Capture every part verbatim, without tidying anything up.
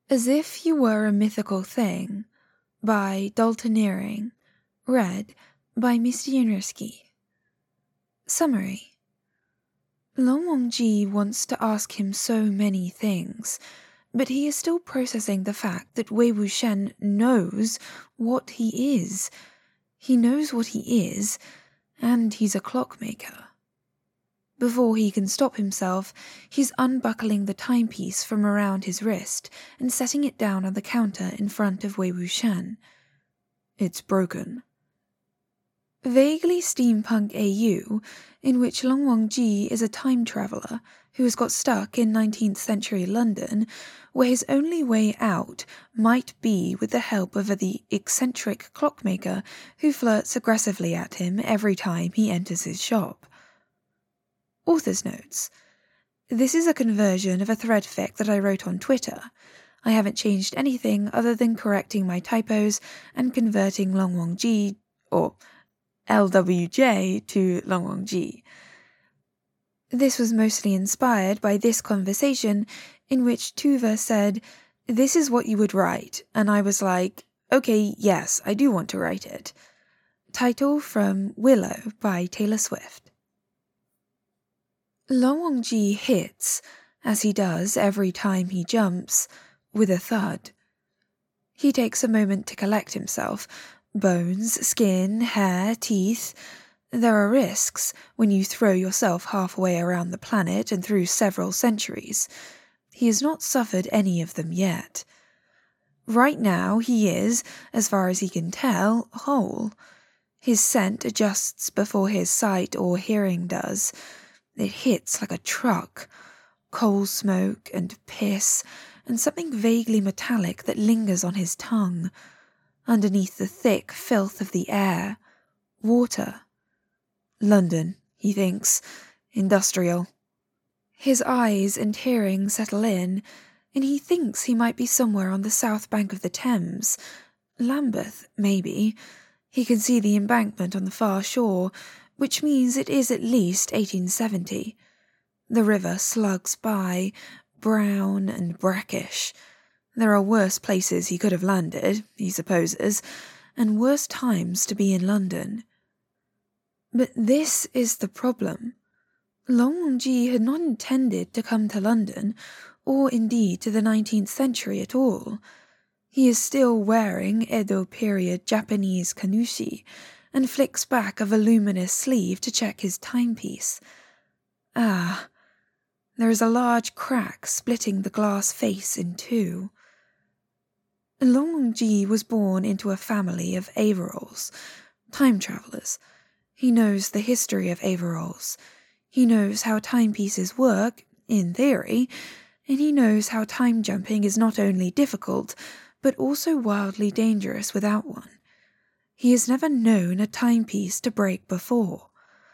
As If You Were a Mythical Thing by Dalton Nearing, read by Misty Yenrisky. Summary. Long Wangji wants to ask him so many things, but he is still processing the fact that Wei Wuxian knows what he is. He knows what he is, and he's a clockmaker. Before he can stop himself, he's unbuckling the timepiece from around his wrist and setting it down on the counter in front of Wei Wuxian. It's broken. Vaguely steampunk A U, in which Long Wangji is a time traveller who has got stuck in nineteenth century London, where his only way out might be with the help of the eccentric clockmaker who flirts aggressively at him every time he enters his shop. Author's notes. This is a conversion of a thread fic that I wrote on Twitter. I haven't changed anything other than correcting my typos and converting Long Wangji, or L W J, to Long Wangji. This was mostly inspired by this conversation in which Tuva said, "This is what you would write," and I was like, okay, yes, I do want to write it. Title from Willow by Taylor Swift. Long Wangji hits, as he does every time he jumps, with a thud. He takes a moment to collect himself. Bones, skin, hair, teeth. There are risks when you throw yourself halfway around the planet and through several centuries. He has not suffered any of them yet. Right now he is, as far as he can tell, whole. His scent adjusts before his sight or hearing does. It hits like a truck. Coal smoke and piss and something vaguely metallic that lingers on his tongue. Underneath the thick filth of the air. Water. London, he thinks. Industrial. His eyes and hearing settle in, and he thinks he might be somewhere on the south bank of the Thames. Lambeth, maybe. He can see the embankment on the far shore, which means it is at least eighteen seventy. The river slugs by, brown and brackish. There are worse places he could have landed, he supposes, and worse times to be in London. But this is the problem. Long Wangji had not intended to come to London, or indeed to the nineteenth century at all. He is still wearing Edo period Japanese kanushi, and flicks back a voluminous sleeve to check his timepiece. Ah, there is a large crack splitting the glass face in two. Long Wangji was born into a family of Averols, time travellers. He knows the history of Averols. He knows how timepieces work, in theory, and he knows how time jumping is not only difficult, but also wildly dangerous without one. He has never known a timepiece to break before.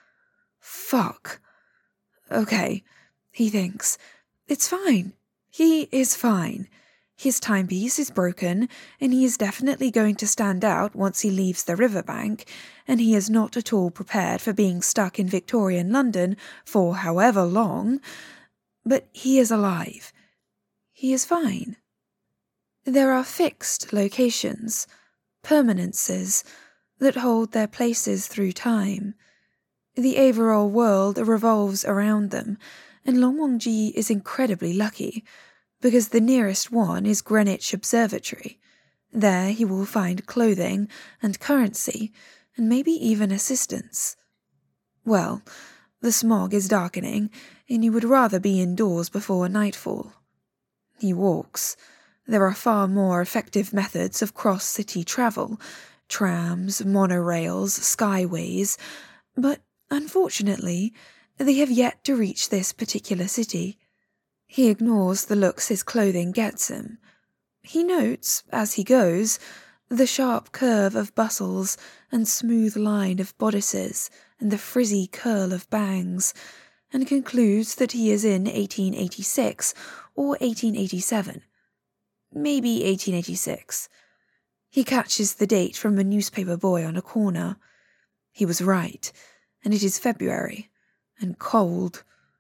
Fuck. Okay, he thinks. It's fine. He is fine. His timepiece is broken, and he is definitely going to stand out once he leaves the riverbank, and he is not at all prepared for being stuck in Victorian London for however long, but he is alive. He is fine. There are fixed locations, permanences, that hold their places through time. The Averol world revolves around them, and Long Wangji is incredibly lucky, because the nearest one is Greenwich Observatory. There he will find clothing and currency, and maybe even assistance. Well, the smog is darkening, and he would rather be indoors before nightfall. He walks. There are far more effective methods of cross-city travel, trams, monorails, skyways, but unfortunately, they have yet to reach this particular city. He ignores the looks his clothing gets him. He notes, as he goes, the sharp curve of bustles and smooth line of bodices and the frizzy curl of bangs, and concludes that he is in eighteen eighty-six or eighteen eighty-seven. Maybe eighteen eighty-six. He catches the date from a newspaper boy on a corner. He was right, and it is February, and cold.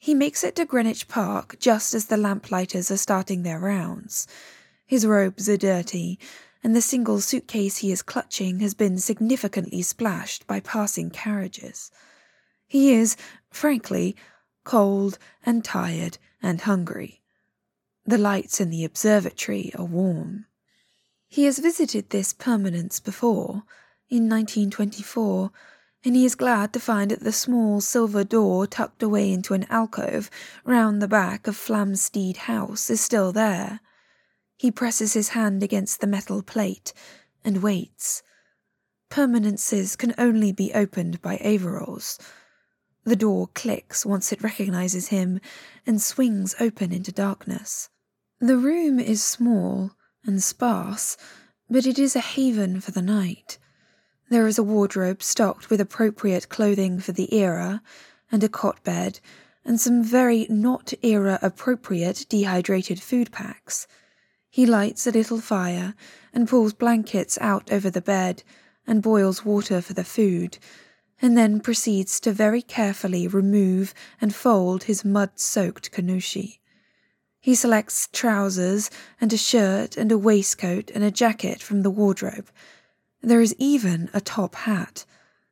He makes it to Greenwich Park just as the lamplighters are starting their rounds. His robes are dirty, and the single suitcase he is clutching has been significantly splashed by passing carriages. He is, frankly, cold and tired and hungry. The lights in the observatory are warm. He has visited this permanence before, in nineteen twenty-four, and he is glad to find that the small silver door tucked away into an alcove round the back of Flamsteed House is still there. He presses his hand against the metal plate and waits. Permanences can only be opened by Averils. The door clicks once it recognizes him and swings open into darkness. The room is small and sparse, but it is a haven for the night. There is a wardrobe stocked with appropriate clothing for the era, and a cot bed, and some very not era-appropriate dehydrated food packs. He lights a little fire and pulls blankets out over the bed and boils water for the food, and then proceeds to very carefully remove and fold his mud-soaked kanoushi. He selects trousers and a shirt and a waistcoat and a jacket from the wardrobe. There is even a top hat.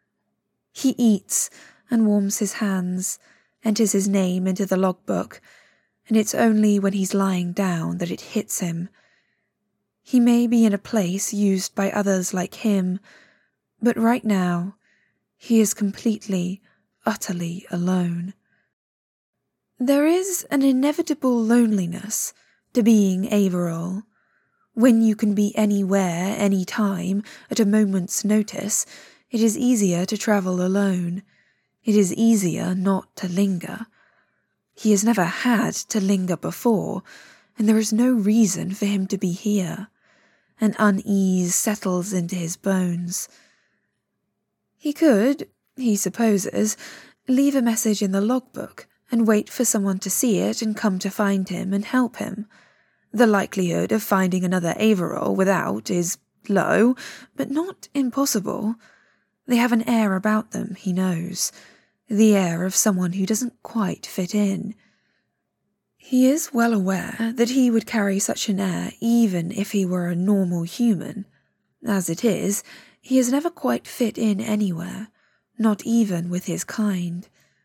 He eats and warms his hands, enters his name into the logbook, and it's only when he's lying down that it hits him. He may be in a place used by others like him, but right now, he is completely, utterly alone. There is an inevitable loneliness to being Averil. When you can be anywhere, any time, at a moment's notice, it is easier to travel alone. It is easier not to linger. He has never had to linger before, and there is no reason for him to be here. An unease settles into his bones. He could, he supposes, leave a message in the logbook and wait for someone to see it and come to find him and help him. The likelihood of finding another Averil without is low, but not impossible. They have an air about them, he knows, the air of someone who doesn't quite fit in. He is well aware that he would carry such an air even if he were a normal human. As it is, he has never quite fit in anywhere, not even with his kind.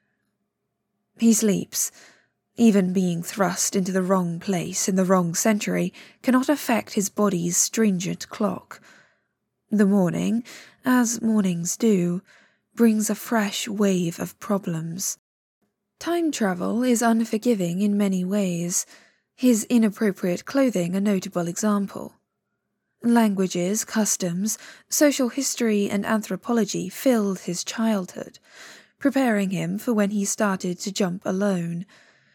He sleeps. Even being thrust into the wrong place in the wrong century cannot affect his body's stringent clock. The morning, as mornings do, brings a fresh wave of problems. Time travel is unforgiving in many ways. His inappropriate clothing a notable example. Languages, customs, social history and anthropology filled his childhood, preparing him for when he started to jump alone.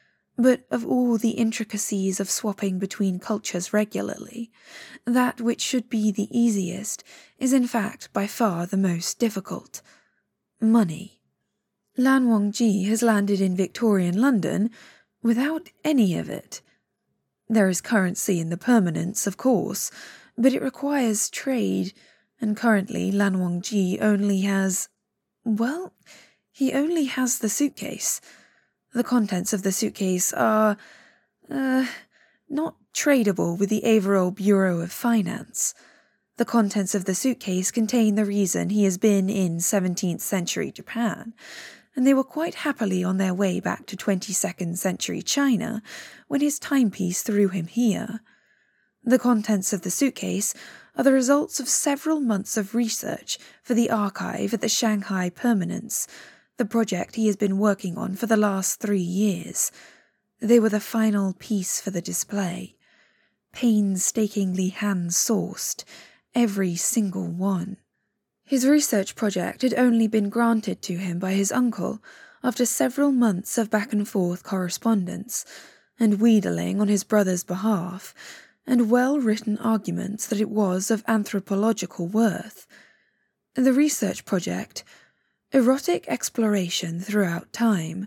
But of all the intricacies of swapping between cultures regularly, that which should be the easiest is in fact by far the most difficult. Money. Lan Wangji has landed in Victorian London without any of it. There is currency in the permanence, of course, but it requires trade, and currently Lan Wangji only has... well, he only has the suitcase. The contents of the suitcase are, uh, not tradable with the Averil Bureau of Finance. The contents of the suitcase contain the reason he has been in seventeenth century Japan, and they were quite happily on their way back to twenty-second century China when his timepiece threw him here. The contents of the suitcase are the results of several months of research for the archive at the Shanghai Permanence, the project he has been working on for the last three years. They were the final piece for the display. Painstakingly hand-sourced, every single one. His research project had only been granted to him by his uncle after several months of back-and-forth correspondence, and wheedling on his brother's behalf, and well-written arguments that it was of anthropological worth. The research project... erotic exploration throughout time.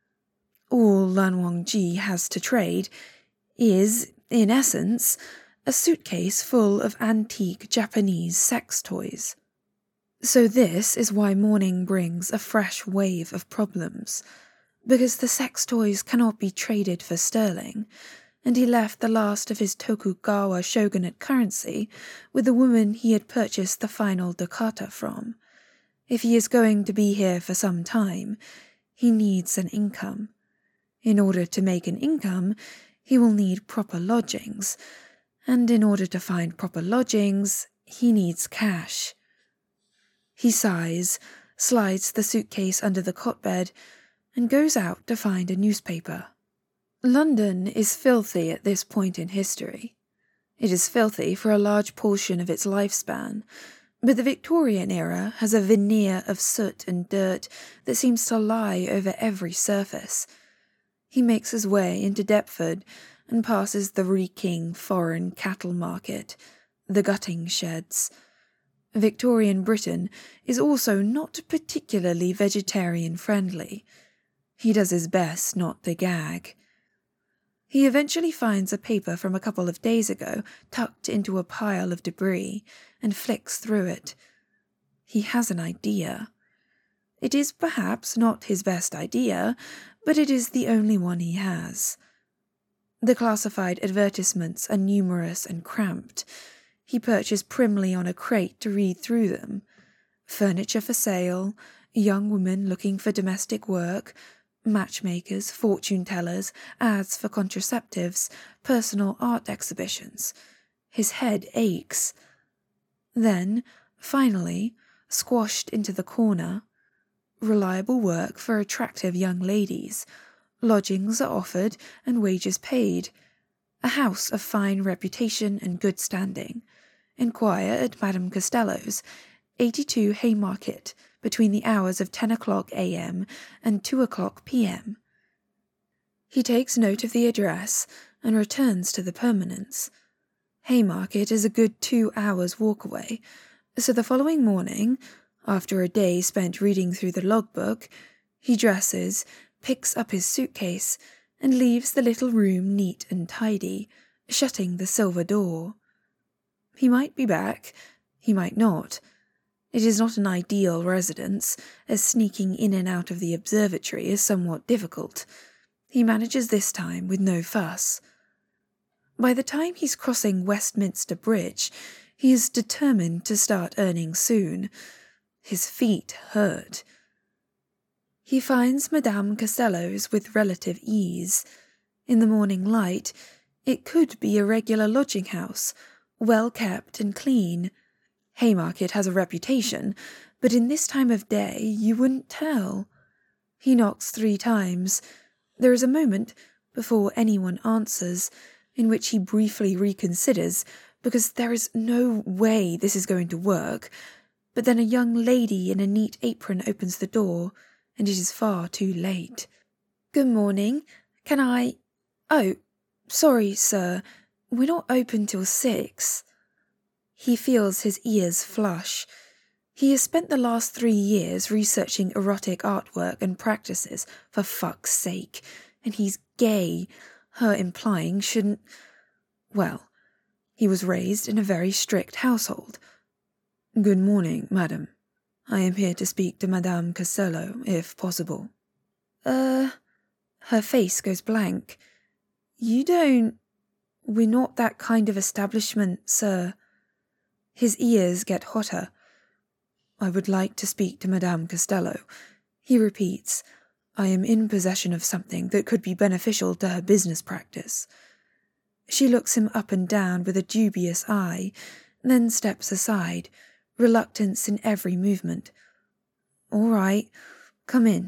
All Lan Wangji has to trade is, in essence, a suitcase full of antique Japanese sex toys. So this is why morning brings a fresh wave of problems. because the sex toys cannot be traded for sterling, and he left the last of his Tokugawa shogunate currency with the woman he had purchased the final ducata from. If he is going to be here for some time, he needs an income. In order to make an income, he will need proper lodgings, and in order to find proper lodgings, he needs cash. He sighs, slides the suitcase under the cot-bed, and goes out to find a newspaper. London is filthy at this point in history. It is filthy for a large portion of its lifespan, but the Victorian era has a veneer of soot and dirt that seems to lie over every surface. He makes his way into Deptford and passes the reeking foreign cattle market, the gutting sheds. Victorian Britain is also not particularly vegetarian-friendly. He does his best not to gag. He eventually finds a paper from a couple of days ago tucked into a pile of debris and flicks through it. He has an idea. It is perhaps not his best idea, but it is the only one he has. The classified advertisements are numerous and cramped. He perches primly on a crate to read through them. Furniture for sale, young women looking for domestic work, matchmakers, fortune-tellers, ads for contraceptives, personal art exhibitions. His head aches. Then, finally, squashed into the corner, reliable work for attractive young ladies. Lodgings are offered and wages paid. A house of fine reputation and good standing. Inquire at Madame Costello's, eighty-two Haymarket, between the hours of ten o'clock a m and two o'clock p m He takes note of the address and returns to the permanence. Haymarket is a good two hours' walk away, so the following morning, after a day spent reading through the logbook, he dresses, picks up his suitcase, and leaves the little room neat and tidy, shutting the silver door. He might be back, he might not. It is not an ideal residence, as sneaking in and out of the observatory is somewhat difficult. He manages this time with no fuss. By the time he's crossing Westminster Bridge, he is determined to start earning soon. His feet hurt. He finds Madame Costello's with relative ease. In the morning light, it could be a regular lodging house, well kept and clean. Haymarket has a reputation, but in this time of day you wouldn't tell. He knocks three times. There is a moment, before anyone answers, in which he briefly reconsiders, because there is no way this is going to work. But then a young lady in a neat apron opens the door, and it is far too late. "Good morning. Can I—" "Oh, sorry, sir. We're not open till six." He feels his ears flush. He has spent the last three years researching erotic artwork and practices, for fuck's sake, and he's gay, her implying shouldn't... Well, he was raised in a very strict household. "Good morning, madam. I am here to speak to Madame Costello, if possible." Uh... Her face goes blank. "You don't... We're not that kind of establishment, sir." His ears get hotter. "I would like to speak to Madame Costello," he repeats. "I am in possession of something that could be beneficial to her business practice." She looks him up and down with a dubious eye, then steps aside, reluctance in every movement. "All right, come in."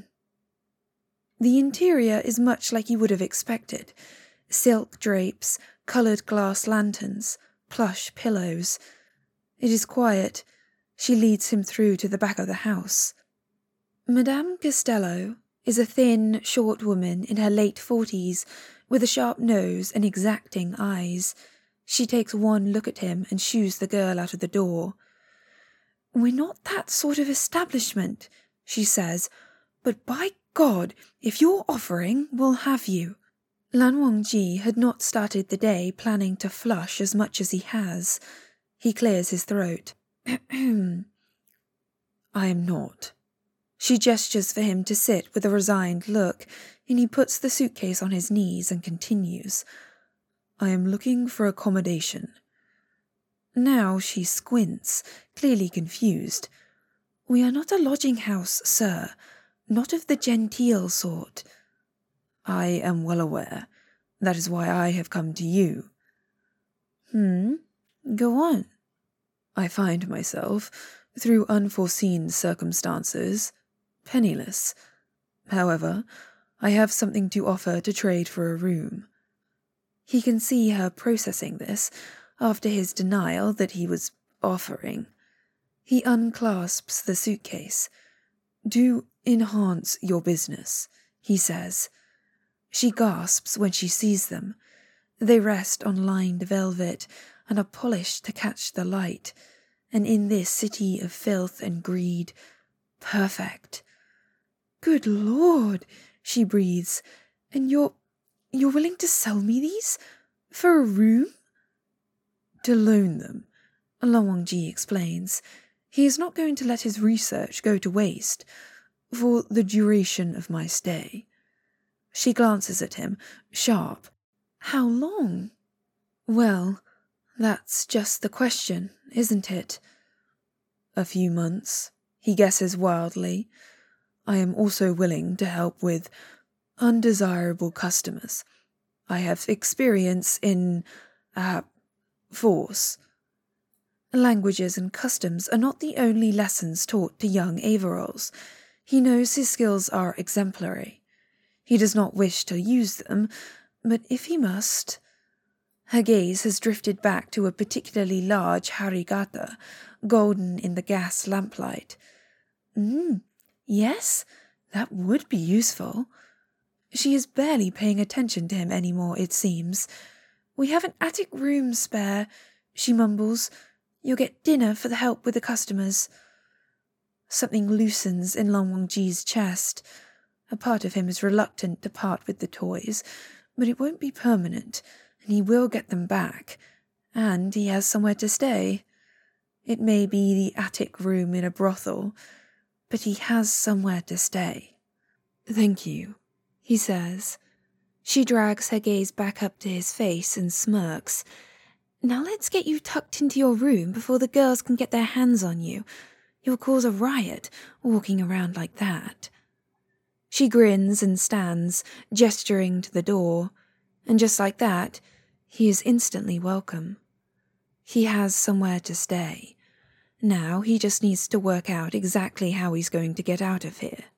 The interior is much like he would have expected. Silk drapes, coloured glass lanterns, plush pillows. It is quiet. She leads him through to the back of the house. Madame Costello is a thin, short woman in her late forties, with a sharp nose and exacting eyes. She takes one look at him and shoos the girl out of the door. "We're not that sort of establishment," she says, "but by God, if you're offering, we'll have you." Lan Wangji had not started the day planning to flush as much as he has. He clears his throat. "I am not." She gestures for him to sit with a resigned look, and he puts the suitcase on his knees and continues. I am looking for accommodation. Now she squints, clearly confused. We are not a lodging house, sir. Not of the genteel sort. I am well aware. That is why I have come to you. Hmm? Go on. I find myself, through unforeseen circumstances, penniless. However, I have something to offer to trade for a room. He can see her processing this after his denial that he was offering. He unclasps the suitcase. Do enhance your business, he says. She gasps when she sees them. They rest on lined velvet and are polished to catch the light, and in this city of filth and greed, perfect. Good Lord, she breathes, and you're, you're willing to sell me these? For a room? To loan them, Lan Wangji explains. He is not going to let his research go to waste, for the duration of my stay. She glances at him, sharp. How long? Well, that's just the question, isn't it? A few months, he guesses wildly. I am also willing to help with undesirable customers. I have experience in, uh, force. Languages and customs are not the only lessons taught to young Averols. He knows his skills are exemplary. He does not wish to use them, but if he must... Her gaze has drifted back to a particularly large harigata, golden in the gas lamplight. Mm, yes, that would be useful. She is barely paying attention to him anymore, it seems. We have an attic room spare, she mumbles. You'll get dinner for the help with the customers. Something loosens in Lan Wangji's chest. A part of him is reluctant to part with the toys, but it won't be permanent, and he will get them back, and he has somewhere to stay. It may be the attic room in a brothel, but he has somewhere to stay. Thank you, he says. She drags her gaze back up to his face and smirks. Now let's get you tucked into your room before the girls can get their hands on you. You'll cause a riot, walking around like that. She grins and stands, gesturing to the door, and just like that, he is instantly welcome. He has somewhere to stay. Now he just needs to work out exactly how he's going to get out of here.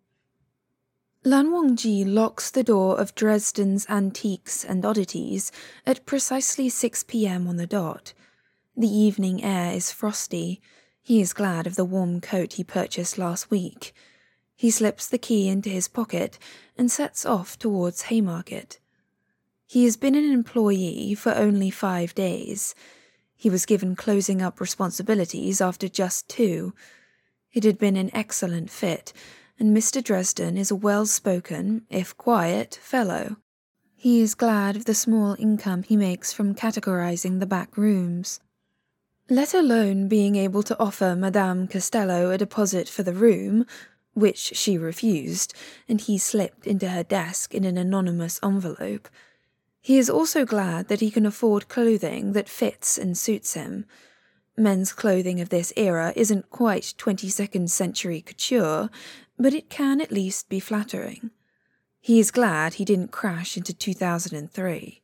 Lan Wangji locks the door of Dresden's Antiques and Oddities at precisely six p.m. on the dot. The evening air is frosty. He is glad of the warm coat he purchased last week. He slips the key into his pocket and sets off towards Haymarket. He has been an employee for only five days. He was given closing up responsibilities after just two. It had been an excellent fit, and Mister Dresden is a well-spoken, if quiet, fellow. He is glad of the small income he makes from categorizing the back rooms. Let alone being able to offer Madame Costello a deposit for the room, which she refused, and he slipped into her desk in an anonymous envelope. He is also glad that he can afford clothing that fits and suits him. Men's clothing of this era isn't quite twenty-second century couture, but it can at least be flattering. He is glad he didn't crash into two thousand three.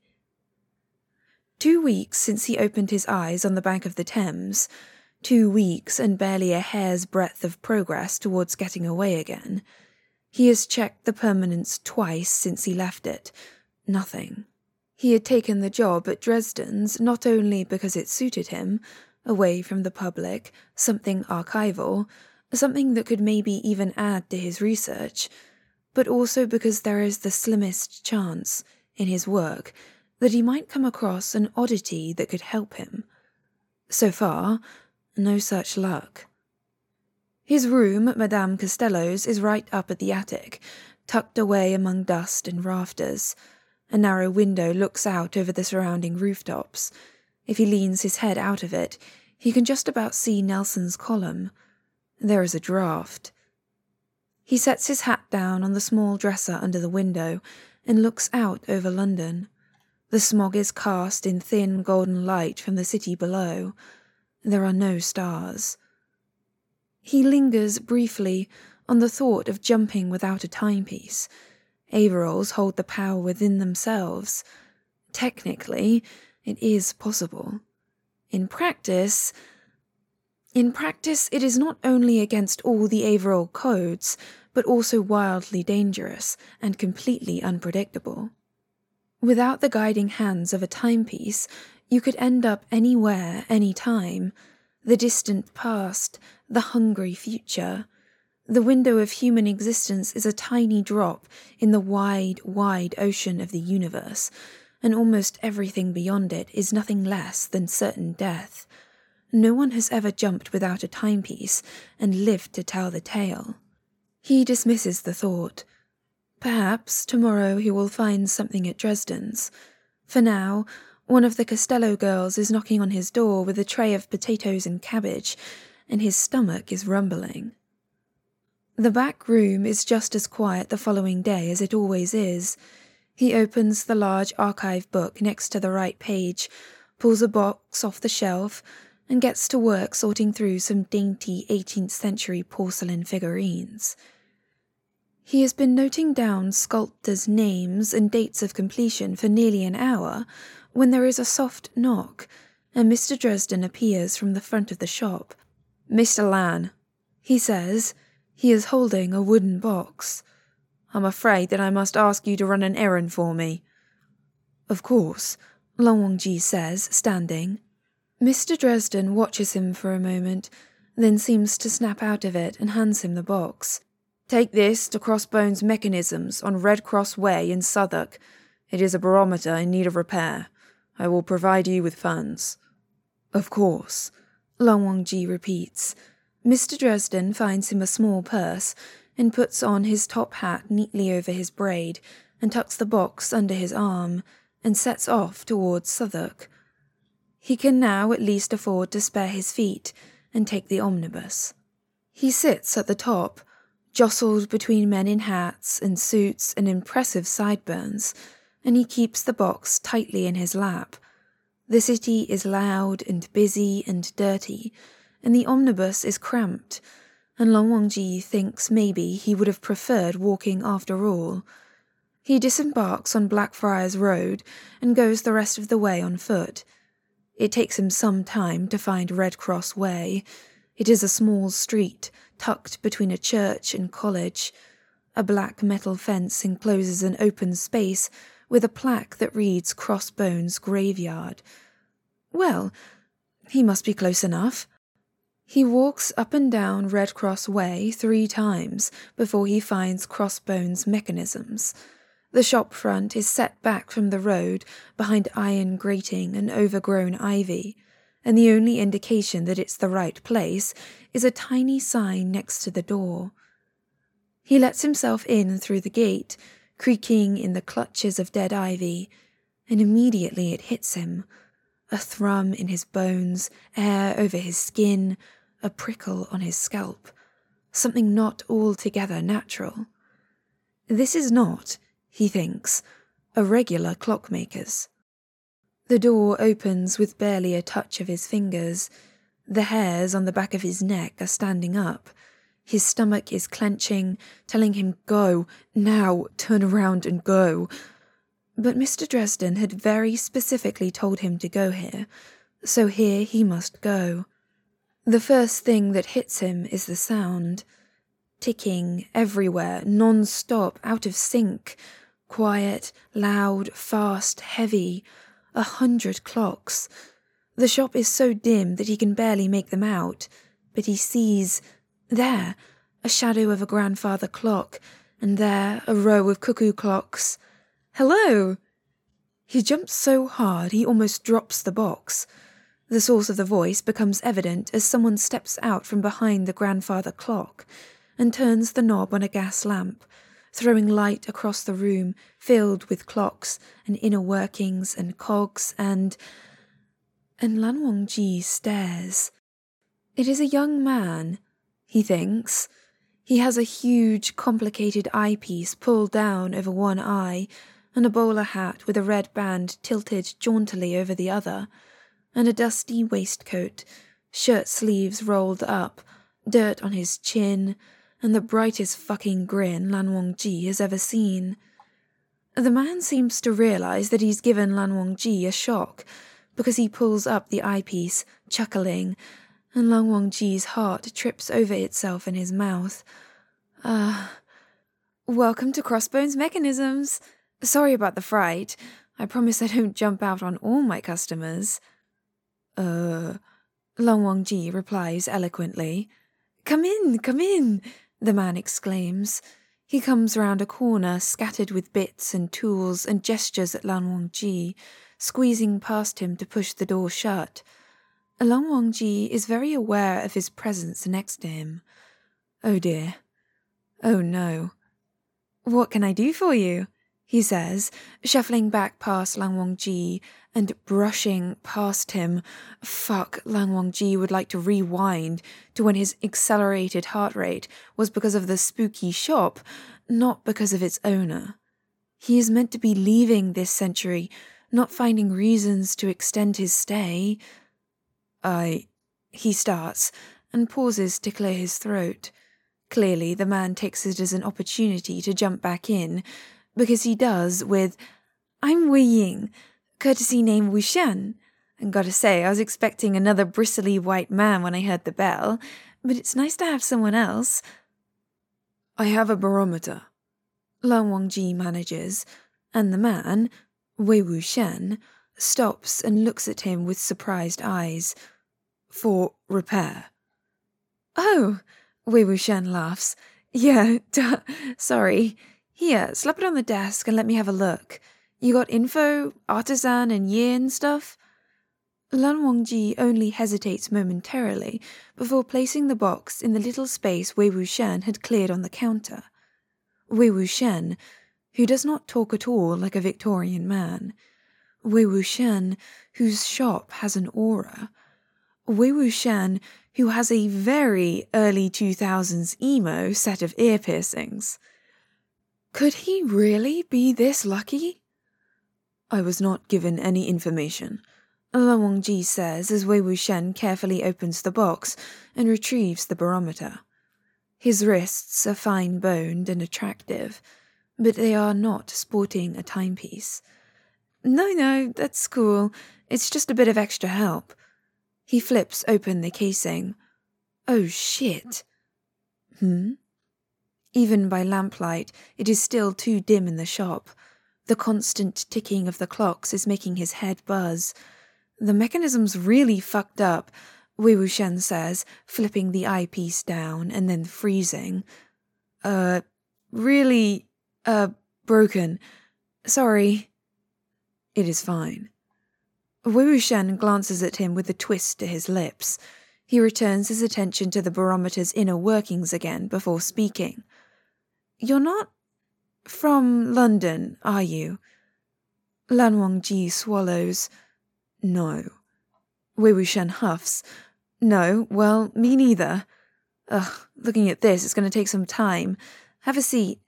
Two weeks since he opened his eyes on the bank of the Thames, two weeks and barely a hair's breadth of progress towards getting away again. He has checked the permanence twice since he left it. Nothing. He had taken the job at Dresden's not only because it suited him, away from the public, something archival, something that could maybe even add to his research, but also because there is the slimmest chance, in his work, that he might come across an oddity that could help him. So far, no such luck. His room at Madame Costello's is right up at the attic, tucked away among dust and rafters. A narrow window looks out over the surrounding rooftops. If he leans his head out of it, he can just about see Nelson's column. There is a draught. He sets his hat down on the small dresser under the window and looks out over London. The smog is cast in thin golden light from the city below. There are no stars. He lingers briefly on the thought of jumping without a timepiece. Averols hold the power within themselves. Technically, it is possible. In practice... In practice, it is not only against all the Averol codes, but also wildly dangerous and completely unpredictable. Without the guiding hands of a timepiece, you could end up anywhere, anytime. The distant past, the hungry future. The window of human existence is a tiny drop in the wide, wide ocean of the universe, and almost everything beyond it is nothing less than certain death. No one has ever jumped without a timepiece and lived to tell the tale. He dismisses the thought. Perhaps tomorrow he will find something at Dresden's. For now, one of the Costello girls is knocking on his door with a tray of potatoes and cabbage, and his stomach is rumbling. The back room is just as quiet the following day as it always is. He opens the large archive book next to the right page, pulls a box off the shelf, and gets to work sorting through some dainty eighteenth century porcelain figurines. He has been noting down sculptors' names and dates of completion for nearly an hour when there is a soft knock, and Mister Dresden appears from the front of the shop. "Mister Lan," he says. He is holding a wooden box. "I'm afraid that I must ask you to run an errand for me." "Of course," Lan Wangji says, standing. Mister Dresden watches him for a moment, then seems to snap out of it and hands him the box. "Take this to Crossbones Mechanisms on Red Cross Way in Southwark. It is a barometer in need of repair. I will provide you with funds." "Of course," Lan Wangji repeats. Mister Dresden finds him a small purse and puts on his top hat neatly over his braid and tucks the box under his arm and sets off towards Southwark. He can now at least afford to spare his feet and take the omnibus. He sits at the top, jostled between men in hats and suits and impressive sideburns, and he keeps the box tightly in his lap. The city is loud and busy and dirty, and the omnibus is cramped, and Lan Wangji thinks maybe he would have preferred walking after all. He disembarks on Blackfriars Road and goes the rest of the way on foot. It takes him some time to find Red Cross Way. It is a small street, tucked between a church and college. A black metal fence encloses an open space with a plaque that reads Crossbones Graveyard. Well, he must be close enough. He walks up and down Red Cross Way three times before he finds Crossbones Mechanisms. The shop front is set back from the road behind iron grating and overgrown ivy, and the only indication that it's the right place is a tiny sign next to the door. He lets himself in through the gate, creaking in the clutches of dead ivy, and immediately it hits him. A thrum in his bones, air over his skin, a prickle on his scalp. Something not altogether natural. This is not, he thinks, a regular clockmaker's. The door opens with barely a touch of his fingers. The hairs on the back of his neck are standing up. His stomach is clenching, telling him, "Go, now, turn around and go." But Mister Dresden had very specifically told him to go here, so here he must go. The first thing that hits him is the sound. Ticking everywhere, non-stop, out of sync. Quiet, loud, fast, heavy. A hundred clocks. The shop is so dim that he can barely make them out, but he sees, there, a shadow of a grandfather clock, and there a row of cuckoo clocks. "Hello!" He jumps so hard he almost drops the box. The source of the voice becomes evident as someone steps out from behind the grandfather clock and turns the knob on a gas lamp, throwing light across the room filled with clocks and inner workings and cogs and... And Lan Wangji stares. It is a young man, he thinks. He has a huge, complicated eyepiece pulled down over one eye, and a bowler hat with a red band tilted jauntily over the other, and a dusty waistcoat, shirt sleeves rolled up, dirt on his chin, and the brightest fucking grin Lan Wangji has ever seen. The man seems to realize that he's given Lan Wangji a shock, because he pulls up the eyepiece, chuckling, and Lan Wangji's heart trips over itself in his mouth. Ah, uh, welcome to Crossbones Mechanisms. Sorry about the fright. I promise I don't jump out on all my customers. Uh, Lan Wangji replies eloquently. Come in, come in, the man exclaims. He comes round a corner scattered with bits and tools and gestures at Lan Wangji, squeezing past him to push the door shut. Lan Wangji is very aware of his presence next to him. Oh dear. Oh no. What can I do for you? He says, shuffling back past Lan Wangji and brushing past him. Fuck, Lan Wangji would like to rewind to when his accelerated heart rate was because of the spooky shop, not because of its owner. He is meant to be leaving this century, not finding reasons to extend his stay. I... He starts and pauses to clear his throat. Clearly, the man takes it as an opportunity to jump back in, because he does with, I'm Wei Ying, courtesy name Wu Shen. And gotta say, I was expecting another bristly white man when I heard the bell, but it's nice to have someone else. I have a barometer, Lan Wangji manages, and the man, Wei Wu Shen, stops and looks at him with surprised eyes. For repair. Oh, Wei Wu Shen laughs. Yeah, duh, sorry. Here, slap it on the desk and let me have a look. You got info, artisan and year and stuff? Lan Wangji only hesitates momentarily before placing the box in the little space Wei Wu Shen had cleared on the counter. Wei Wu Shen, who does not talk at all like a Victorian man. Wei Wu Shen, whose shop has an aura. Wei Wu Shen, who has a very early two thousands emo set of ear piercings. Could he really be this lucky? I was not given any information, Lan Wangji says as Wei Wu Shen carefully opens the box and retrieves the barometer. His wrists are fine-boned and attractive, but they are not sporting a timepiece. No, no, that's cool. It's just a bit of extra help. He flips open the casing. Oh, shit. Hmm? Even by lamplight, it is still too dim in the shop. The constant ticking of the clocks is making his head buzz. The mechanism's really fucked up, Wei Wu Shen says, flipping the eyepiece down and then freezing. Uh, really, uh, broken. Sorry. It is fine. Wei Wu Shen glances at him with a twist to his lips. He returns his attention to the barometer's inner workings again before speaking. You're not from London, are you? Lan Wangji swallows. No. Wei Wu Shen huffs. No, well, me neither. Ugh, looking at this, it's going to take some time. Have a seat.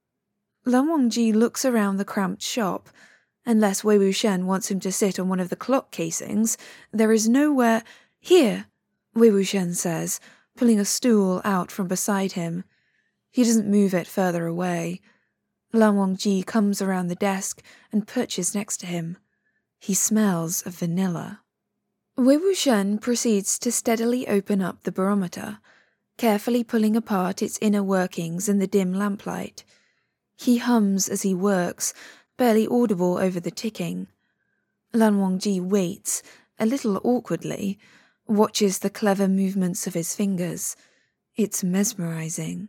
Lan Wangji looks around the cramped shop. Unless Wei Wu Shen wants him to sit on one of the clock casings, there is nowhere... Here, Wei Wu Shen says, pulling a stool out from beside him. He doesn't move it further away. Lan Wangji comes around the desk and perches next to him. He smells of vanilla. Wei Wu Shen proceeds to steadily open up the barometer, carefully pulling apart its inner workings in the dim lamplight. He hums as he works, barely audible over the ticking. Lan Wangji waits, a little awkwardly, watches the clever movements of his fingers. It's mesmerizing.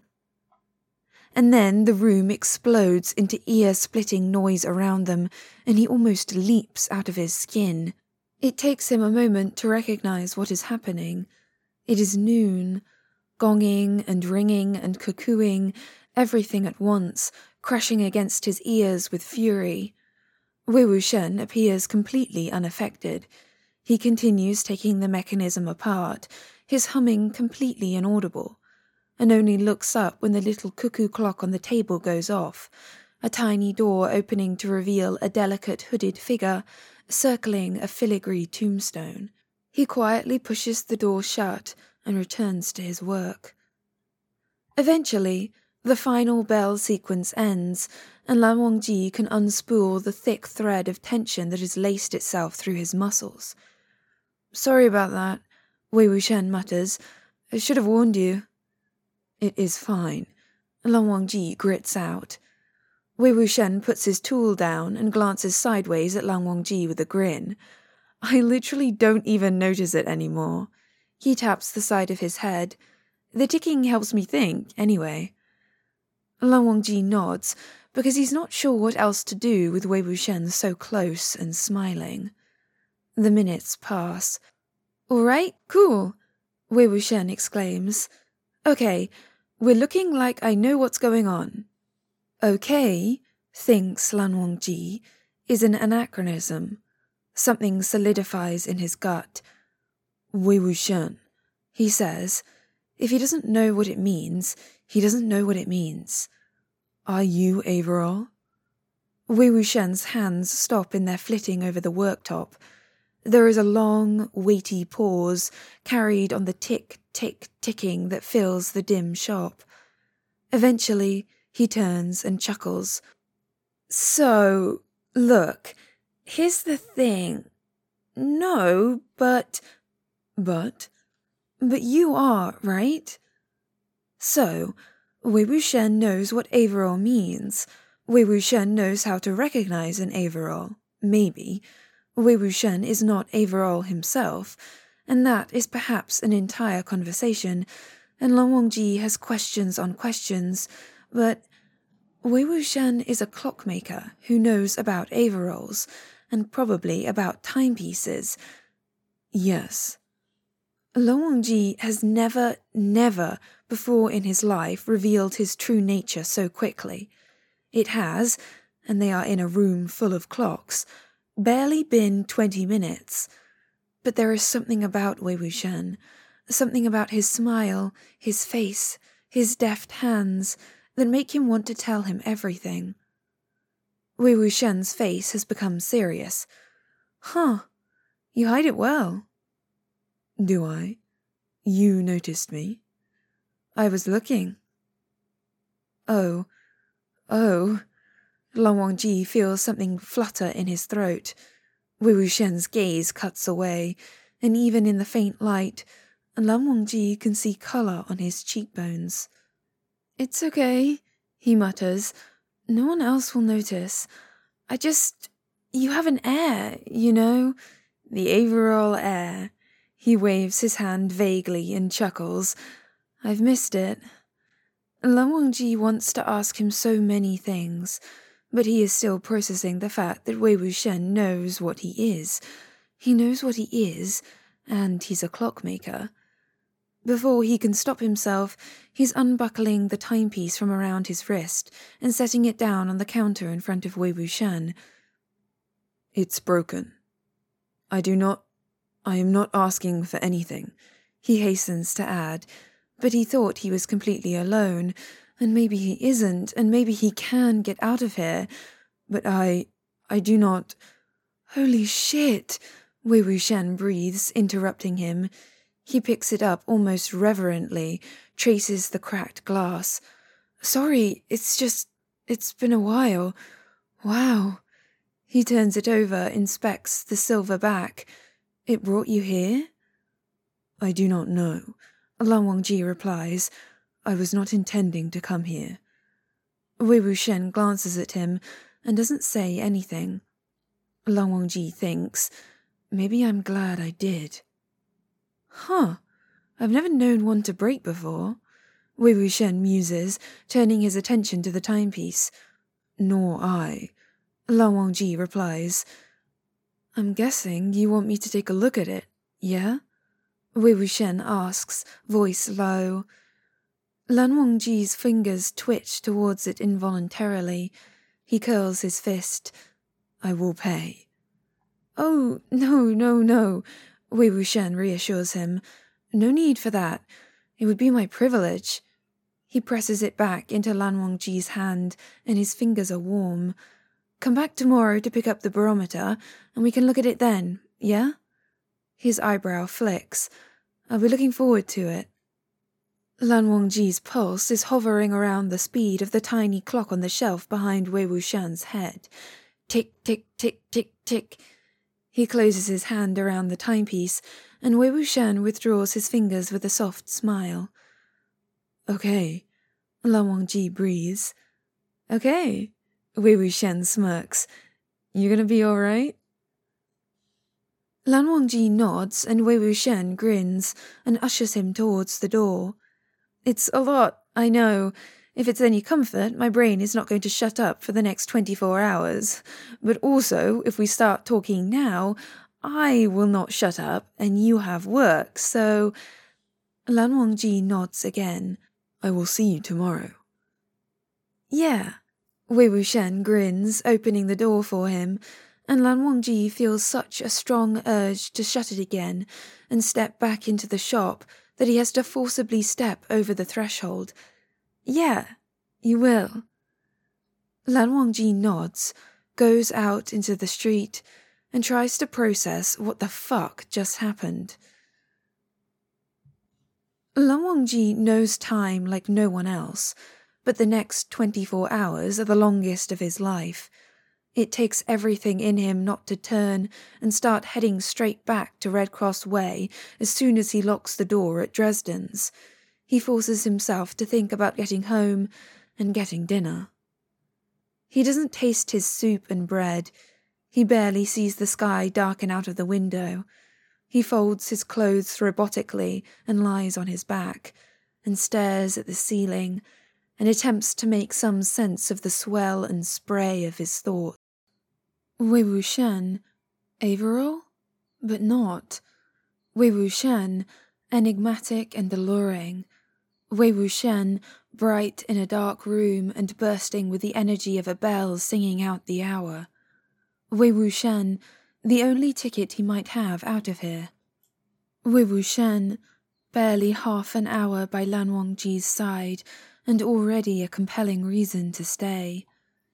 And then the room explodes into ear-splitting noise around them, and he almost leaps out of his skin. It takes him a moment to recognize what is happening. It is noon, gonging and ringing and cuckooing, everything at once, crashing against his ears with fury. Wei Wu Shen appears completely unaffected. He continues taking the mechanism apart, his humming completely inaudible. and only looks up when the little cuckoo clock on the table goes off, a tiny door opening to reveal a delicate hooded figure circling a filigree tombstone. He quietly pushes the door shut and returns to his work. Eventually, the final bell sequence ends, and Lan Wangji can unspool the thick thread of tension that has laced itself through his muscles. "Sorry about that," Wei Wuxian mutters. "I should have warned you." "It is fine," Lan Wangji grits out. Wei Wuxian puts his tool down and glances sideways at Lan Wangji with a grin. "I literally don't even notice it anymore." He taps the side of his head. "The ticking helps me think, anyway." Lan Wangji nods, because he's not sure what else to do with Wei Wuxian so close and smiling. The minutes pass. "All right, cool," Wei Wuxian exclaims. "Okay, we're looking like I know what's going on." "Okay," thinks Lan Wangji, is an anachronism. Something solidifies in his gut. "Wei Wuxian," he says. If he doesn't know what it means, he doesn't know what it means. "Are you Averil?" Wei Wuxian's hands stop in their flitting over the worktop. There is a long, weighty pause, carried on the tick-tick-ticking that fills the dim shop. Eventually, he turns and chuckles. "So, look, here's the thing. No, but... But? But you are, right? So, Wei Wuxian knows what Averil means. Wei Wuxian knows how to recognize an Averil. Maybe. Wei Wuxian is not Averil himself, and that is perhaps an entire conversation, and Lan Wangji has questions on questions, but Wei Wuxian is a clockmaker who knows about Averils, and probably about timepieces. Yes. Lan Wangji has never, never before in his life revealed his true nature so quickly. It has, and they are in a room full of clocks, barely been twenty minutes. But there is something about Wei Wuxian, something about his smile, his face, his deft hands, that make him want to tell him everything. Wei Wuxian's face has become serious. "Huh, you hide it well." "Do I? You noticed me?" "I was looking." "Oh, oh." Lan Wangji feels something flutter in his throat. Wei Wuxian's gaze cuts away, and even in the faint light, Lan Wangji can see colour on his cheekbones. "It's okay," he mutters. "No one else will notice. I just... You have an air, you know? The Averil air." He waves his hand vaguely and chuckles. "I've missed it." Lan Wangji wants to ask him so many things, but he is still processing the fact that Wei Wuxian knows what he is. He knows what he is, and he's a clockmaker. Before he can stop himself, he's unbuckling the timepiece from around his wrist and setting it down on the counter in front of Wei Wuxian. "It's broken. I do not... I am not asking for anything," he hastens to add, but he thought he was completely alone, and maybe he isn't, and maybe he can get out of here, but I... I do not... "Holy shit!" Wei Wuxian breathes, interrupting him. He picks it up almost reverently, traces the cracked glass. "Sorry, it's just... it's been a while. Wow." He turns it over, inspects the silver back. "It brought you here?" "I do not know," Lan Wangji replies. "I was not intending to come here." Wei Wuxian glances at him and doesn't say anything. Lan Wangji thinks, maybe I'm glad I did. "Huh, I've never known one to break before," Wei Wuxian muses, turning his attention to the timepiece. "Nor I," Lan Wangji replies. "I'm guessing you want me to take a look at it, yeah?" Wei Wuxian asks, voice low. Lan Wangji's fingers twitch towards it involuntarily. He curls his fist. "I will pay." "Oh, no, no, no," Wei Wuxian reassures him. "No need for that. It would be my privilege." He presses it back into Lan Wangji's hand, and his fingers are warm. Come back tomorrow to pick up the barometer, and we can look at it then, yeah? His eyebrow flicks. I'll be looking forward to it. Lan Wangji's pulse is hovering around the speed of the tiny clock on the shelf behind Wei Wuxian's head. Tick, tick, tick, tick, tick. He closes his hand around the timepiece, and Wei Wuxian withdraws his fingers with a soft smile. Okay, Lan Wangji breathes. Okay, Wei Wuxian smirks. You gonna be alright? Lan Wangji nods and Wei Wuxian grins and ushers him towards the door. It's a lot, I know. If it's any comfort, my brain is not going to shut up for the next twenty-four hours. But also, if we start talking now, I will not shut up and you have work, so... Lan Wangji nods again. I will see you tomorrow. Yeah. Wei Wuxian grins, opening the door for him, and Lan Wangji feels such a strong urge to shut it again and step back into the shop that he has to forcibly step over the threshold. Yeah, you will. Lan Wangji nods, goes out into the street, and tries to process what the fuck just happened. Lan Wangji knows time like no one else, but the next twenty-four hours are the longest of his life. It takes everything in him not to turn and start heading straight back to Red Cross Way as soon as he locks the door at Dresden's. He forces himself to think about getting home and getting dinner. He doesn't taste his soup and bread. He barely sees the sky darken out of the window. He folds his clothes robotically and lies on his back, and stares at the ceiling, and attempts to make some sense of the swell and spray of his thoughts. Wei Wuxian, Averil? But not. Wei Wuxian, enigmatic and alluring. Wei Wuxian, bright in a dark room and bursting with the energy of a bell singing out the hour. Wei Wuxian, the only ticket he might have out of here. Wei Wuxian, barely half an hour by Lan Wangji's side, and already a compelling reason to stay.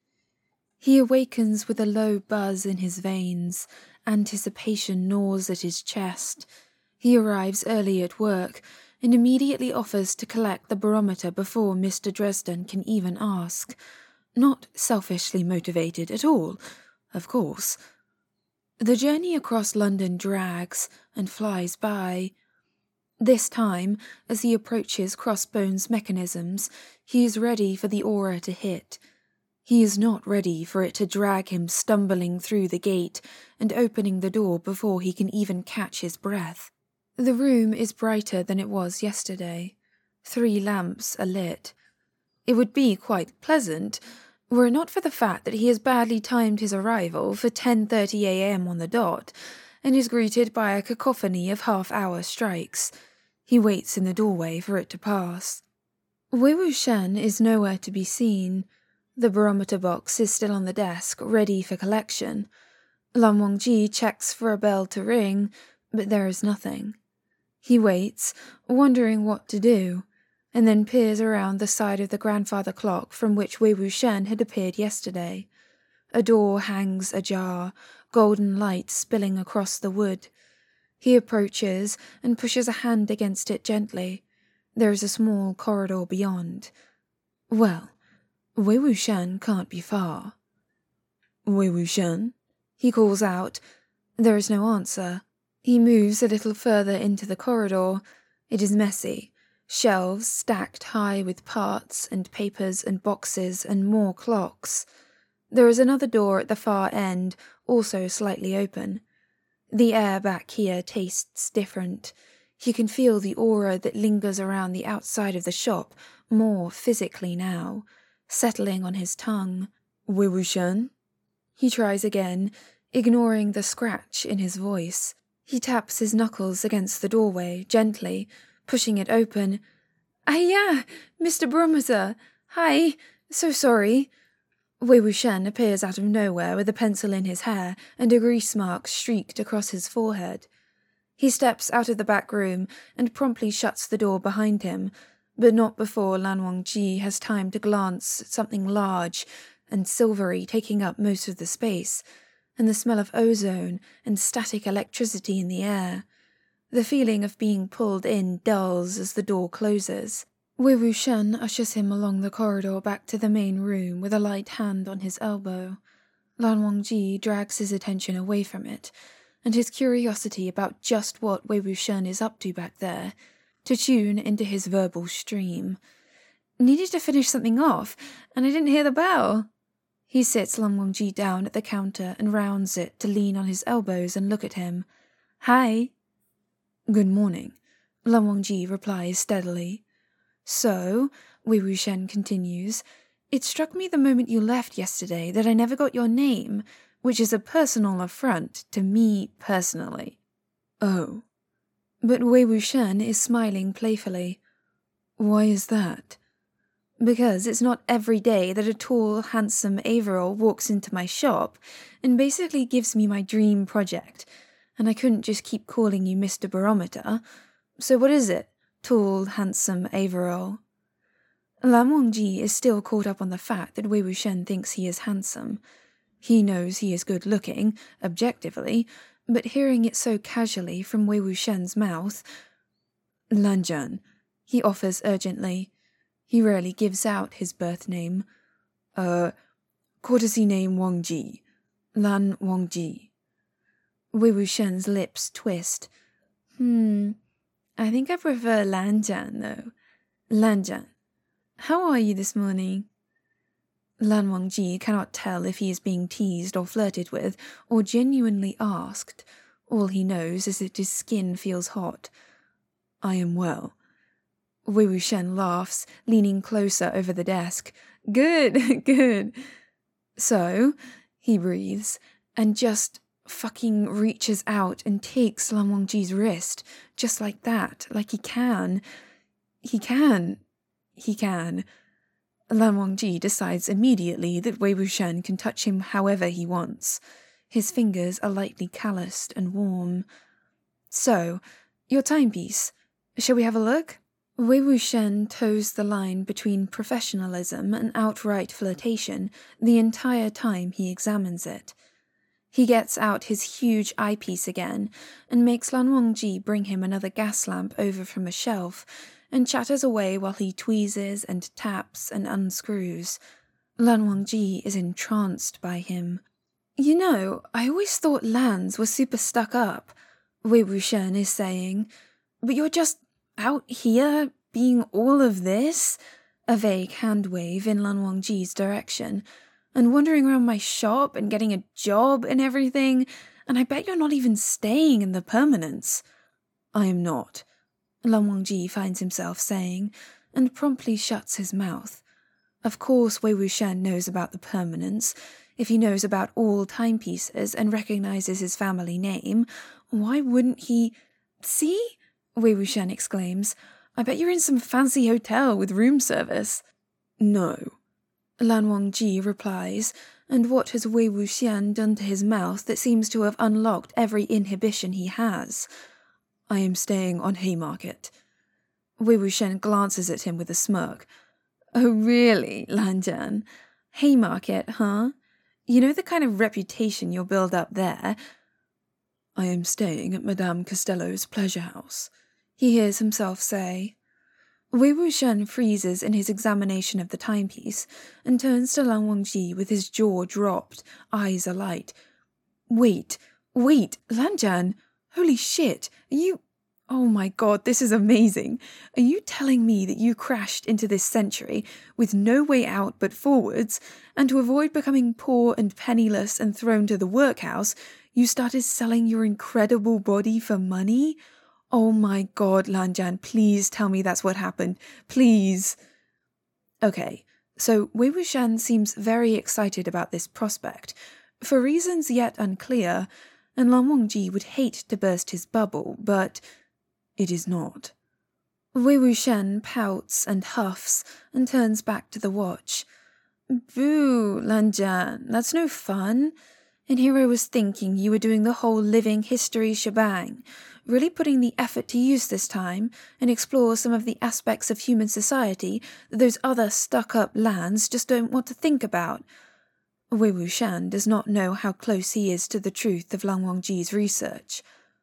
He awakens with a low buzz in his veins. Anticipation gnaws at his chest. He arrives early at work, and immediately offers to collect the barometer before Mister Dresden can even ask. Not selfishly motivated at all, of course. The journey across London drags and flies by. This time, as he approaches Crossbone's mechanisms, he is ready for the aura to hit. He is not ready for it to drag him stumbling through the gate and opening the door before he can even catch his breath. The room is brighter than it was yesterday. Three lamps are lit. It would be quite pleasant, were it not for the fact that he has badly timed his arrival for ten thirty a m on the dot, and is greeted by a cacophony of half-hour strikes. He waits in the doorway for it to pass. Wei Wuxian is nowhere to be seen. The barometer box is still on the desk, ready for collection. Lan Wangji checks for a bell to ring, but there is nothing. He waits, wondering what to do, and then peers around the side of the grandfather clock from which Wei Wuxian had appeared yesterday. A door hangs ajar, golden light spilling across the wood. He approaches and pushes a hand against it gently. There is a small corridor beyond. Well, Wei Wuxian can't be far. Wei Wuxian? He calls out. There is no answer. He moves a little further into the corridor. It is messy. Shelves stacked high with parts and papers and boxes and more clocks. There is another door at the far end, also slightly open. The air back here tastes different. He can feel the aura that lingers around the outside of the shop more physically now, settling on his tongue. Wei Wuxian? He tries again, ignoring the scratch in his voice. He taps his knuckles against the doorway, gently, pushing it open. Ah, yeah, Mister Barometer. Hi, so sorry. Wei Wuxian appears out of nowhere with a pencil in his hair and a grease mark streaked across his forehead. He steps out of the back room and promptly shuts the door behind him, but not before Lan Wangji has time to glance at something large and silvery taking up most of the space, and the smell of ozone and static electricity in the air. The feeling of being pulled in dulls as the door closes. Wei Wuxian ushers him along the corridor back to the main room with a light hand on his elbow. Lan Wangji drags his attention away from it, and his curiosity about just what Wei Wuxian is up to back there, to tune into his verbal stream. Needed to finish something off, and I didn't hear the bell. He sits Lan Wangji down at the counter and rounds it to lean on his elbows and look at him. Hi. Good morning, Lan Wangji replies steadily. So, Wei Wuxian continues, it struck me the moment you left yesterday that I never got your name, which is a personal affront to me personally. Oh. But Wei Wuxian is smiling playfully. Why is that? Because it's not every day that a tall, handsome Averil walks into my shop and basically gives me my dream project, and I couldn't just keep calling you Mister Barometer. So what is it, tall, handsome Averil? Lan Wangji is still caught up on the fact that Wei Wuxian thinks he is handsome. He knows he is good-looking, objectively, but hearing it so casually from Wei Wuxian's mouth... Lanjian, he offers urgently. He rarely gives out his birth name. Uh, courtesy name Wangji. Lan Wangji. Wei Wuxian's lips twist. Hmm, I think I prefer Lanjian, though. Lanjian, how are you this morning? Lan Wangji cannot tell if he is being teased or flirted with, or genuinely asked. All he knows is that his skin feels hot. I am well. Wei Wuxian laughs, leaning closer over the desk. Good, good. So, he breathes, and just fucking reaches out and takes Lan Wangji's wrist, just like that, like he can. He can. He can. Lan Wangji decides immediately that Wei Wuxian can touch him however he wants. His fingers are lightly calloused and warm. So, your timepiece. Shall we have a look? Wei Wuxian toes the line between professionalism and outright flirtation the entire time he examines it. He gets out his huge eyepiece again and makes Lan Wangji bring him another gas lamp over from a shelf, and chatters away while he tweezes and taps and unscrews. Lan Wangji is entranced by him. You know, I always thought Lans were super stuck up, Wei Wuxian is saying, but you're just out here being all of this? A vague hand wave in Lan Wangji's direction, and wandering around my shop and getting a job and everything, and I bet you're not even staying in the permanence. I am not, Lan Wangji finds himself saying, and promptly shuts his mouth. Of course Wei Wuxian knows about the permanence. If he knows about all timepieces and recognizes his family name, why wouldn't he... See? Wei Wuxian exclaims. I bet you're in some fancy hotel with room service. No, Lan Wangji replies, and what has Wei Wuxian done to his mouth that seems to have unlocked every inhibition he has? I am staying on Haymarket. Wei Wuxian glances at him with a smirk. Oh really, Lanjian? Haymarket, huh? You know the kind of reputation you'll build up there? I am staying at Madame Costello's pleasure house, he hears himself say. Wei Wuxian freezes in his examination of the timepiece and turns to Lan Wangji with his jaw dropped, eyes alight. Wait, wait, Lanjian! Holy shit, are you... Oh my god, this is amazing. Are you telling me that you crashed into this century with no way out but forwards, and to avoid becoming poor and penniless and thrown to the workhouse, you started selling your incredible body for money? Oh my god, Lanjian, please tell me that's what happened. Please. Okay, so Wei Wuxian seems very excited about this prospect, for reasons yet unclear, and Lan Wangji would hate to burst his bubble, but it is not. Wei Wuxian pouts and huffs and turns back to the watch. Boo, Lanjian, that's no fun. And here I was thinking you were doing the whole living history shebang. really putting the effort to use this time and explore some of the aspects of human society that those other stuck-up lands just don't want to think about. Wei Wuxian does not know how close he is to the truth of Lan Wangji's research.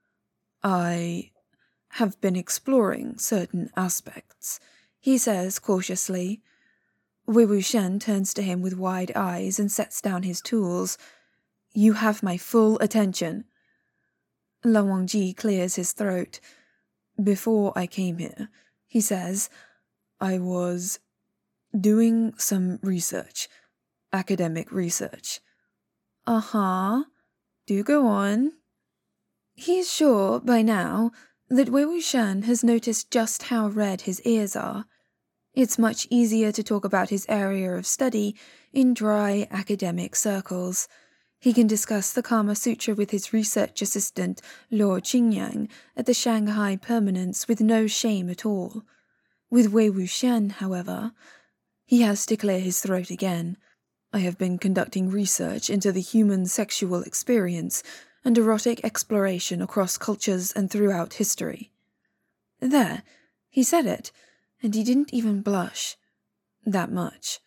I have been exploring certain aspects, he says cautiously. Wei Wuxian turns to him with wide eyes and sets down his tools. You have my full attention. Lan Wangji clears his throat. Before I came here, he says, I was doing some research, academic research. Uh-huh. Do go on. He is sure, by now, that Wei Wuxian has noticed just how red his ears are. It's much easier to talk about his area of study in dry academic circles. He can discuss the Kama Sutra with his research assistant, Luo Qingyang, at the Shanghai Permanence with no shame at all. With Wei Wuxian, however, he has to clear his throat again. I have been conducting research into the human sexual experience and erotic exploration across cultures and throughout history. There, he said it, and he didn't even blush. That much.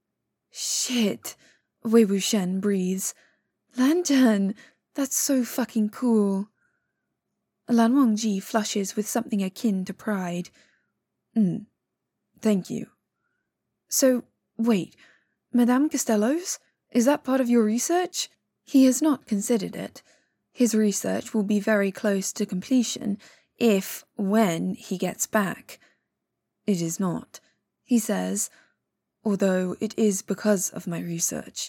Shit, Wei Wuxian breathes. Lantern, that's so fucking cool. Lan Wangji flushes with something akin to pride. Mm, thank you. So, wait, Madame Costello's? Is that part of your research? He has not considered it. His research will be very close to completion if, when he gets back. It is not, he says, although it is because of my research.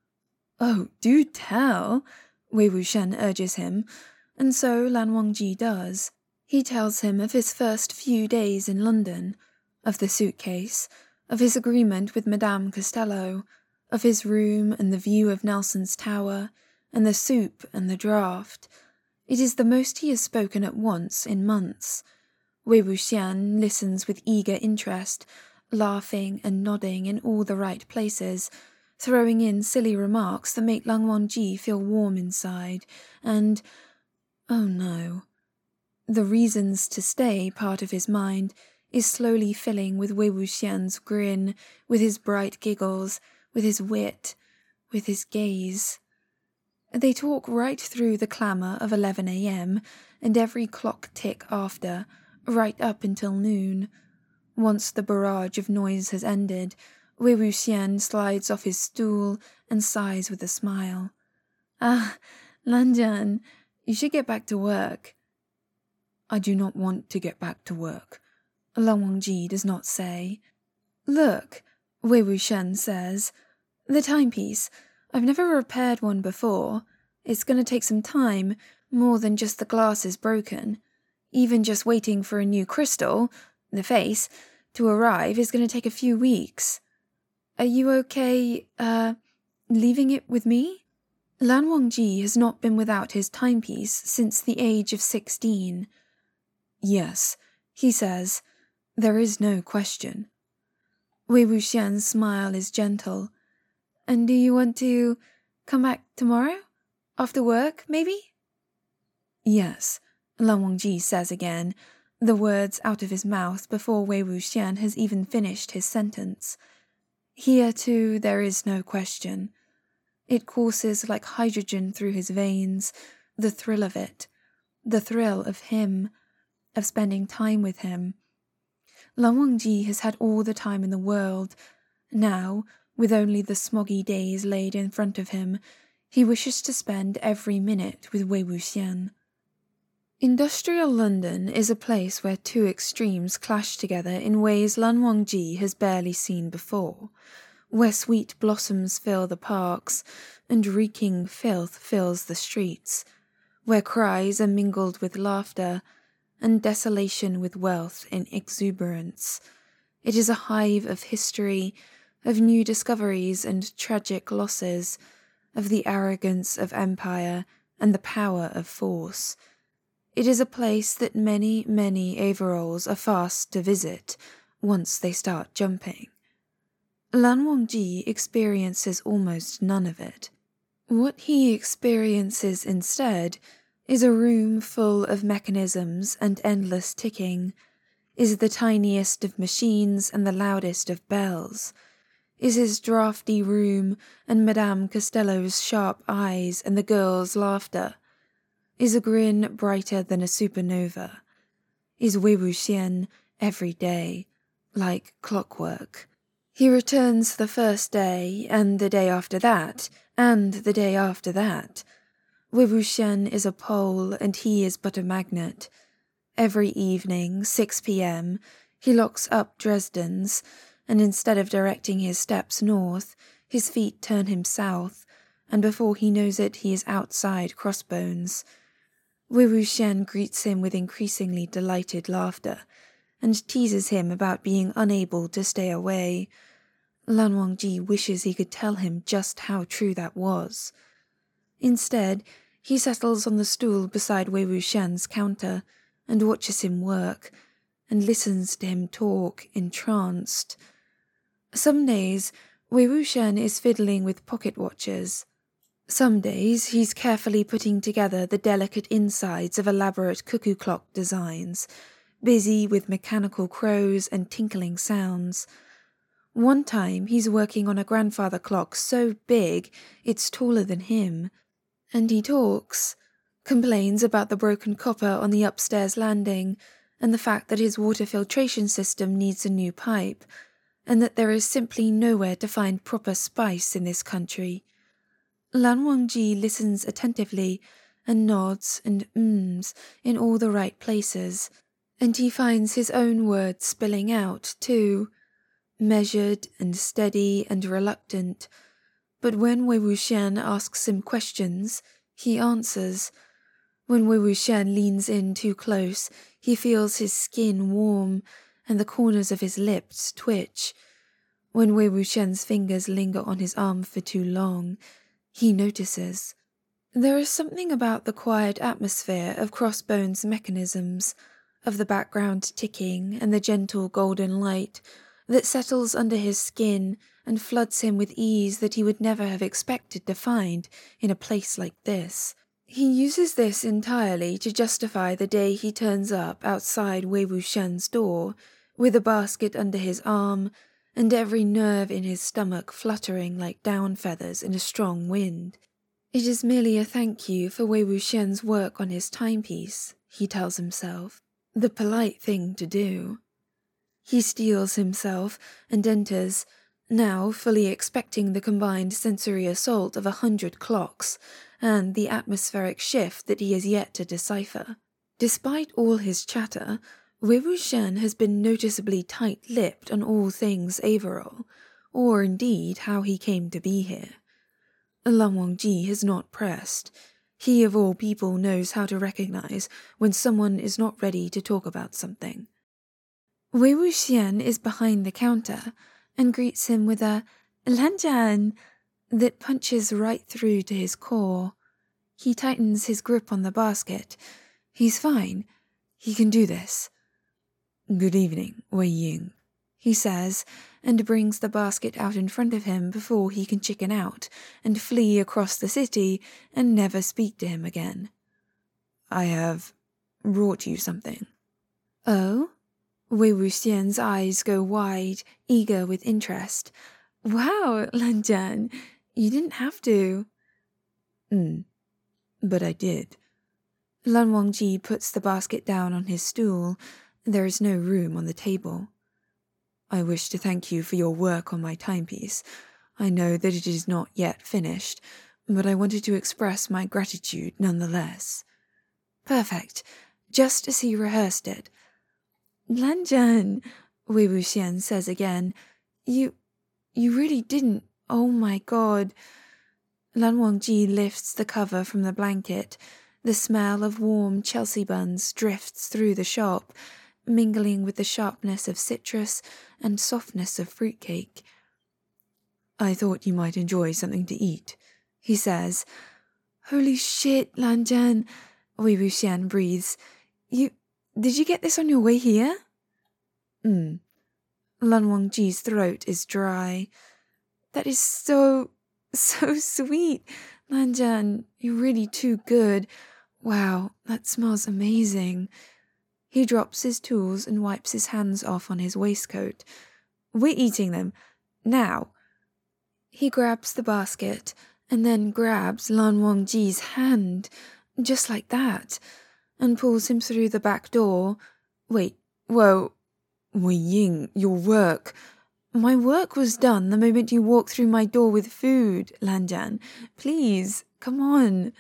Oh, do tell, Wei Wuxian urges him, and so Lan Wangji does. He tells him of his first few days in London, of the suitcase, of his agreement with Madame Costello, of his room and the view of Nelson's Tower, and the soup and the draught. It is the most he has spoken at once in months. Wei Wuxian listens with eager interest, laughing and nodding in all the right places, throwing in silly remarks that make Lan Wangji feel warm inside, and, oh no, the reasons to stay part of his mind is slowly filling with Wei Wuxian's grin, with his bright giggles, with his wit, with his gaze. They talk right through the clamour of eleven a.m. and every clock tick after, right up until noon. Once the barrage of noise has ended, Wei Wuxian slides off his stool and sighs with a smile. Ah, Lanjian, you should get back to work. I do not want to get back to work, Lan Wangji does not say. Look, Wei Wuxian says, the timepiece. I've never repaired one before. It's going to take some time, more than just the glass is broken. Even just waiting for a new crystal, the face, to arrive is going to take a few weeks. Are you okay, uh, leaving it with me? Lan Wangji has not been without his timepiece since the age of sixteen. Yes, he says, there is no question. Wei Wuxian's smile is gentle. And do you want to come back tomorrow? After work, maybe? Yes, Lan Wangji says again, the words out of his mouth before Wei Wuxian has even finished his sentence. Here, too, there is no question. It courses like hydrogen through his veins, the thrill of it, the thrill of him, of spending time with him. Lan Wangji has had all the time in the world. Now, with only the smoggy days laid in front of him, he wishes to spend every minute with Wei Wuxian. Industrial London is a place where two extremes clash together in ways Lan Wangji has barely seen before, where sweet blossoms fill the parks and reeking filth fills the streets, where cries are mingled with laughter and desolation with wealth in exuberance. It is a hive of history, of new discoveries and tragic losses, of the arrogance of empire and the power of force. It is a place that many, many Averols are fast to visit once they start jumping. Lan Wangji experiences almost none of it. What he experiences instead Is a room full of mechanisms and endless ticking? Is the tiniest of machines and the loudest of bells? Is his draughty room and Madame Costello's sharp eyes and the girl's laughter? Is a grin brighter than a supernova? Is Wei Wuxian every day, like clockwork? He returns the first day, and the day after that, and the day after that. Wei Wuxian is a pole, and he is but a magnet. Every evening, six p.m., he locks up Dresden's, and instead of directing his steps north, his feet turn him south, and before he knows it, he is outside Crossbones. Wei Wuxian greets him with increasingly delighted laughter, and teases him about being unable to stay away. Lan Wangji wishes he could tell him just how true that was. Instead, he settles on the stool beside Wei Wuxian's counter and watches him work, and listens to him talk, entranced. Some days, Wei Wuxian is fiddling with pocket watches. Some days, he's carefully putting together the delicate insides of elaborate cuckoo clock designs, busy with mechanical crows and tinkling sounds. One time, he's working on a grandfather clock so big it's taller than him, and he talks. Complains about the broken copper on the upstairs landing, and the fact that his water filtration system needs a new pipe, and that there is simply nowhere to find proper spice in this country. Lan Wangji listens attentively and nods and ums in all the right places, and he finds his own words spilling out, too, measured and steady and reluctant. But when Wei Wuxian asks him questions, he answers. When Wei Wuxian leans in too close, he feels his skin warm and the corners of his lips twitch. When Wei Wuxian's fingers linger on his arm for too long, he notices. There is something about the quiet atmosphere of Crossbones' mechanisms, of the background ticking and the gentle golden light, that settles under his skin and floods him with ease that he would never have expected to find in a place like this. He uses this entirely to justify the day he turns up outside Wei Wuxian's door, with a basket under his arm, and every nerve in his stomach fluttering like down feathers in a strong wind. It is merely a thank you for Wei Wuxian's work on his timepiece, he tells himself, the polite thing to do. He steels himself and enters, now fully expecting the combined sensory assault of a hundred clocks, and the atmospheric shift that he has yet to decipher. Despite all his chatter, Wei Wuxian has been noticeably tight-lipped on all things Averil, or indeed how he came to be here. Lan Wangji has not pressed. He of all people knows how to recognize when someone is not ready to talk about something. Wei Wuxian is behind the counter and greets him with a "Lanjian" that punches right through to his core. He tightens his grip on the basket. He's fine. He can do this. "Good evening, Wei Ying," he says, and brings the basket out in front of him before he can chicken out and flee across the city and never speak to him again. "I have brought you something." "Oh?" Wei Wuxian's eyes go wide, eager with interest. "Wow, Lanjian, you didn't have to." Hmm, but I did." Lan Wangji puts the basket down on his stool. There is no room on the table. "I wish to thank you for your work on my timepiece. I know that it is not yet finished, but I wanted to express my gratitude nonetheless." "Perfect, just as he rehearsed it." "Lanjian," Wei Wuxian says again, you, you really didn't, oh my god." Lan Wangji lifts the cover from the blanket. The smell of warm Chelsea buns drifts through the shop, mingling with the sharpness of citrus and softness of fruitcake. "I thought you might enjoy something to eat," he says. "Holy shit, Lanjian," Wei Wuxian breathes. You... Did you get this on your way here?" Hmm. Lan Wangji's throat is dry. "That is so, so sweet. Lanjian, you're really too good. Wow, that smells amazing. He drops his tools and wipes his hands off on his waistcoat. We're eating them. Now. He grabs the basket and then grabs Lan Wangji's hand, just like that, and pulls him through the back door. Wait, whoa. Wei Ying, your work. My work was done the moment you walked through my door with food, Lanjian. Please, come on.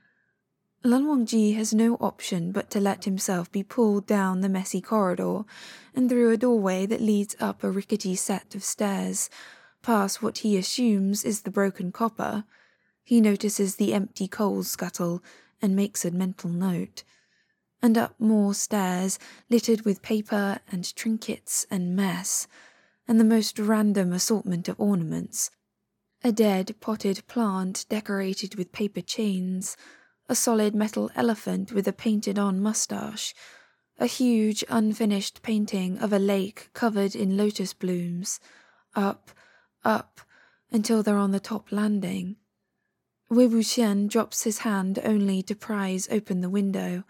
Lan Wangji has no option but to let himself be pulled down the messy corridor and through a doorway that leads up a rickety set of stairs, past what he assumes is the broken copper. He notices the empty coal scuttle and makes a mental note. And up more stairs littered with paper and trinkets and mess, and the most random assortment of ornaments. A dead potted plant decorated with paper chains, a solid metal elephant with a painted-on moustache, a huge unfinished painting of a lake covered in lotus blooms, up, up, until they're on the top landing. Wei Wuxian drops his hand only to prise open the window.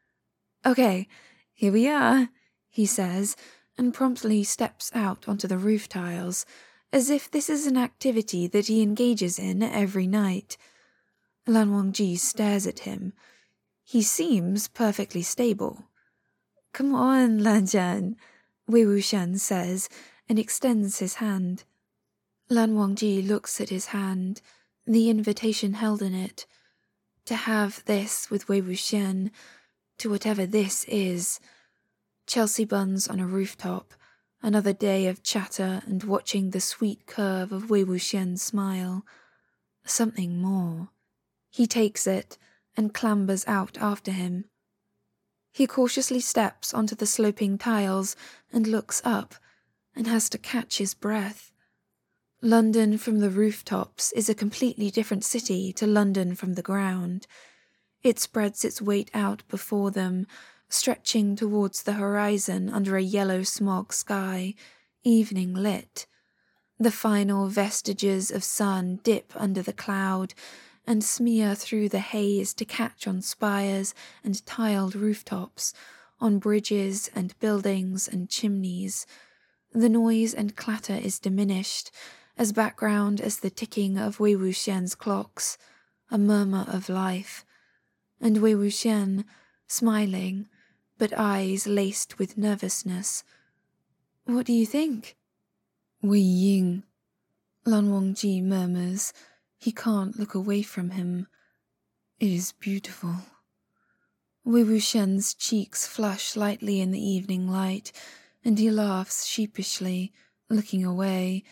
Okay, here we are, he says, and promptly steps out onto the roof tiles, as if this is an activity that he engages in every night. Lan Wangji stares at him. He seems perfectly stable. Come on, Lanjian, Wei Wuxian says, and extends his hand. Lan Wangji looks at his hand, the invitation held in it. To have this with Wei Wuxian, to whatever this is. Chelsea buns on a rooftop, another day of chatter and watching the sweet curve of Wei Wuxian's smile. Something more. He takes it and clambers out after him. He cautiously steps onto the sloping tiles and looks up, and has to catch his breath. London from the rooftops is a completely different city to London from the ground. It spreads its weight out before them, stretching towards the horizon under a yellow smog sky, evening lit. The final vestiges of sun dip under the cloud and smear through the haze to catch on spires and tiled rooftops, on bridges and buildings and chimneys. The noise and clatter is diminished, as background as the ticking of Wei Wuxian's clocks, a murmur of life. And Wei Wuxian, smiling, but eyes laced with nervousness. What do you think? Wei Ying, Lan Wangji murmurs. He can't look away from him. It is beautiful. Wei Wuxian's cheeks flush lightly in the evening light, and he laughs sheepishly, looking away.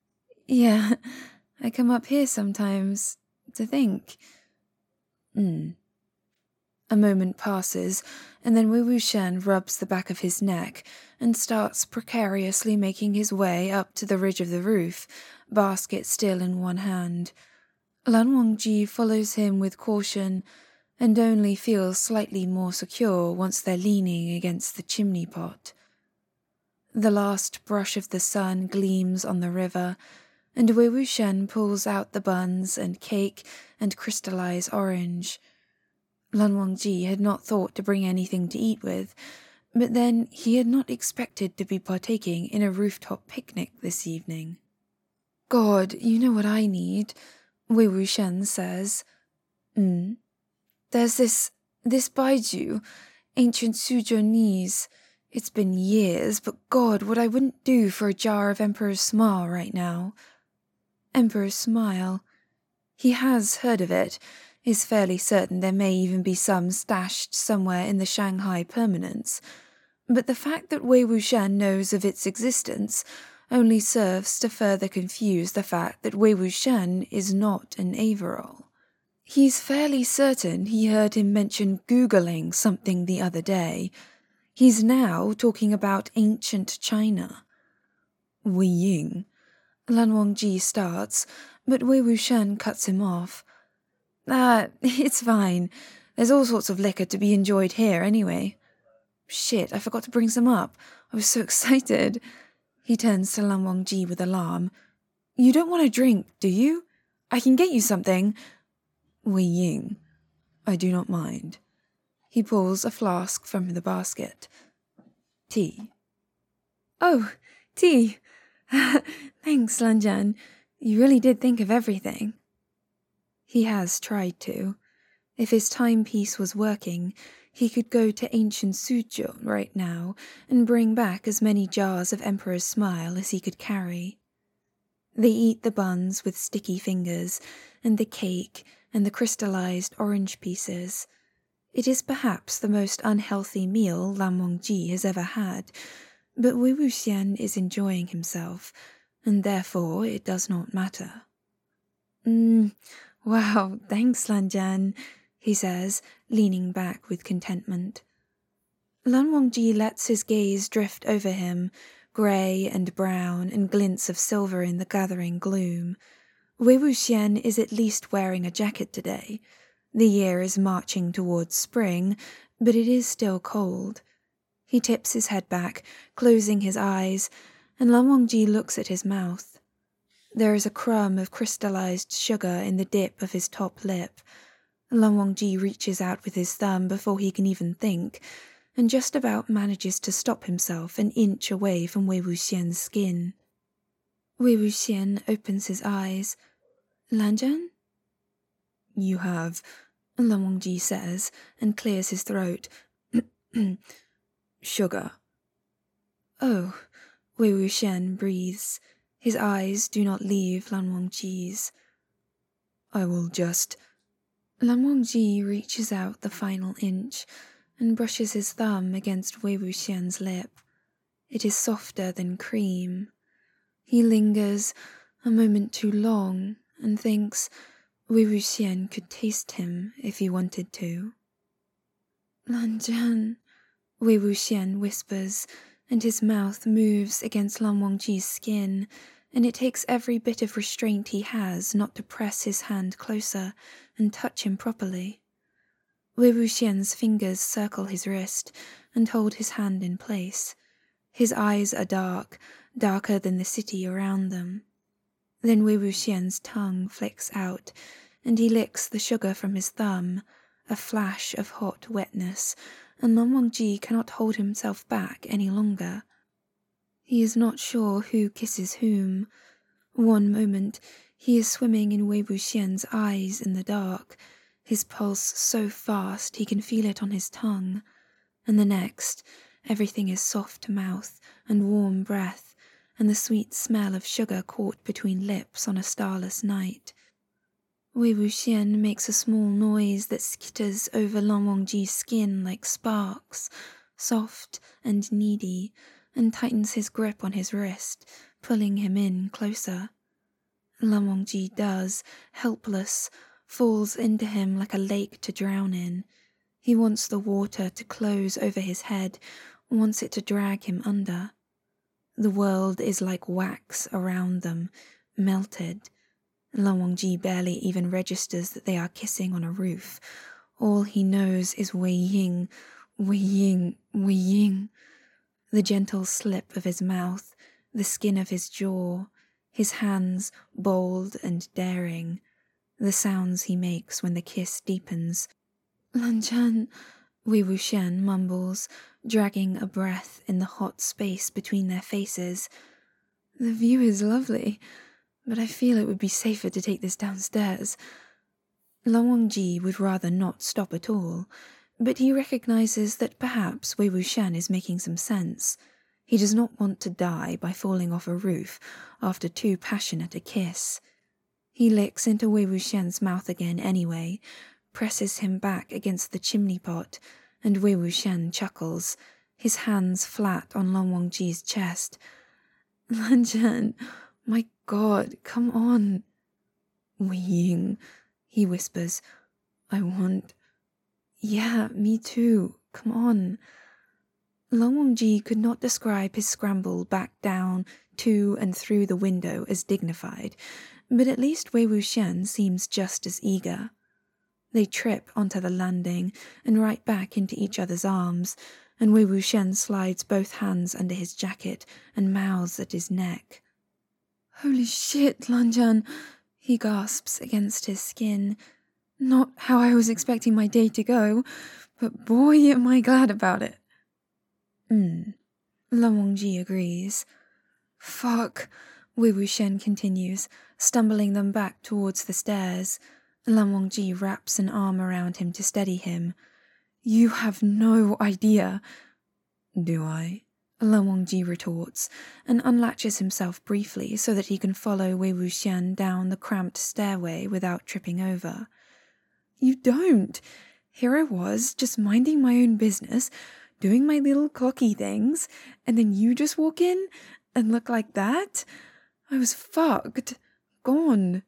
Yeah, I come up here sometimes to think. Hmm. A moment passes, and then Wei Wuxian rubs the back of his neck and starts precariously making his way up to the ridge of the roof, basket still in one hand. Lan Wangji follows him with caution, and only feels slightly more secure once they're leaning against the chimney pot. The last brush of the sun gleams on the river, and Wei Wuxian pulls out the buns and cake and crystallized orange. Lan Wangji had not thought to bring anything to eat with, but then he had not expected to be partaking in a rooftop picnic this evening. God, you know what I need, Wei Wuxian says. Hmm? There's this, this Baiju, ancient Suzhou's. It's been years, but God, what I wouldn't do for a jar of Emperor's Smile right now. Emperor's Smile. He has heard of it, is fairly certain there may even be some stashed somewhere in the Shanghai permanence, but the fact that Wei Wuxian knows of its existence only serves to further confuse the fact that Wei Wuxian is not an Averil. He's fairly certain he heard him mention Googling something the other day. He's now talking about ancient China. Wei Ying. Lan Wangji starts, but Wei Wuxian cuts him off. Ah, it's fine. There's all sorts of liquor to be enjoyed here anyway. Shit, I forgot to bring some up. I was so excited. He turns to Lan Wangji with alarm. You don't want a drink, do you? I can get you something. Wei Ying. I do not mind. He pulls a flask from the basket. Tea. Oh, tea. Thanks, Lanjan. You really did think of everything. He has tried to. If his timepiece was working, he could go to ancient Suzhou right now and bring back as many jars of Emperor's Smile as he could carry. They eat the buns with sticky fingers, and the cake, and the crystallized orange pieces. It is perhaps the most unhealthy meal Lan Wangji has ever had, but Wei Wuxian is enjoying himself, and therefore it does not matter. Mmm, wow, thanks, Lanjan, he says, leaning back with contentment. Lan Wangji lets his gaze drift over him, grey and brown and glints of silver in the gathering gloom. Wei Wuxian is at least wearing a jacket today. The year is marching towards spring, but it is still cold. He tips his head back, closing his eyes, and Lan Wangji looks at his mouth. There is a crumb of crystallized sugar in the dip of his top lip. Lan Wangji reaches out with his thumb before he can even think, and just about manages to stop himself an inch away from Wei Wuxian's skin. Wei Wuxian opens his eyes. Lanjan? You have, Lan Wangji says, and clears his throat. Sugar. Oh, Wei Wuxian breathes. His eyes do not leave Lan Wangji's. I will just... Lan Wangji reaches out the final inch and brushes his thumb against Wei Wuxian's lip. It is softer than cream. He lingers a moment too long and thinks Wei Wuxian could taste him if he wanted to. Lanjan, Wei Wuxian whispers, and his mouth moves against Lan Wangji's skin, and it takes every bit of restraint he has not to press his hand closer and touch him properly. Wei Wuxian's fingers circle his wrist and hold his hand in place. His eyes are dark, darker than the city around them. Then Wei Wuxian's tongue flicks out, and he licks the sugar from his thumb, a flash of hot wetness, and Lan Wangji cannot hold himself back any longer. He is not sure who kisses whom. One moment, he is swimming in Wei Wuxian's eyes in the dark, his pulse so fast he can feel it on his tongue, and the next, everything is soft mouth and warm breath, and the sweet smell of sugar caught between lips on a starless night. Wei Wuxian makes a small noise that skitters over Lan Wangji's skin like sparks, soft and needy, and tightens his grip on his wrist, pulling him in closer. Lan Wangji does, helpless, falls into him like a lake to drown in. He wants the water to close over his head, wants it to drag him under. The world is like wax around them, melted. Lan Wangji barely even registers that they are kissing on a roof. All he knows is Wei Ying, Wei Ying, Wei Ying. The gentle slip of his mouth, the skin of his jaw, his hands bold and daring, the sounds he makes when the kiss deepens. Lanjan, Wei Wuxian mumbles, dragging a breath in the hot space between their faces. The view is lovely, but I feel it would be safer to take this downstairs. Lan Wangji would rather not stop at all, but he recognizes that perhaps Wei Wuxian is making some sense. He does not want to die by falling off a roof after too passionate a kiss. He licks into Wei Wuxian's mouth again anyway, presses him back against the chimney pot, and Wei Wuxian chuckles, his hands flat on Lan Wangji's chest. Lanjan, my God, come on. Wei Ying, he whispers, I want... Yeah, me too, come on. Lan Wangji could not describe his scramble back down to and through the window as dignified, but at least Wei Wuxian seems just as eager. They trip onto the landing and right back into each other's arms, and Wei Wuxian slides both hands under his jacket and mouths at his neck. Holy shit, Lanjan, he gasps against his skin. Not how I was expecting my day to go, but boy am I glad about it. Hmm. Lan Wangji agrees. Fuck, Wei Wuxian continues, stumbling them back towards the stairs. Lan Wangji wraps an arm around him to steady him. You have no idea. Do I? Lan Wangji retorts, and unlatches himself briefly so that he can follow Wei Wuxian down the cramped stairway without tripping over. You don't. Here I was, just minding my own business, doing my little cocky things, and then you just walk in and look like that? I was fucked. Gone.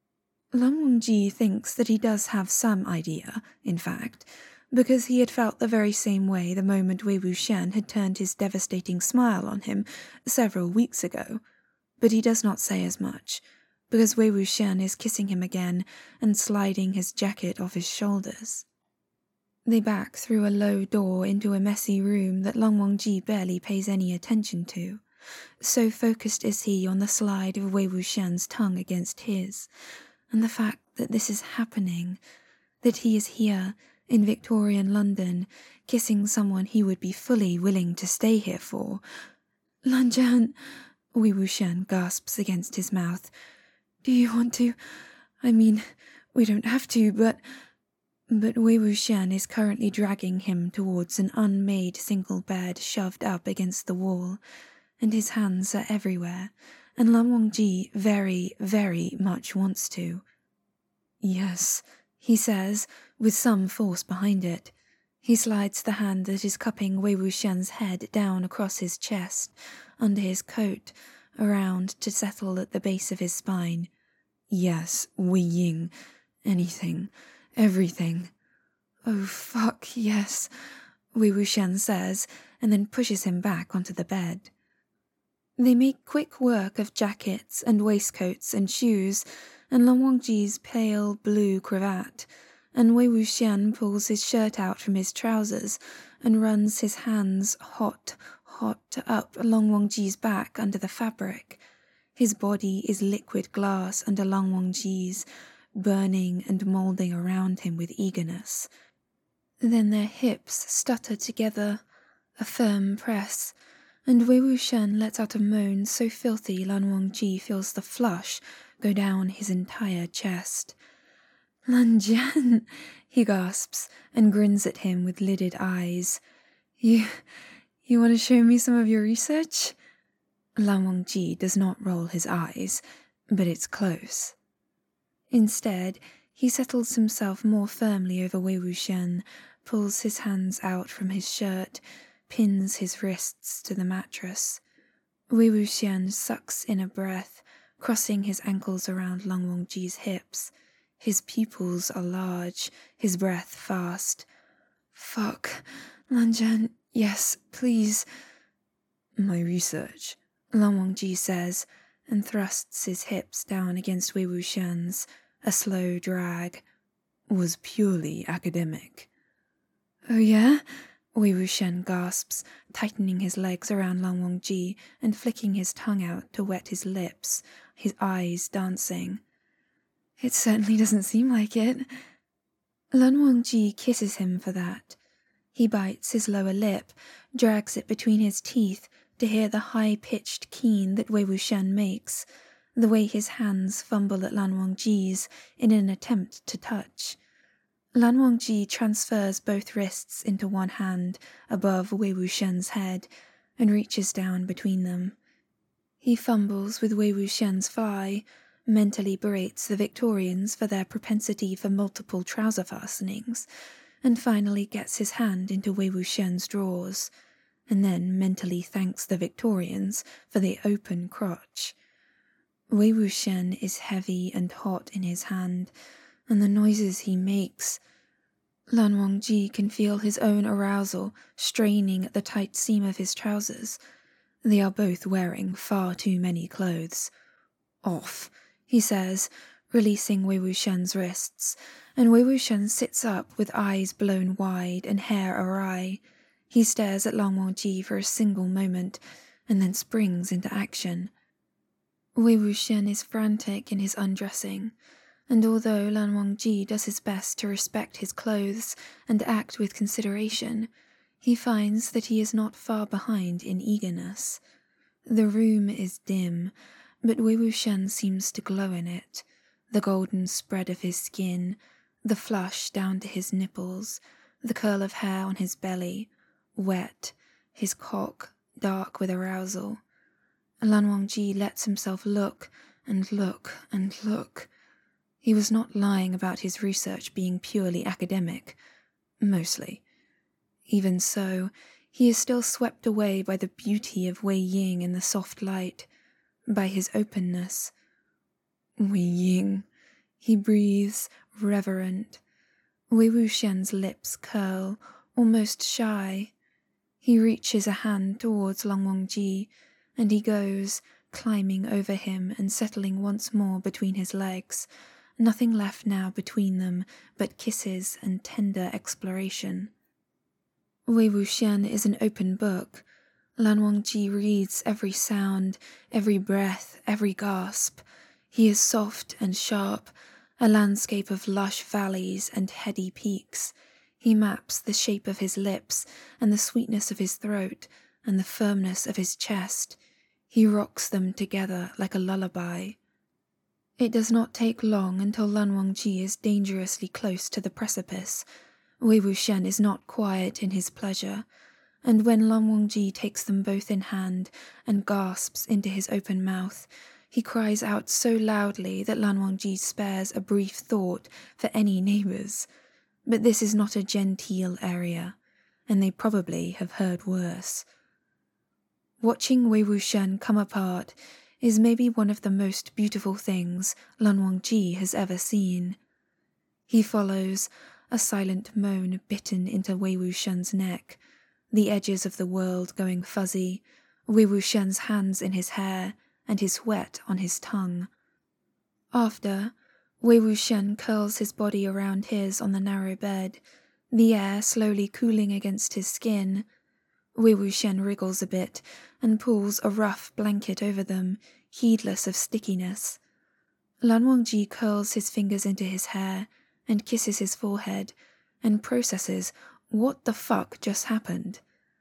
Lan Wangji thinks that he does have some idea, in fact, because he had felt the very same way the moment Wei Wuxian had turned his devastating smile on him several weeks ago. But he does not say as much, because Wei Wuxian is kissing him again and sliding his jacket off his shoulders. They back through a low door into a messy room that Lan Wangji barely pays any attention to. So focused is he on the slide of Wei Wuxian's tongue against his, and the fact that this is happening, that he is here, in Victorian London, kissing someone he would be fully willing to stay here for. Lanjian, Wei Wuxian gasps against his mouth. Do you want to? I mean, we don't have to, but... But Wei Wuxian is currently dragging him towards an unmade single bed shoved up against the wall, and his hands are everywhere, and Lan Wangji very, very much wants to. Yes, he says, with some force behind it. He slides the hand that is cupping Wei Wuxian's head down across his chest, under his coat, around to settle at the base of his spine. Yes, Wei Ying. Anything. Everything. Oh, fuck, yes, Wei Wuxian says, and then pushes him back onto the bed. They make quick work of jackets and waistcoats and shoes, and Lan Wangji's pale blue cravat, and Wei Wuxian pulls his shirt out from his trousers and runs his hands hot, hot up Lan Wangji's back under the fabric. His body is liquid glass under Lan Wangji's, burning and moulding around him with eagerness. Then their hips stutter together, a firm press, and Wei Wuxian lets out a moan so filthy Lan Wangji feels the flush go down his entire chest. Lanjian, he gasps and grins at him with lidded eyes. You, you want to show me some of your research? Lan Wangji does not roll his eyes, but it's close. Instead, he settles himself more firmly over Wei Wuxian, pulls his hands out from his shirt, pins his wrists to the mattress. Wei Wuxian sucks in a breath, crossing his ankles around Lan Wangji's hips. His pupils are large, his breath fast. Fuck, Lanjian, yes, please. My research, Lan Wangji says, and thrusts his hips down against Wei Wuxian's, a slow drag, was purely academic. Oh yeah? Wei Wuxian gasps, tightening his legs around Lan Wangji and flicking his tongue out to wet his lips, his eyes dancing. It certainly doesn't seem like it. Lan Wangji kisses him for that. He bites his lower lip, drags it between his teeth to hear the high-pitched keen that Wei Wuxian makes, the way his hands fumble at Lan Wangji's in an attempt to touch. Lan Wangji transfers both wrists into one hand above Wei Wuxian's head and reaches down between them. He fumbles with Wei Wuxian's fly, mentally berates the Victorians for their propensity for multiple trouser fastenings, and finally gets his hand into Wei Wuxian's drawers, and then mentally thanks the Victorians for the open crotch. Wei Wuxian is heavy and hot in his hand, and the noises he makes. Lan Wangji can feel his own arousal straining at the tight seam of his trousers. They are both wearing far too many clothes. Off, he says, releasing Wei Wuxian's wrists, and Wei Wuxian sits up with eyes blown wide and hair awry. He stares at Lan Wangji for a single moment, and then springs into action. Wei Wuxian is frantic in his undressing. and although Lan Wangji does his best to respect his clothes and act with consideration, he finds that he is not far behind in eagerness. The room is dim, but Wei Wuxian seems to glow in it. The golden spread of his skin, the flush down to his nipples, the curl of hair on his belly, wet, his cock dark with arousal. Lan Wangji lets himself look and look and look. He was not lying about his research being purely academic. Mostly. Even so, he is still swept away by the beauty of Wei Ying in the soft light, by his openness. Wei Ying, he breathes, reverent. Wei Wuxian's lips curl, almost shy. He reaches a hand towards Lan Wangji, and he goes, climbing over him and settling once more between his legs, nothing left now between them but kisses and tender exploration. Wei Wuxian is an open book. Lan Wangji reads every sound, every breath, every gasp. He is soft and sharp, a landscape of lush valleys and heady peaks. He maps the shape of his lips and the sweetness of his throat and the firmness of his chest. He rocks them together like a lullaby. It does not take long until Lan Wangji is dangerously close to the precipice. Wei Wuxian is not quiet in his pleasure, and when Lan Wangji takes them both in hand and gasps into his open mouth, he cries out so loudly that Lan Wangji spares a brief thought for any neighbours. But this is not a genteel area, and they probably have heard worse. Watching Wei Wuxian come apart is maybe one of the most beautiful things Lan Wangji has ever seen. He follows, a silent moan bitten into Wei Wuxian's neck, the edges of the world going fuzzy, Wei Wuxian's hands in his hair, and his sweat on his tongue. After, Wei Wuxian curls his body around his on the narrow bed, the air slowly cooling against his skin. Wei Wuxian wriggles a bit and pulls a rough blanket over them, heedless of stickiness. Lan Wangji curls his fingers into his hair and kisses his forehead and processes what the fuck just happened.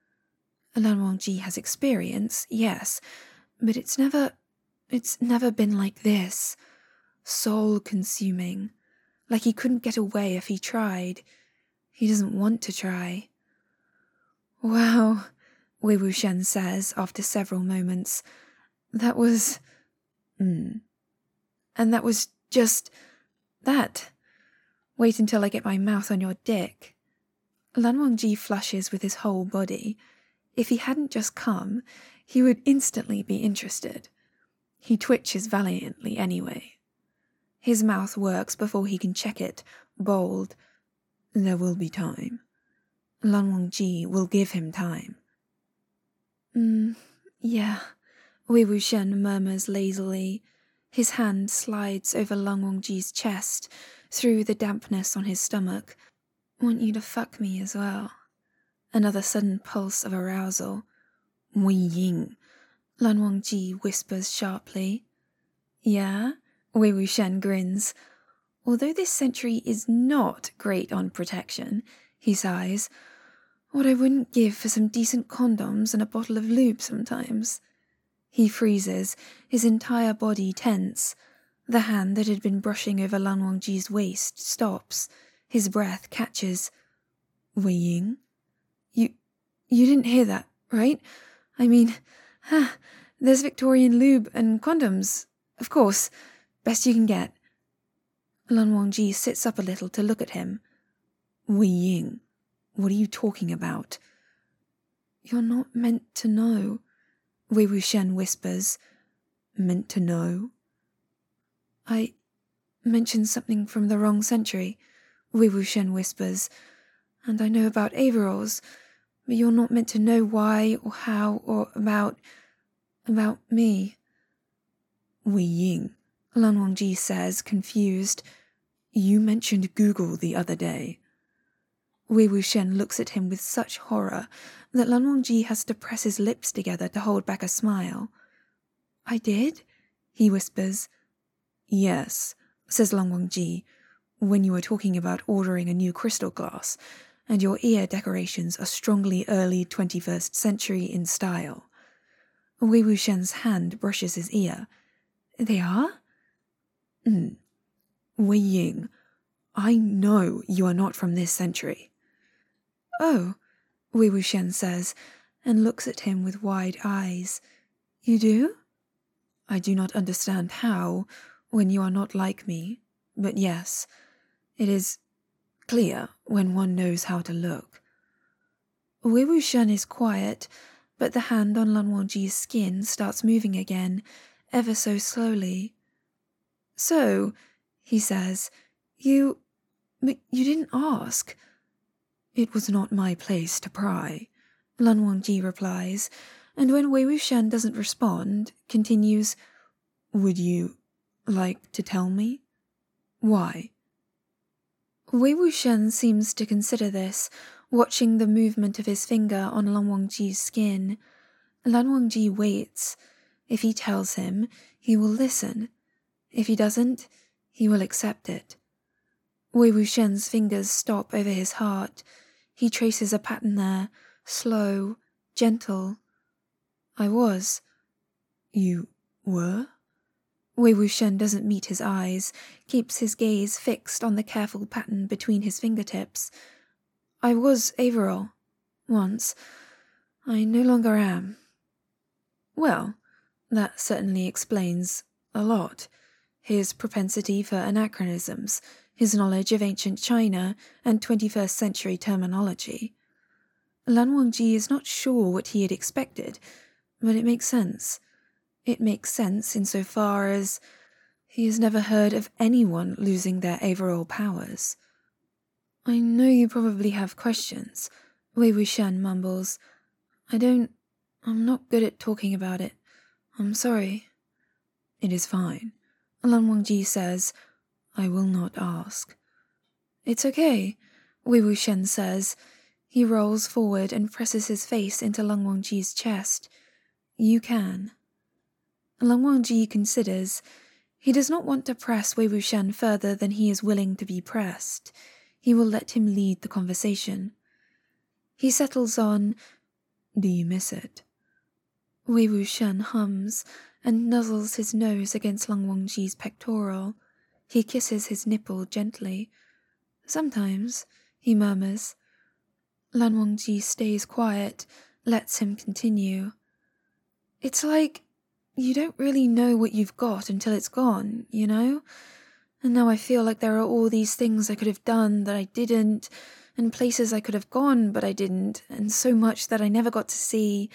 Lan Wangji has experience, yes, but it's never, it's never been like this. Soul-consuming, like he couldn't get away if he tried. He doesn't want to try. Wow, Wei Wuxian says after several moments. That was... Mm. And that was just... that. Wait until I get my mouth on your dick. Lan Wangji flushes with his whole body. If he hadn't just come, he would instantly be interested. He twitches valiantly anyway. His mouth works before he can check it, bold. There will be time. Lan Wangji will give him time. Mm, yeah, Wei Wuxian murmurs lazily. His hand slides over Lan Wangji's chest, through the dampness on his stomach. Want you to fuck me as well. Another sudden pulse of arousal. Wei Ying, Lan Wangji whispers sharply. Yeah? Wei Wuxian grins. Although this sentry is not great on protection, he sighs, what I wouldn't give for some decent condoms and a bottle of lube sometimes. He freezes, his entire body tense. The hand that had been brushing over Lan Wangji's waist stops. His breath catches. Wei Ying? You, you didn't hear that, right? I mean, huh, there's Victorian lube and condoms, of course. Best you can get. Lan Wangji sits up a little to look at him. Wei Ying, what are you talking about? You're not meant to know, Wei Wuxian whispers. Meant to know? I mentioned something from the wrong century, Wei Wuxian whispers, and I know about Averols, but you're not meant to know why or how or about... about me. Wei Ying, Lan Wangji says, confused. You mentioned Google the other day. Wei Wuxian looks at him with such horror that Lan Wangji has to press his lips together to hold back a smile. I did? He whispers. Yes, says Lan Wangji, when you were talking about ordering a new crystal glass, and your ear decorations are strongly early twenty-first century in style. Wei Wuxian's hand brushes his ear. They are? Hmm. Wei Ying, I know you are not from this century. Oh, Wei Wuxian says, and looks at him with wide eyes. You do? I do not understand how, when you are not like me, but yes, it is clear when one knows how to look. Wei Wuxian is quiet, but the hand on Lan Wangji's skin starts moving again, ever so slowly. So, he says, you... but you didn't ask. It was not my place to pry, Lan Wangji replies, and when Wei Wuxian doesn't respond, continues, Would you like to tell me? Why? Wei Wuxian seems to consider this, watching the movement of his finger on Lan Wangji's skin. Lan Wangji waits. If he tells him, he will listen. If he doesn't, he will accept it. Wei Wuxian's fingers stop over his heart. He traces a pattern there, slow, gentle. I was. You were? Wei Wuxian doesn't meet his eyes, keeps his gaze fixed on the careful pattern between his fingertips. I was Averil. Once. I no longer am. Well, that certainly explains a lot. His propensity for anachronisms, his knowledge of ancient China and twenty-first century terminology. Lan Wangji is not sure what he had expected, but it makes sense. It makes sense insofar as he has never heard of anyone losing their Averil powers. I know you probably have questions, Wei Wuxian mumbles. I don't... I'm not good at talking about it. I'm sorry. It is fine. Lan Wangji says, I will not ask. It's okay, Wei Wuxian says. He rolls forward and presses his face into Lan Wangji's chest. You can. Lan Wangji considers. He does not want to press Wei Wuxian further than he is willing to be pressed. He will let him lead the conversation. He settles on, Do you miss it? Wei Wuxian hums and nuzzles his nose against Lan Wangji's pectoral. He kisses his nipple gently. Sometimes, he murmurs. Lan Wangji stays quiet, lets him continue. It's like you don't really know what you've got until it's gone, you know? And now I feel like there are all these things I could have done that I didn't, and places I could have gone but I didn't, and so much that I never got to see.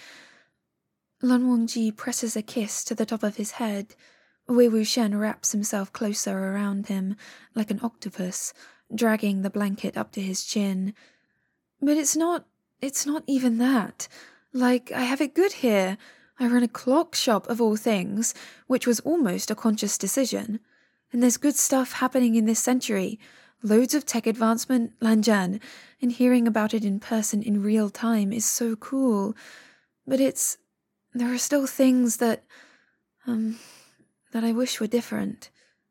Lan Wangji presses a kiss to the top of his head. Wei Wuxian wraps himself closer around him, like an octopus, dragging the blanket up to his chin. But it's not, it's not even that. Like, I have it good here. I run a clock shop of all things, which was almost a conscious decision. And there's good stuff happening in this century. Loads of tech advancement, Lanjian, and hearing about it in person in real time is so cool. But it's... there are still things that... um... that I wish were different.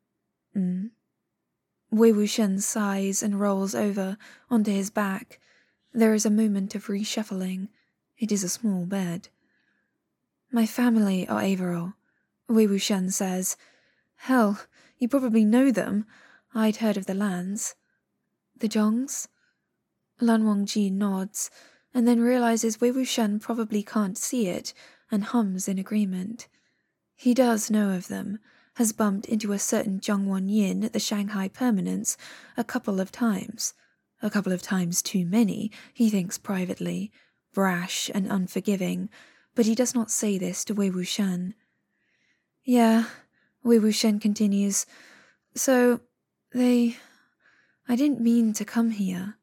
Mm. Wei Wuxian sighs and rolls over onto his back. There is a moment of reshuffling. It is a small bed. My family are Averil, Wei Wuxian says. Hell, you probably know them. I'd heard of the Lans. The Zhongs? Lan Wangji nods, and then realizes Wei Wuxian probably can't see it, and hums in agreement. He does know of them, has bumped into a certain Zhang Wanyin at the Shanghai Permanence a couple of times. A couple of times too many, he thinks privately, brash and unforgiving, but he does not say this to Wei Wuxian. Yeah, Wei Wuxian continues, so, they... I didn't mean to come here.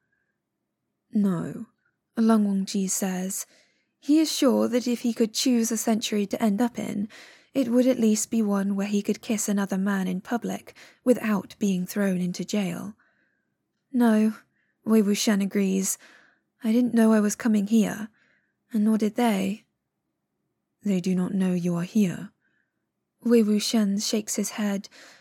No, Lan Wangji says. He is sure that if he could choose a century to end up in, it would at least be one where he could kiss another man in public without being thrown into jail. No, Wei Wuxian agrees. I didn't know I was coming here, and nor did they. They do not know you are here. Wei Wuxian shakes his head,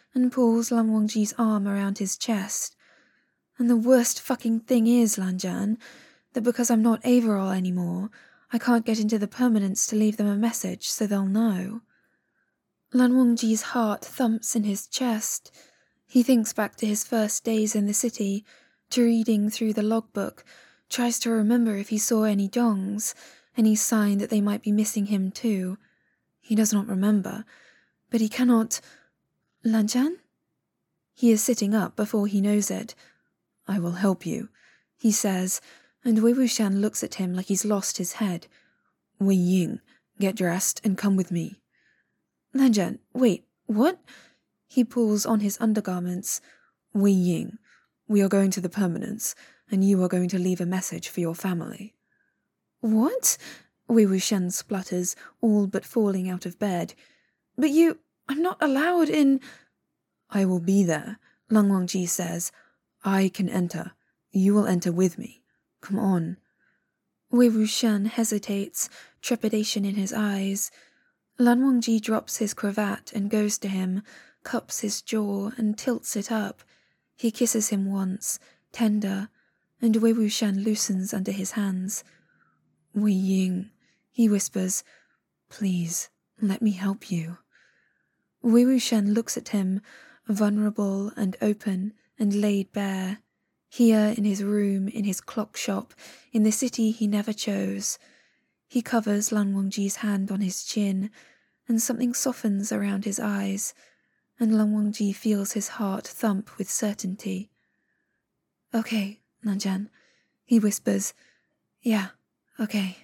and pulls Lan Wangji's arm around his chest. And the worst fucking thing is, Lanjan, that because I'm not Averil anymore, I can't get into the permanence to leave them a message so they'll know. Lan Wangji's heart thumps in his chest. He thinks back to his first days in the city, to reading through the logbook, tries to remember if he saw any dongs, any sign that they might be missing him too. He does not remember, but he cannot... Lanjan? He is sitting up before he knows it. "I will help you," he says, and Wei Wuxian looks at him like he's lost his head. "Wei Ying, get dressed and come with me." "Lanjan, wait, what?" He pulls on his undergarments. "Wei Ying, we are going to the permanence, and you are going to leave a message for your family." "What?" Wei Wuxian splutters, all but falling out of bed. "But you... I'm not allowed in..." "I will be there," Lan Wangji says. "I can enter. You will enter with me. Come on." Wei Wuxian hesitates, trepidation in his eyes. Lan Wangji drops his cravat and goes to him, cups his jaw and tilts it up. He kisses him once, tender, and Wei Wuxian loosens under his hands. "Wei Ying," he whispers, "please, let me help you." Wei Wuxian looks at him, vulnerable and open and laid bare, here in his room, in his clock shop, in the city he never chose. He covers Lan Wangji's hand on his chin, and something softens around his eyes, and Lan Wangji feels his heart thump with certainty. "Okay, Lanjan," he whispers. "Yeah, okay."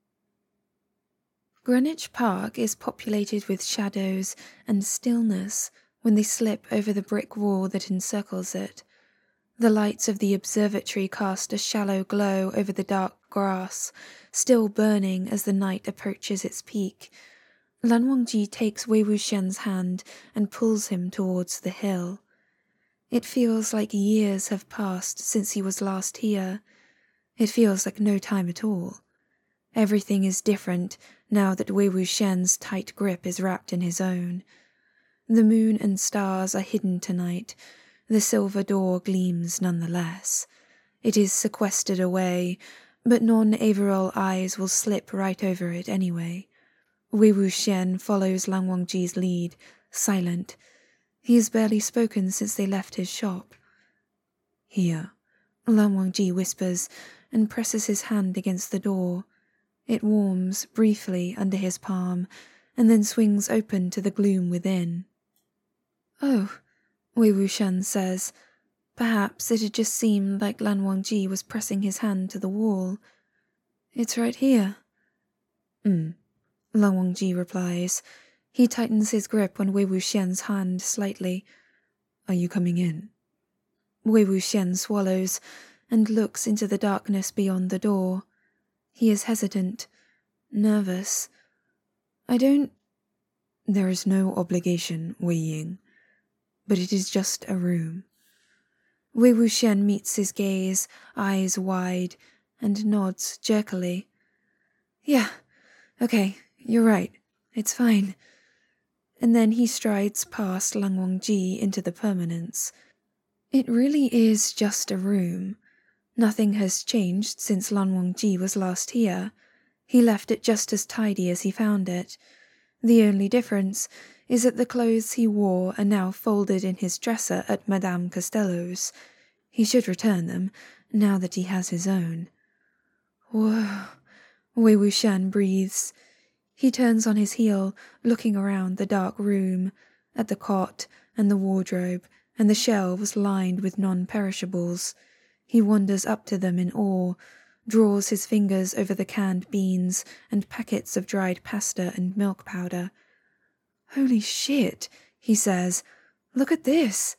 Greenwich Park is populated with shadows and stillness when they slip over the brick wall that encircles it. The lights of the observatory cast a shallow glow over the dark grass, still burning as the night approaches its peak. Lan Wangji takes Wei Wuxian's hand and pulls him towards the hill. It feels like years have passed since he was last here. It feels like no time at all. Everything is different now that Wei Wuxian's tight grip is wrapped in his own. The moon and stars are hidden tonight. The silver door gleams nonetheless. It is sequestered away, but non-Averil eyes will slip right over it anyway. Wei Wuxian follows Lan Wangji's lead, silent. He has barely spoken since they left his shop. "Here," Lan Wangji whispers and presses his hand against the door. It warms briefly under his palm, and then swings open to the gloom within. "Oh," Wei Wuxian says. Perhaps it had just seemed like Lan Wangji was pressing his hand to the wall. "It's right here." "Hmm," Lan Wangji replies. He tightens his grip on Wei Wuxian's hand slightly. "Are you coming in?" Wei Wuxian swallows and looks into the darkness beyond the door. He is hesitant, nervous. "I don't..." "There is no obligation, Wei Ying, but it is just a room." Wei Wuxian meets his gaze, eyes wide, and nods jerkily. "Yeah, okay, you're right, it's fine." And then he strides past Lan Wangji into the permanence. It really is just a room. Nothing has changed since Lan Wangji was last here. He left it just as tidy as he found it. The only difference is that the clothes he wore are now folded in his dresser at Madame Costello's. He should return them, now that he has his own. Whoa, Wei Wuxian breathes. He turns on his heel, looking around the dark room, at the cot and the wardrobe and the shelves lined with non-perishables. He wanders up to them in awe, draws his fingers over the canned beans and packets of dried pasta and milk powder. "Holy shit," he says. "Look at this."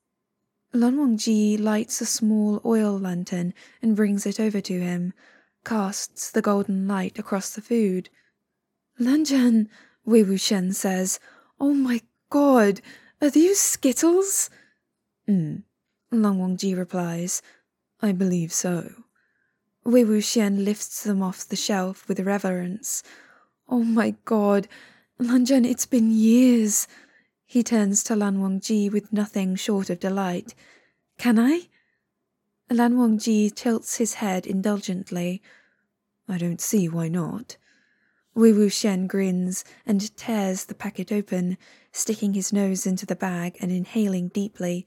Lan Wangji lights a small oil lantern and brings it over to him, casts the golden light across the food. "Lanjan," Wei Wuxian says. "Oh my god, are these Skittles?" "Hmm," Lan Wangji replies. "I believe so." Wei Wuxian lifts them off the shelf with reverence. "Oh my god, Lanjan, it's been years." He turns to Lan Wangji with nothing short of delight. Can I? Lan Wangji tilts his head indulgently. I don't see why not. Wei Wuxian grins and tears the packet open, sticking his nose into the bag and inhaling deeply.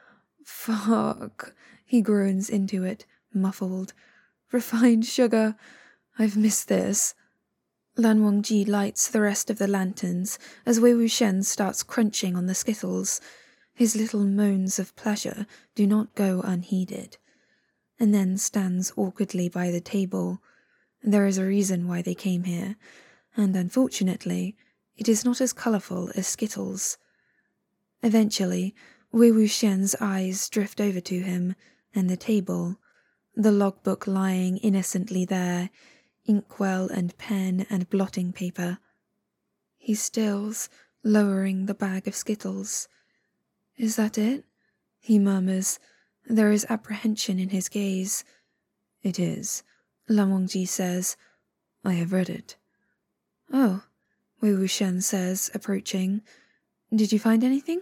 Fuck, he groans into it, muffled. Refined sugar. I've missed this. Lan Wangji lights the rest of the lanterns as Wei Wuxian starts crunching on the skittles. His little moans of pleasure do not go unheeded, and then stands awkwardly by the table. There is a reason why they came here, and unfortunately, it is not as colourful as skittles. Eventually, Wei Wuxian's eyes drift over to him and the table, the logbook lying innocently there, inkwell and pen and blotting paper. He stills, lowering the bag of skittles. Is that it? He murmurs. There is apprehension in his gaze. It is, Lan Wangji says. I have read it. Oh, Wei Wuxian says, approaching. Did you find anything?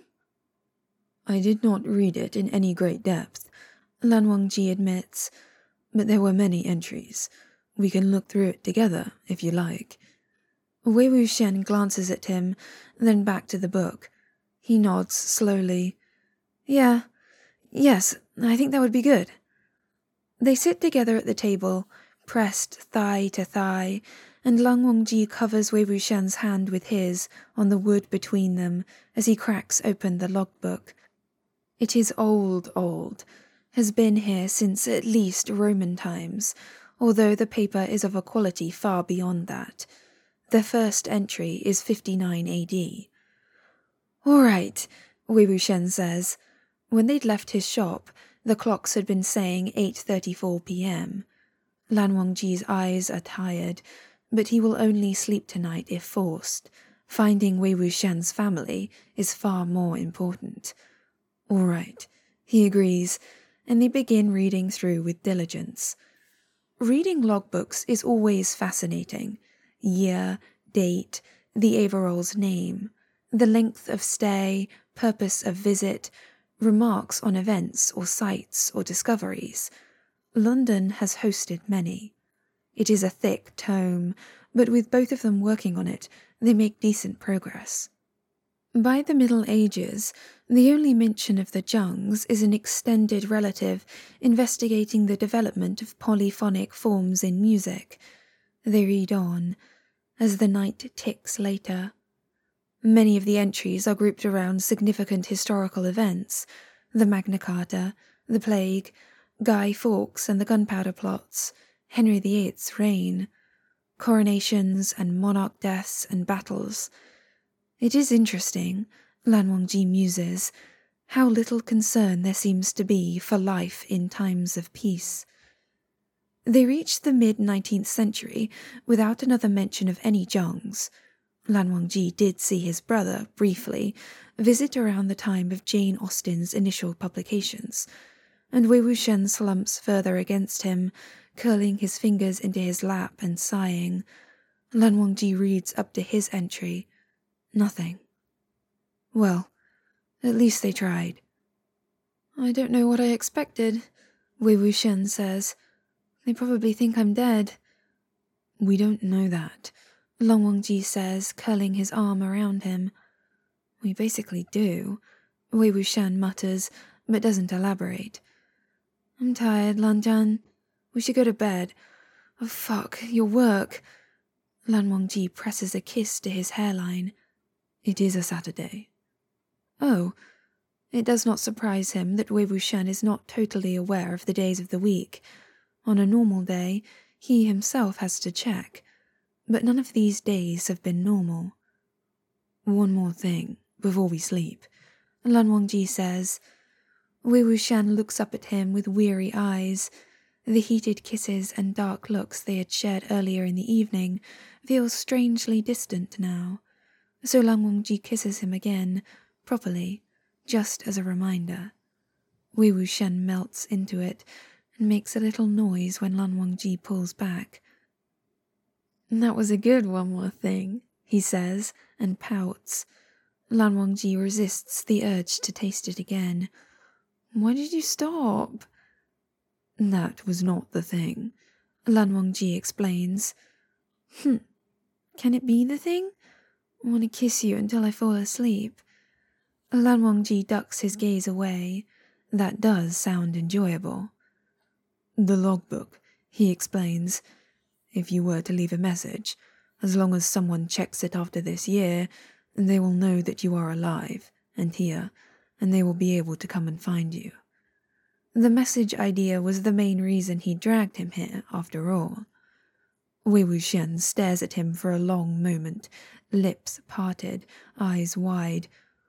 I did not read it in any great depth, Lan Wangji admits, but there were many entries. We can look through it together, if you like. Wei Wuxian glances at him, then back to the book. He nods slowly. Yeah, yes, I think that would be good. They sit together at the table, pressed thigh to thigh, and Lan Wangji covers Wei Wuxian's hand with his on the wood between them as he cracks open the logbook. It is old, old, has been here since at least Roman times, although the paper is of a quality far beyond that. The first entry is fifty-nine A D. All right, Wei Wuxian says. When they'd left his shop, the clocks had been saying eight thirty-four p m Lan Wangji's eyes are tired, but he will only sleep tonight if forced. Finding Wei Wuxian's family is far more important. All right, he agrees, and they begin reading through with diligence. Reading logbooks is always fascinating. Year, date, the Averroll's name, the length of stay, purpose of visit, remarks on events or sights or discoveries. London has hosted many. It is a thick tome, but with both of them working on it, they make decent progress. By the Middle Ages, the only mention of the Zhengs is an extended relative investigating the development of polyphonic forms in music. They read on, as the night ticks later. Many of the entries are grouped around significant historical events, the Magna Carta, the Plague, Guy Fawkes and the Gunpowder Plots, Henry the Eighth's reign, coronations and monarch deaths and battles. It is interesting, Lan Wangji muses, how little concern there seems to be for life in times of peace. They reach the mid-nineteenth century without another mention of any Zhengs. Lan Wangji did see his brother, briefly, visit around the time of Jane Austen's initial publications, and Wei Wuxian slumps further against him, curling his fingers into his lap and sighing. Lan Wangji reads up to his entry. Nothing. Well, at least they tried. I don't know what I expected, Wei Wuxian says. They probably think I'm dead. We don't know that, Lan Wangji says, curling his arm around him. We basically do, Wei Wuxian mutters, but doesn't elaborate. I'm tired, Lanjian. We should go to bed. Oh fuck, your work. Lan Wangji presses a kiss to his hairline. It is a Saturday. Oh, it does not surprise him that Wei Wuxian is not totally aware of the days of the week. On a normal day, he himself has to check, but none of these days have been normal. One more thing, before we sleep, Lan Wangji says. Wei Wuxian looks up at him with weary eyes. The heated kisses and dark looks they had shared earlier in the evening feel strangely distant now. So Lan Wangji kisses him again, properly, just as a reminder. Wei Wuxian melts into it and makes a little noise when Lan Wangji pulls back. That was a good one more thing, he says, and pouts. Lan Wangji resists the urge to taste it again. Why did you stop? That was not the thing, Lan Wangji explains. Hm, can it be the thing? I want to kiss you until I fall asleep. Lan Wangji ducks his gaze away. That does sound enjoyable. The logbook, he explains. If you were to leave a message, as long as someone checks it after this year, they will know that you are alive and here, and they will be able to come and find you. The message idea was the main reason he dragged him here, after all. Wei Wuxian stares at him for a long moment, lips parted, eyes wide.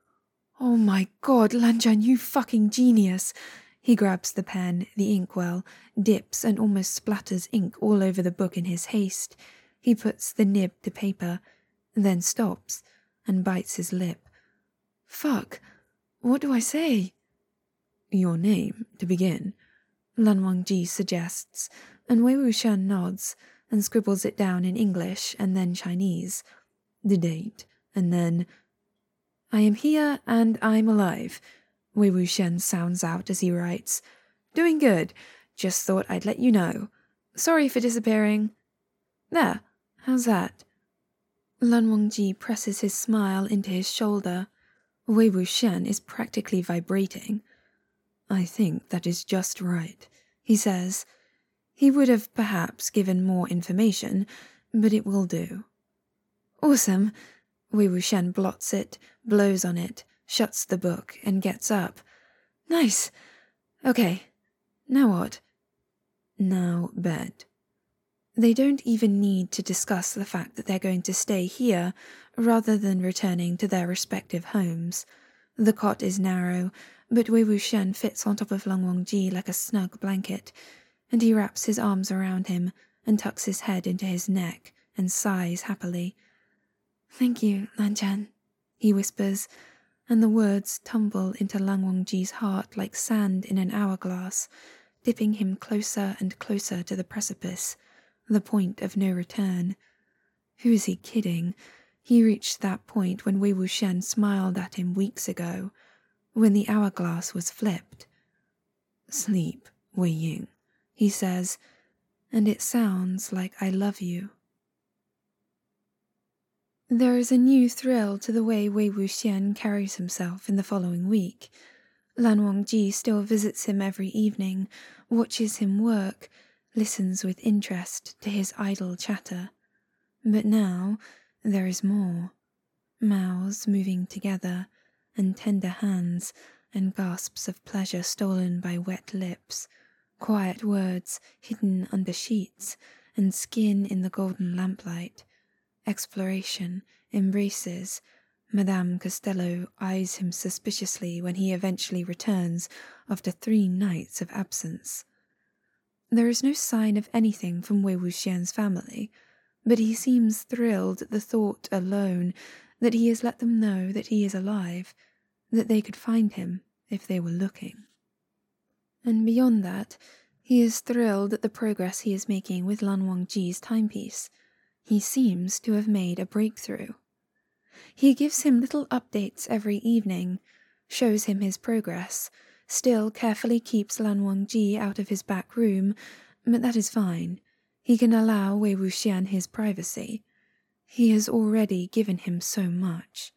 Oh my god, Lanzhan, you fucking genius! He grabs the pen, the inkwell, dips and almost splatters ink all over the book in his haste. He puts the nib to paper, then stops and bites his lip. Fuck, what do I say? Your name, to begin, Lan Wangji suggests, and Wei Wuxian nods and scribbles it down in English and then Chinese. The date, and then... I am here and I'm alive, Wei Wuxian sounds out as he writes. Doing good, just thought I'd let you know. Sorry for disappearing. There, how's that? Lan Wangji presses his smile into his shoulder. Wei Wuxian is practically vibrating. I think that is just right, he says. He would have perhaps given more information, but it will do. Awesome. Wei Wuxian blots it, blows on it, shuts the book, and gets up. Nice. Okay. Now what? Now bed. They don't even need to discuss the fact that they're going to stay here rather than returning to their respective homes. The cot is narrow, but Wei Wuxian fits on top of Lan Wangji like a snug blanket, and he wraps his arms around him and tucks his head into his neck and sighs happily. Thank you, Lanzhan, he whispers, and the words tumble into Lan Wangji's heart like sand in an hourglass, dipping him closer and closer to the precipice, the point of no return. Who is he kidding? He reached that point when Wei Wuxian smiled at him weeks ago, when the hourglass was flipped. Sleep, Wei Ying, he says, and it sounds like I love you. There is a new thrill to the way Wei Wuxian carries himself in the following week. Lan Wangji still visits him every evening, watches him work, listens with interest to his idle chatter. But now there is more. Mouths moving together, and tender hands, and gasps of pleasure stolen by wet lips, quiet words hidden under sheets, and skin in the golden lamplight. Exploration, embraces. Madame Costello eyes him suspiciously when he eventually returns after three nights of absence. There is no sign of anything from Wei Wuxian's family, but he seems thrilled at the thought alone that he has let them know that he is alive, that they could find him if they were looking. And beyond that, he is thrilled at the progress he is making with Lan Wangji's timepiece. He seems to have made a breakthrough. He gives him little updates every evening, shows him his progress, still carefully keeps Lan Wangji out of his back room, but that is fine. He can allow Wei Wuxian his privacy. He has already given him so much.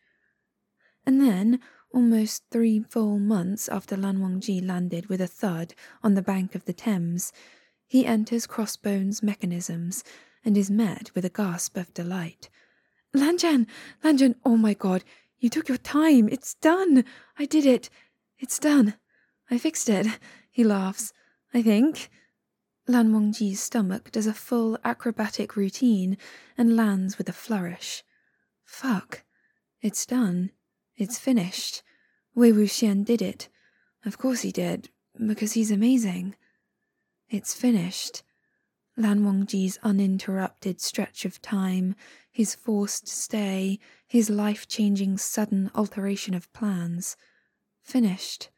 And then, almost three full months after Lan Wangji landed with a thud on the bank of the Thames, he enters Crossbones Mechanisms and is met with a gasp of delight. Lanzhan! Lanzhan, oh my god, you took your time, it's done! I did it! It's done! I fixed it, he laughs. I think. Lan Wangji's stomach does a full acrobatic routine and lands with a flourish. Fuck. It's done. It's finished. Wei Wuxian did it. Of course he did, because he's amazing. It's finished. Lan Wangji's uninterrupted stretch of time, his forced stay, his life-changing sudden alteration of plans. Finished.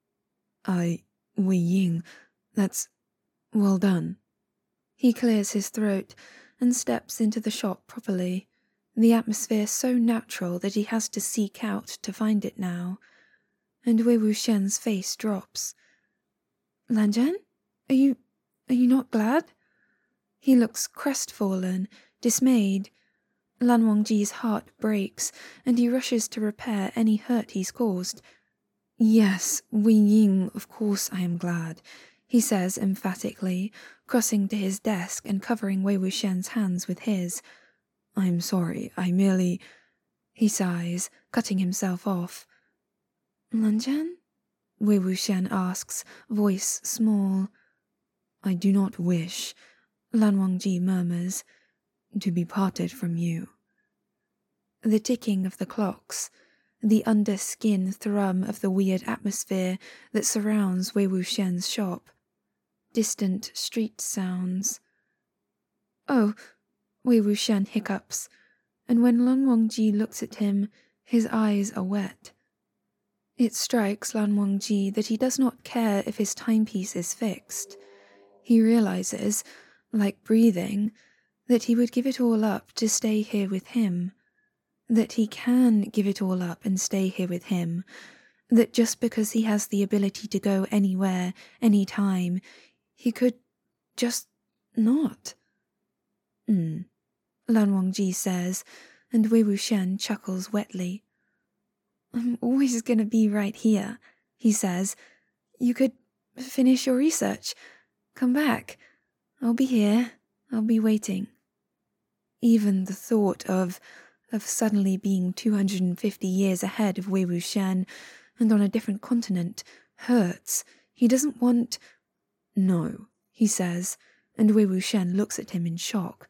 I... Wei Ying, that's... well done. He clears his throat and steps into the shop properly. the atmosphere so natural that he has to seek out to find it now. And Wei Wuxian's face drops. Lan Zhan? Are you... are you not glad? He looks crestfallen, dismayed. Lan Wangji's heart breaks, and he rushes to repair any hurt he's caused. Yes, Wei Ying, of course I am glad, he says emphatically, crossing to his desk and covering Wei Wuxian's hands with his. I'm sorry, I merely... He sighs, cutting himself off. Lan Zhan? Wei Wuxian asks, voice small. I do not wish, Lan Wangji murmurs, to be parted from you. The ticking of the clocks, the under-skin thrum of the weird atmosphere that surrounds Wei Wuxian's shop, distant street sounds. Oh, Wei Wuxian hiccups, and when Lan Wangji looks at him, his eyes are wet. It strikes Lan Wangji that he does not care if his timepiece is fixed. He realizes, like breathing, that he would give it all up to stay here with him, that he can give it all up and stay here with him, that just because he has the ability to go anywhere, any time, he could just not. Hmm, Lan Wangji says, and Wei Wuxian chuckles wetly. I'm always gonna be right here, he says. You could finish your research. Come back. I'll be here. I'll be waiting. Even the thought of of suddenly being two hundred fifty years ahead of Wei Wuxian and on a different continent hurts. He doesn't want... No, he says, and Wei Wuxian looks at him in shock.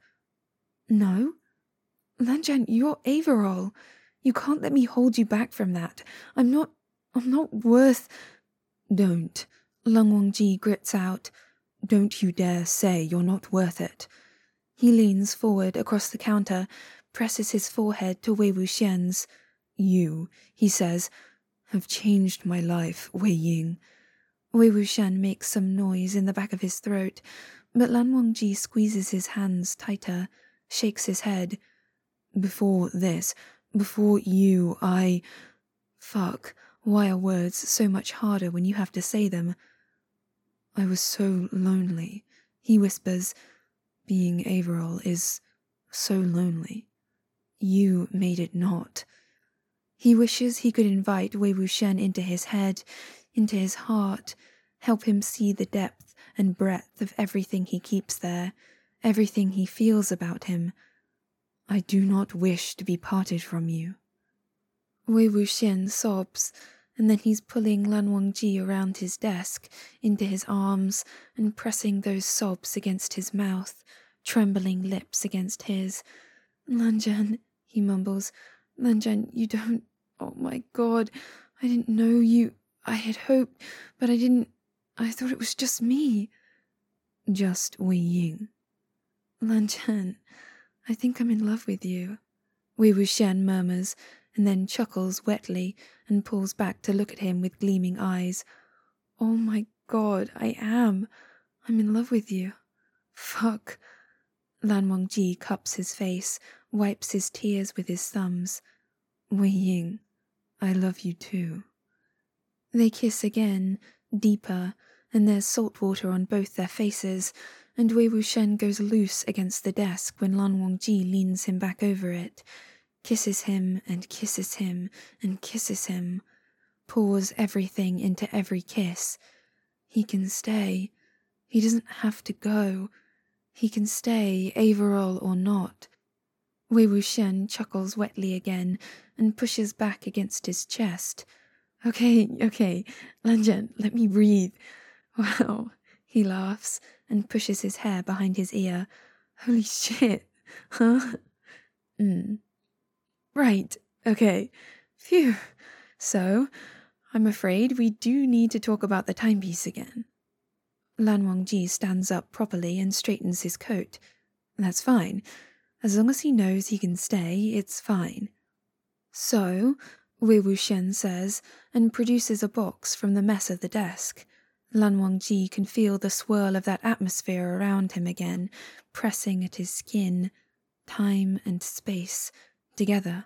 No? Lan Zhan, you're Averol. You can't let me hold you back from that. I'm not... I'm not worth... Don't. Lan Wangji grits out. Don't you dare say you're not worth it. He leans forward across the counter, presses his forehead to Wei Wuxian's. You, he says, have changed my life, Wei Ying. Wei Wuxian makes some noise in the back of his throat, but Lan Wangji squeezes his hands tighter, shakes his head. Before this, before you, I... Fuck, why are words so much harder when you have to say them? I was so lonely, he whispers. Being Averol is so lonely. You made it not. He wishes he could invite Wei Wuxian into his head, into his heart, help him see the depth and breadth of everything he keeps there, everything he feels about him. I do not wish to be parted from you. Wei Wuxian sobs, and then he's pulling Lan Wangji around his desk, into his arms, and pressing those sobs against his mouth, trembling lips against his. Lan Zhan, he mumbles, Lan Zhan, you don't... Oh my God, I didn't know you... I had hoped, but I didn't... I thought it was just me. Just Wei Ying. Lan Zhan, I think I'm in love with you, Wei Wuxian murmurs, and then chuckles wetly and pulls back to look at him with gleaming eyes. Oh my God, I am. I'm in love with you. Fuck. Lan Wangji cups his face, wipes his tears with his thumbs. Wei Ying, I love you too. They kiss again, deeper, and there's salt water on both their faces, and Wei Wuxian goes loose against the desk when Lan Wangji leans him back over it, kisses him and kisses him and kisses him, pours everything into every kiss. He can stay. He doesn't have to go. He can stay, Averol or not. Wei Wuxian chuckles wetly again and pushes back against his chest. Okay, okay, Lan Zhan, let me breathe. Wow, he laughs and pushes his hair behind his ear. Holy shit, huh? Hmm. Right, okay. Phew. So, I'm afraid we do need to talk about the timepiece again. Lan Wangji stands up properly and straightens his coat. That's fine. As long as he knows he can stay, it's fine. So, Wei Wuxian says, and produces a box from the mess of the desk. Lan Wangji can feel the swirl of that atmosphere around him again, pressing at his skin. Time and space, together.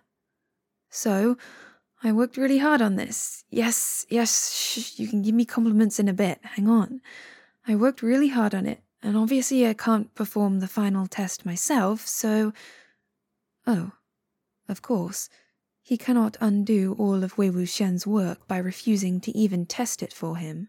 So, I worked really hard on this. Yes, yes, shh, you can give me compliments in a bit. Hang on. I worked really hard on it, and obviously I can't perform the final test myself, so... Oh, of course. He cannot undo all of Wei Wuxian's work by refusing to even test it for him.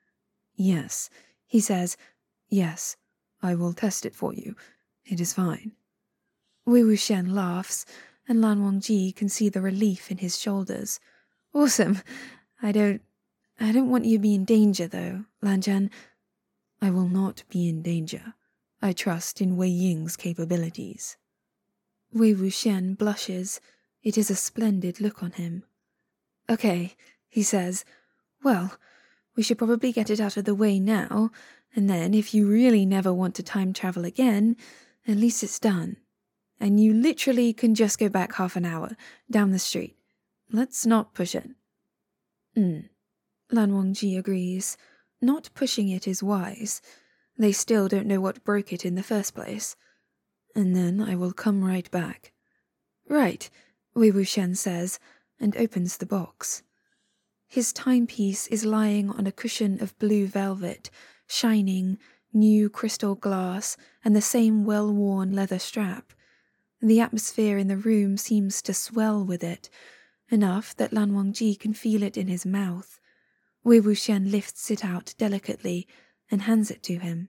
Yes, he says, yes, I will test it for you. It is fine. Wei Wuxian laughs, and Lan Wangji can see the relief in his shoulders. Awesome. I don't... I don't want you to be in danger, though, Lan Zhan. I will not be in danger. I trust in Wei Ying's capabilities. Wei Wuxian blushes. It is a splendid look on him. Okay, he says. Well, we should probably get it out of the way now, and then if you really never want to time travel again, at least it's done. And you literally can just go back half an hour, down the street. Let's not push it. Hmm. Lan Wangji agrees. Not pushing it is wise. They still don't know what broke it in the first place. And then I will come right back. Right, Wei Wuxian says, and opens the box. His timepiece is lying on a cushion of blue velvet, shining, new crystal glass, and the same well-worn leather strap. The atmosphere in the room seems to swell with it, enough that Lan Wangji can feel it in his mouth. Wei Wuxian lifts it out delicately and hands it to him.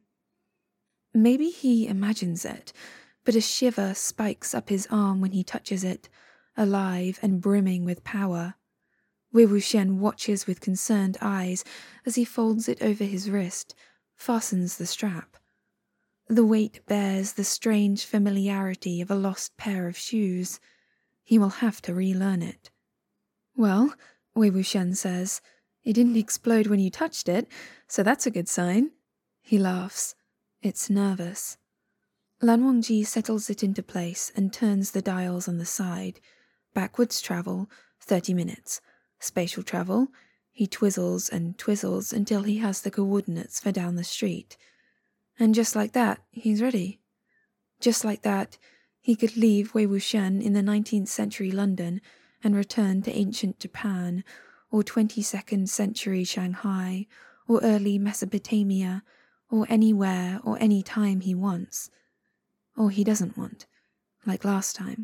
Maybe he imagines it, but a shiver spikes up his arm when he touches it, alive and brimming with power. Wei Wuxian watches with concerned eyes as he folds it over his wrist, fastens the strap. The weight bears the strange familiarity of a lost pair of shoes. He will have to relearn it. Well, Wei Wuxian says, it didn't explode when you touched it, so that's a good sign. He laughs. It's nervous. Lan Wangji settles it into place and turns the dials on the side. Backwards travel, thirty minutes. Spatial travel, he twizzles and twizzles until he has the coordinates for down the street. And just like that, he's ready. Just like that, he could leave Wei Wuxian in the nineteenth century London and return to ancient Japan, or twenty-second century Shanghai, or early Mesopotamia, or anywhere or any time he wants. Or he doesn't want, like last time.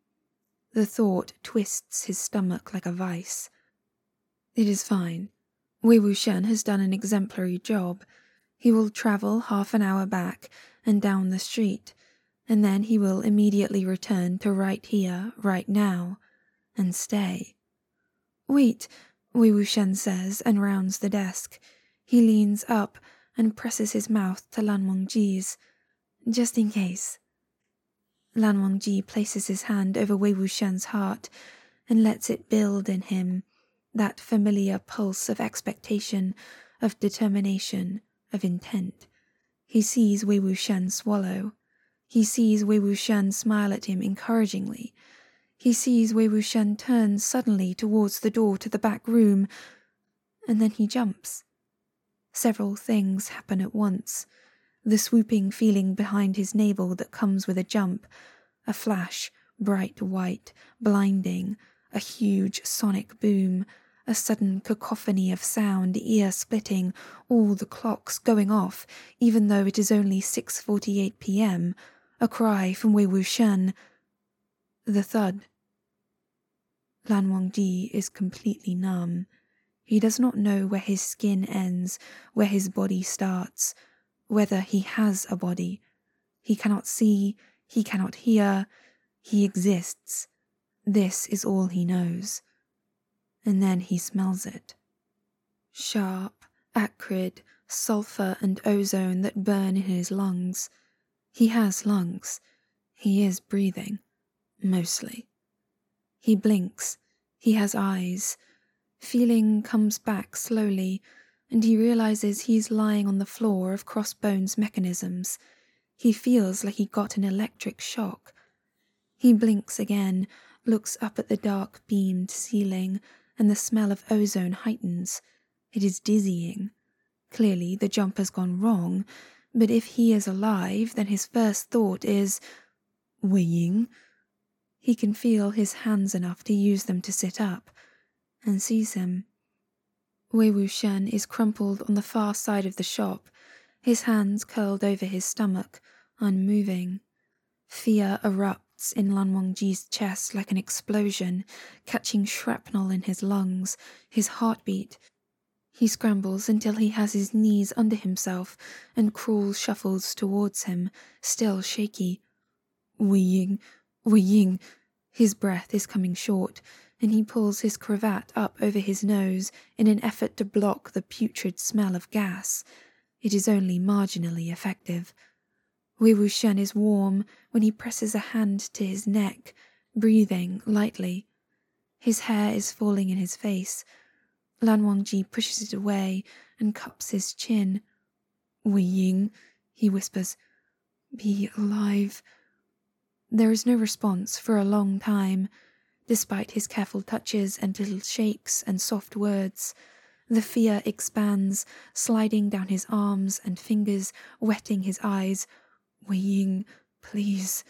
The thought twists his stomach like a vice. It is fine. Wei Wuxian has done an exemplary job. He will travel half an hour back and down the street, and then he will immediately return to right here, right now, and stay. Wait, Wei Wuxian says and rounds the desk. He leans up and presses his mouth to Lan Wangji's, just in case. Lan Wangji places his hand over Wei Wuxian's heart and lets it build in him, that familiar pulse of expectation, of determination, of intent. He sees Wei Wuxian swallow. He sees Wei Wuxian smile at him encouragingly. He sees Wei Wuxian turn suddenly towards the door to the back room, and then he jumps. Several things happen at once. The swooping feeling behind his navel that comes with a jump, a flash, bright white, blinding, a huge sonic boom, a sudden cacophony of sound, ear-splitting, all the clocks going off, even though it is only six forty-eight p.m., a cry from Wei Wuxian. The thud. Lan Wangji is completely numb. He does not know where his skin ends, where his body starts, whether he has a body. He cannot see, he cannot hear, he exists. This is all he knows. And then he smells it. Sharp, acrid, sulfur and ozone that burn in his lungs. He has lungs. He is breathing. Mostly. He blinks. He has eyes. Feeling comes back slowly, and he realizes he's lying on the floor of Crossbone's mechanisms. He feels like he got an electric shock. He blinks again, looks up at the dark beamed ceiling, and the smell of ozone heightens. It is dizzying. Clearly the jump has gone wrong, but if he is alive, then his first thought is, Wei Ying? He can feel his hands enough to use them to sit up, and sees him. Wei Wuxian is crumpled on the far side of the shop, his hands curled over his stomach, unmoving. Fear erupts in Lan Wangji's chest like an explosion, catching shrapnel in his lungs, his heartbeat. He scrambles until he has his knees under himself and Cruel shuffles towards him, still shaky. Wei Ying, Wei Ying. His breath is coming short, and he pulls his cravat up over his nose in an effort to block the putrid smell of gas. It is only marginally effective. Wei Wuxian is warm when he presses a hand to his neck, breathing lightly. His hair is falling in his face. Lan Wangji pushes it away and cups his chin. Wei Ying, he whispers, be alive. There is no response for a long time, despite his careful touches and little shakes and soft words. The fear expands, sliding down his arms and fingers, wetting his eyes. Wei Ying, please.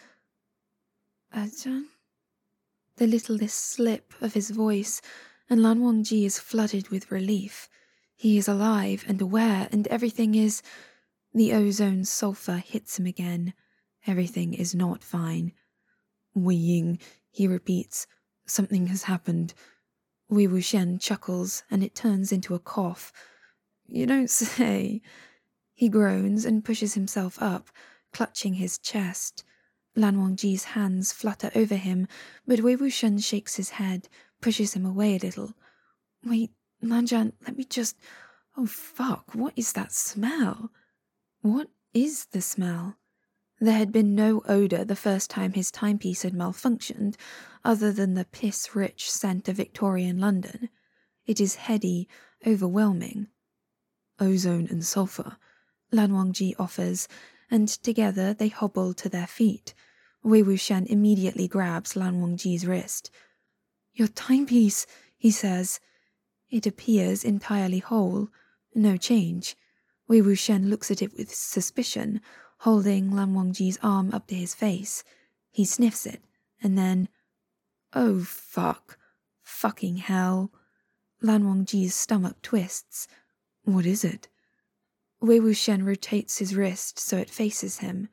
Ajahn? The littlest slip of his voice, and Lan Wangji is flooded with relief. He is alive and aware, and everything is... The ozone sulfur hits him again. Everything is not fine. Wei Ying, he repeats, something has happened. Wei Wuxian chuckles, and it turns into a cough. You don't say. He groans and pushes himself up, clutching his chest. Lan Wangji's hands flutter over him, but Wei Wuxian shakes his head, pushes him away a little. Wait, Lanjian, let me just... Oh fuck, what is that smell? What is the smell? There had been no odour the first time his timepiece had malfunctioned, other than the piss-rich scent of Victorian London. It is heady, overwhelming. Ozone and sulphur, Lan Wangji offers, and together they hobble to their feet. Wei Wuxian immediately grabs Lan Wangji's wrist. Your timepiece, he says. It appears entirely whole, no change. Wei Wuxian looks at it with suspicion, holding Lan Wangji's arm up to his face. He sniffs it, and then... Oh, fuck. Fucking hell. Lan Wangji's stomach twists. What is it? Wei Wuxian rotates his wrist so it faces him.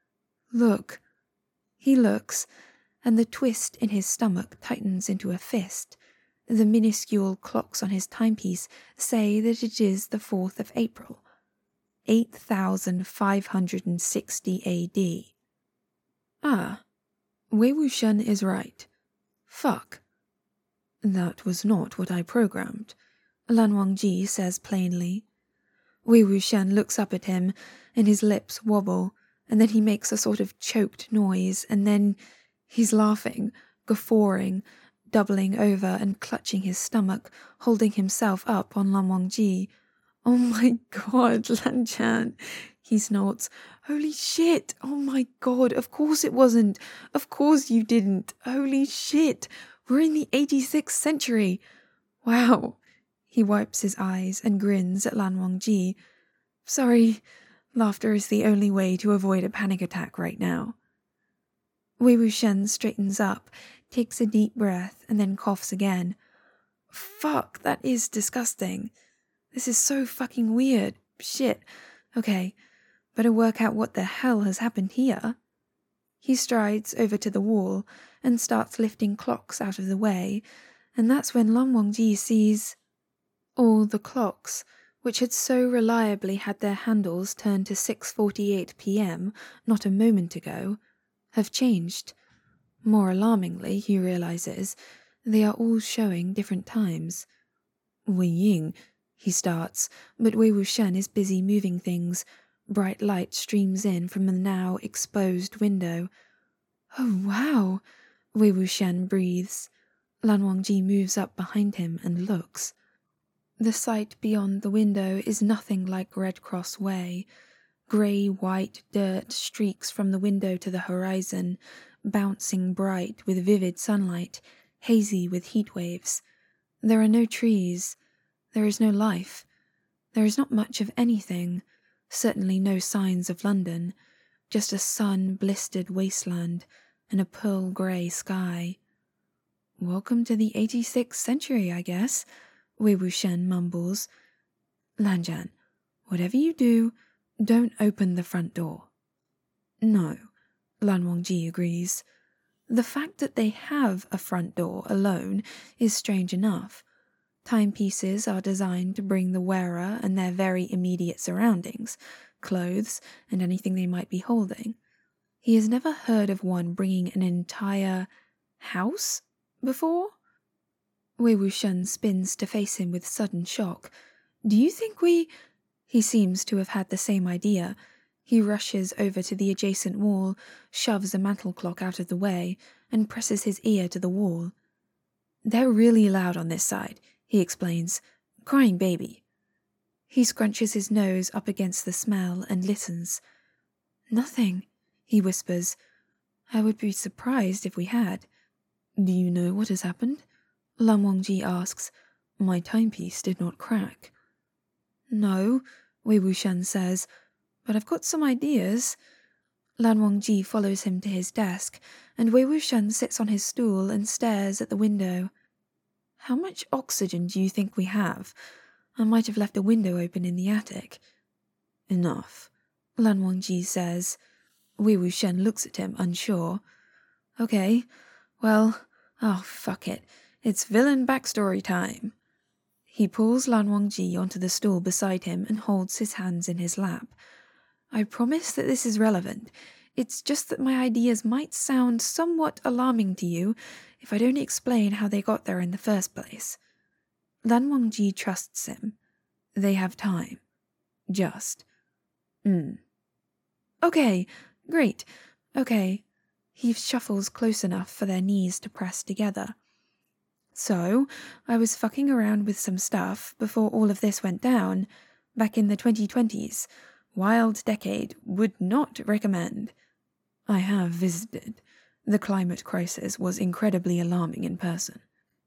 Look. He looks, and the twist in his stomach tightens into a fist. The minuscule clocks on his timepiece say that it is the fourth of April. eight thousand five hundred sixty A D. Ah, Wei Wuxian is right. Fuck. That was not what I programmed, Lan Wangji says plainly. Wei Wuxian looks up at him, and his lips wobble, and then he makes a sort of choked noise, and then he's laughing, guffawing, doubling over and clutching his stomach, holding himself up on Lan Wangji. Oh my god, Lanjian, he snorts. Holy shit, oh my god, of course it wasn't. Of course you didn't. Holy shit, we're in the eighty-sixth century. Wow. He wipes his eyes and grins at Lan Wangji. Sorry, laughter is the only way to avoid a panic attack right now. Wei Wuxian straightens up, takes a deep breath, and then coughs again. Fuck, that is disgusting. This is so fucking weird. Shit. Okay, better work out what the hell has happened here. He strides over to the wall and starts lifting clocks out of the way, and that's when Lan Wangji sees... All the clocks, which had so reliably had their handles turned to six forty-eight p m not a moment ago, have changed. More alarmingly, he realizes, they are all showing different times. Wei Ying, he starts, but Wei Wuxian is busy moving things. Bright light streams in from the now exposed window. Oh, wow, Wei Wuxian breathes. Lan Wangji moves up behind him and looks. The sight beyond the window is nothing like Red Cross Way. Grey-white dirt streaks from the window to the horizon, bouncing bright with vivid sunlight, hazy with heat waves. There are no trees. There is no life. There is not much of anything. Certainly no signs of London. Just a sun-blistered wasteland. and a pearl grey sky. "Welcome to the eighty-sixth century, I guess," Wei Wuxian mumbles. "Lanjan, whatever you do, don't open the front door." "No," Lan Wangji agrees. The fact that they have a front door alone is strange enough. Timepieces are designed to bring the wearer and their very immediate surroundings, clothes, and anything they might be holding. He has never heard of one bringing an entire house before. Wei Wuxian spins to face him with sudden shock. "Do you think we—" He seems to have had the same idea. He rushes over to the adjacent wall, shoves a mantel clock out of the way, and presses his ear to the wall. "They're really loud on this side," he explains. "Crying baby." He scrunches his nose up against the smell and listens. "Nothing," he whispers. "I would be surprised if we had." "Do you know what has happened?" Lan Wangji asks. "My timepiece did not crack." "No," Wei Wuxian says, "but I've got some ideas." Lan Wangji follows him to his desk, and Wei Wuxian sits on his stool and stares at the window. "How much oxygen do you think we have? I might have left a window open in the attic." "Enough," Lan Wangji says. Wei Wuxian looks at him, unsure. "Okay, well, oh, fuck it. It's villain backstory time." He pulls Lan Wangji onto the stool beside him and holds his hands in his lap. "I promise that this is relevant. It's just that my ideas might sound somewhat alarming to you if I don't explain how they got there in the first place." Lan Wangji trusts him. They have time. Just. Hmm. "Okay, great. Okay." He shuffles close enough for their knees to press together. "So, I was fucking around with some stuff before all of this went down, back in the twenty twenties. Wild decade, would not recommend." "I have visited. The climate crisis was incredibly alarming in person."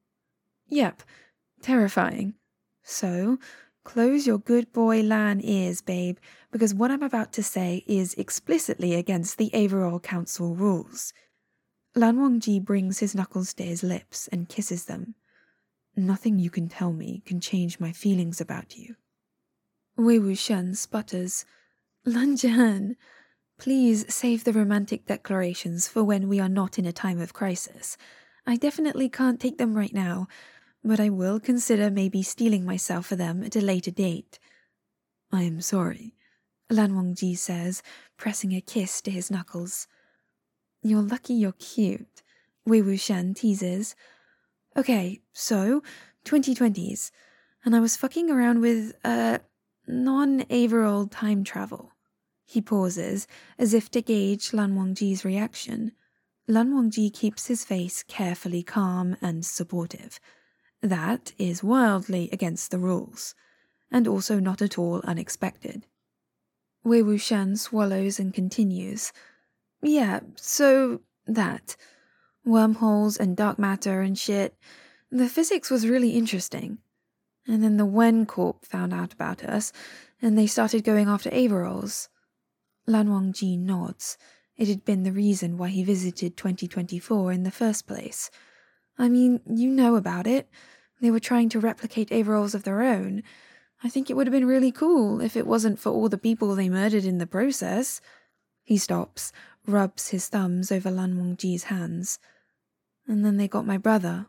"Yep, terrifying. So, close your good boy Lan ears, babe, because what I'm about to say is explicitly against the Averil Council rules." Lan Wangji brings his knuckles to his lips and kisses them. "Nothing you can tell me can change my feelings about you." Wei Wuxian sputters. "Lanjan, please save the romantic declarations for when we are not in a time of crisis. I definitely can't take them right now, but I will consider maybe steeling myself for them at a later date." "I am sorry," Lan Wangji says, pressing a kiss to his knuckles. "You're lucky you're cute," Wei Wuxian teases. "Okay, so, twenty twenties, and I was fucking around with, uh, non-Averil time travel." He pauses, as if to gauge Lan Wangji's reaction. Lan Wangji keeps his face carefully calm and supportive. That is wildly against the rules, and also not at all unexpected. Wei Wuxian swallows and continues. "Yeah, so that. Wormholes and dark matter and shit. The physics was really interesting. And then the Wen Corp found out about us, and they started going after Averils." Lan Wangji nods. It had been the reason why he visited twenty twenty-four in the first place. "I mean, you know about it. They were trying to replicate Averils of their own. I think it would have been really cool if it wasn't for all the people they murdered in the process." He stops, rubs his thumbs over Lan Wangji's hands. "And then they got my brother."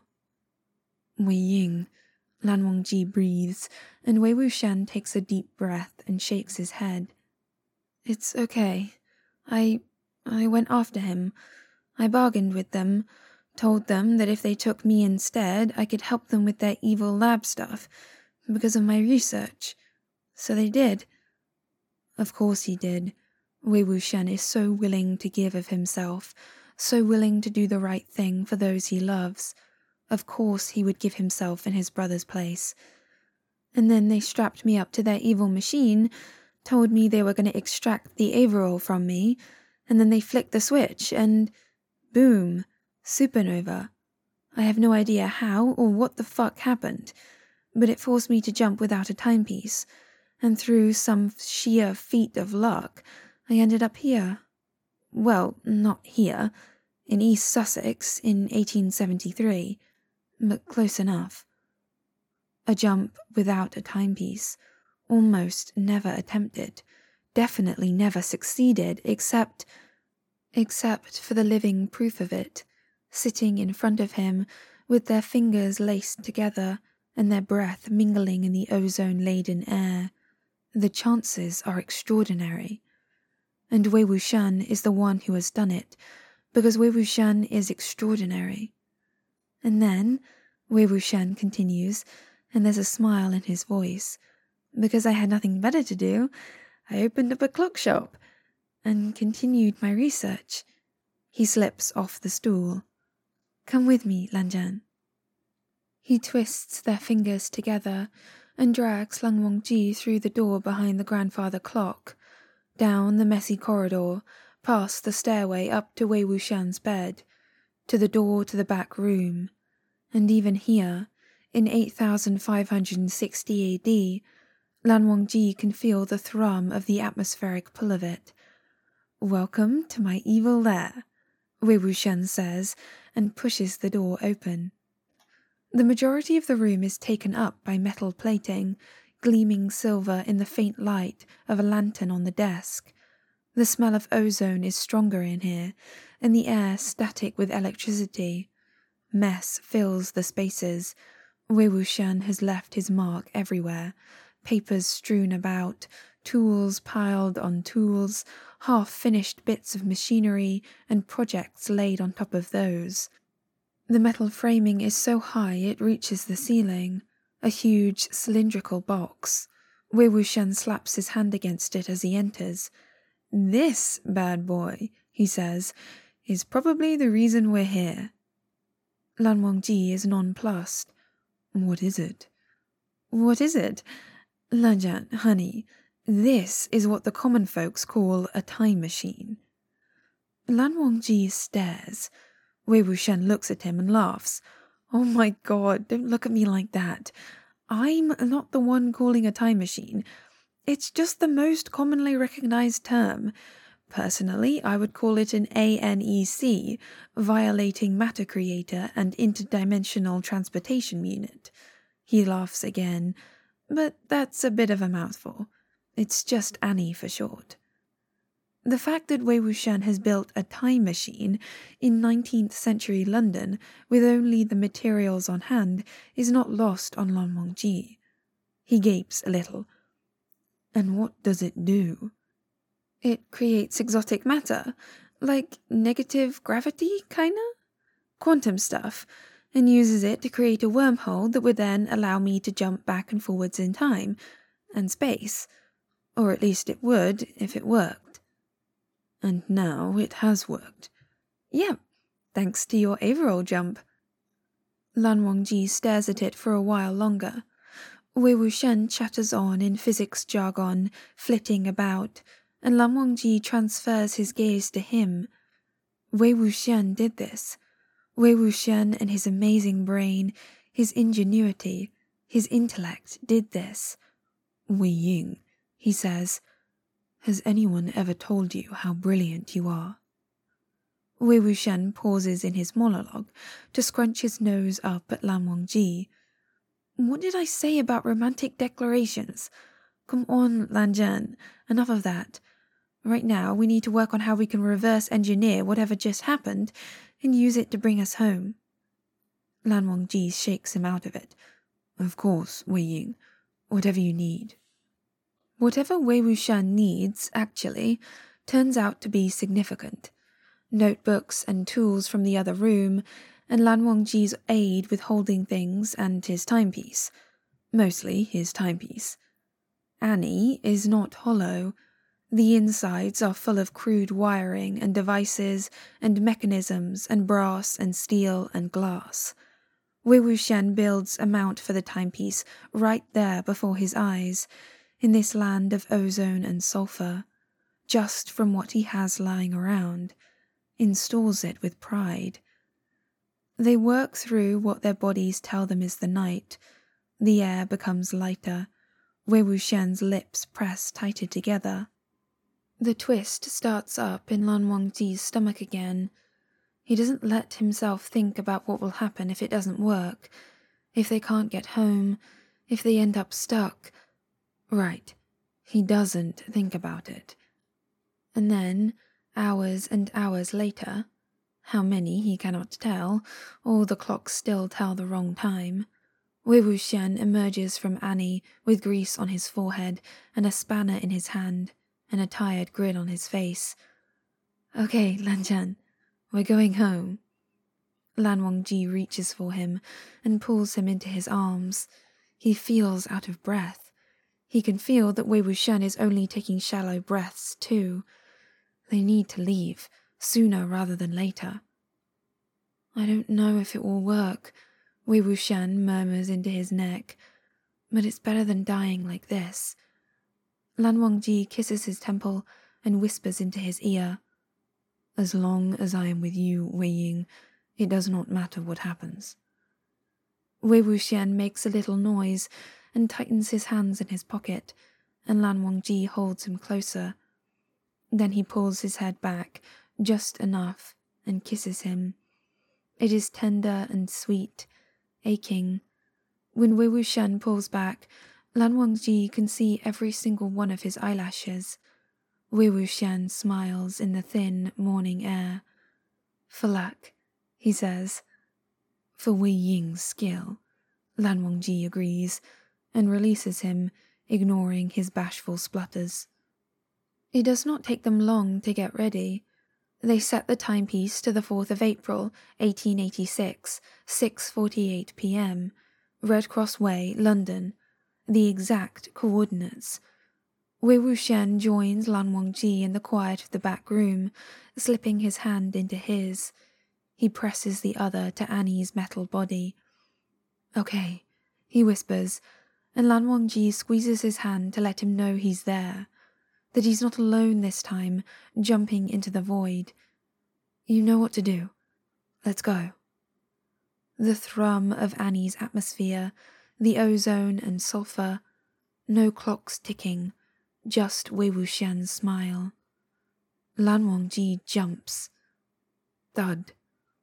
"Wei Ying," Lan Wangji breathes, and Wei Wuxian takes a deep breath and shakes his head. "It's okay. I... I went after him. I bargained with them, told them that if they took me instead, I could help them with their evil lab stuff, because of my research. So they did." Of course he did. Wei Wuxian is so willing to give of himself, so willing to do the right thing for those he loves. Of course he would give himself in his brother's place. And then they strapped me up to their evil machine, told me they were going to extract the Averil from me, and then they flicked the switch, and boom, supernova. I have no idea how or what the fuck happened, but it forced me to jump without a timepiece, and through some sheer feat of luck, I ended up here. Well, not here. in East Sussex in eighteen seventy-three, but close enough. A jump without a timepiece, almost never attempted, definitely never succeeded, except, except for the living proof of it, sitting in front of him with their fingers laced together and their breath mingling in the ozone-laden air. The chances are extraordinary. And Wei Wuxian is the one who has done it, because Wei Wuxian is extraordinary. And then, Wei Wuxian continues, and there's a smile in his voice, because I had nothing better to do, I opened up a clock shop, and continued my research. He slips off the stool. Come with me, Lanjian. He twists their fingers together and drags Lan Wangji through the door behind the grandfather clock, down the messy corridor, past the stairway up to Wei Wuxian's bed, to the door to the back room, and even here, in eight thousand five hundred sixty A D, Lan Wangji can feel the thrum of the atmospheric pull of it. Welcome to my evil lair, Wei Wuxian says, and pushes the door open. The majority of the room is taken up by metal plating, gleaming silver in the faint light of a lantern on the desk. The smell of ozone is stronger in here, and the air static with electricity. Mess fills the spaces. Wei Wuxian has left his mark everywhere, papers strewn about, tools piled on tools, half-finished bits of machinery and projects laid on top of those. The metal framing is so high it reaches the ceiling, a huge cylindrical box. Wei Wuxian slaps his hand against it as he enters. This, bad boy, he says, is probably the reason we're here. Lan Wangji is nonplussed. What is it? What is it? Lanjian, honey, this is what the common folks call a time machine. Lan Wangji stares. Wei Wuxian looks at him and laughs. Oh my god, don't look at me like that. I'm not the one calling a time machine. It's just the most commonly recognized term. Personally, I would call it an A N E C, Violating Matter Creator and Interdimensional Transportation Unit. He laughs again, but that's a bit of a mouthful. It's just Annie for short. The fact that Wei Wuxian has built a time machine in nineteenth century London with only the materials on hand is not lost on Lan Wangji. He gapes a little. And what does it do? It creates exotic matter, like negative gravity, kinda? Quantum stuff, and uses it to create a wormhole that would then allow me to jump back and forwards in time and space. Or at least it would if it worked. And now it has worked. Yep, thanks to your Averil jump. Lan Wangji stares at it for a while longer. Wei Wuxian chatters on in physics jargon, flitting about, and Lan Wangji transfers his gaze to him. Wei Wuxian did this. Wei Wuxian and his amazing brain, his ingenuity, his intellect did this. Wei Ying, he says, has anyone ever told you how brilliant you are? Wei Wuxian pauses in his monologue to scrunch his nose up at Lan Wangji. What did I say about romantic declarations? Come on, Lanjian, enough of that. Right now, we need to work on how we can reverse engineer whatever just happened and use it to bring us home. Lan Wangji shakes him out of it. Of course, Wei Ying, whatever you need. Whatever Wei Wuxian needs, actually, turns out to be significant. Notebooks and tools from the other room, and Lan Wangji's aid with holding things and his timepiece. Mostly his timepiece. Annie is not hollow. The insides are full of crude wiring and devices and mechanisms and brass and steel and glass. Wei Wuxian builds a mount for the timepiece right there before his eyes, in this land of ozone and sulfur, just from what he has lying around, installs it with pride. They work through what their bodies tell them is the night. The air becomes lighter. Wei Wuxian's lips press tighter together. The twist starts up in Lan Wangji's stomach again. He doesn't let himself think about what will happen if it doesn't work, if they can't get home, if they end up stuck. Right, he doesn't think about it. And then, hours and hours later, how many he cannot tell, all the clocks still tell the wrong time, Wei Wuxian emerges from Annie with grease on his forehead and a spanner in his hand and a tired grin on his face. Okay, Lan Zhan, we're going home. Lan Wangji reaches for him and pulls him into his arms. He feels out of breath. He can feel that Wei Wuxian is only taking shallow breaths too. They need to leave, sooner rather than later. I don't know if it will work, Wei Wuxian murmurs into his neck, but it's better than dying like this. Lan Wangji kisses his temple and whispers into his ear, As long as I am with you, Wei Ying, it does not matter what happens. Wei Wuxian makes a little noise and tightens his hands in his pocket, and Lan Wangji holds him closer. Then he pulls his head back, just enough, and kisses him. It is tender and sweet, aching. When Wei Wuxian pulls back, Lan Wangji can see every single one of his eyelashes. Wei Wuxian smiles in the thin morning air. For luck, he says. For Wei Ying's skill, Lan Wangji agrees, and releases him, ignoring his bashful splutters. It does not take them long to get ready. They set the timepiece to the fourth of April, eighteen eighty-six, six forty-eight p m, Red Cross Way, London, the exact coordinates. Wei Wuxian joins Lan Wangji in the quiet of the back room, slipping his hand into his. He presses the other to Annie's metal body. Okay, he whispers, and Lan Wangji squeezes his hand to let him know he's there, that he's not alone this time, jumping into the void. You know what to do. Let's go. The thrum of Annie's atmosphere, the ozone and sulfur, no clocks ticking, just Wei Wuxian's smile. Lan Wangji jumps. Thud.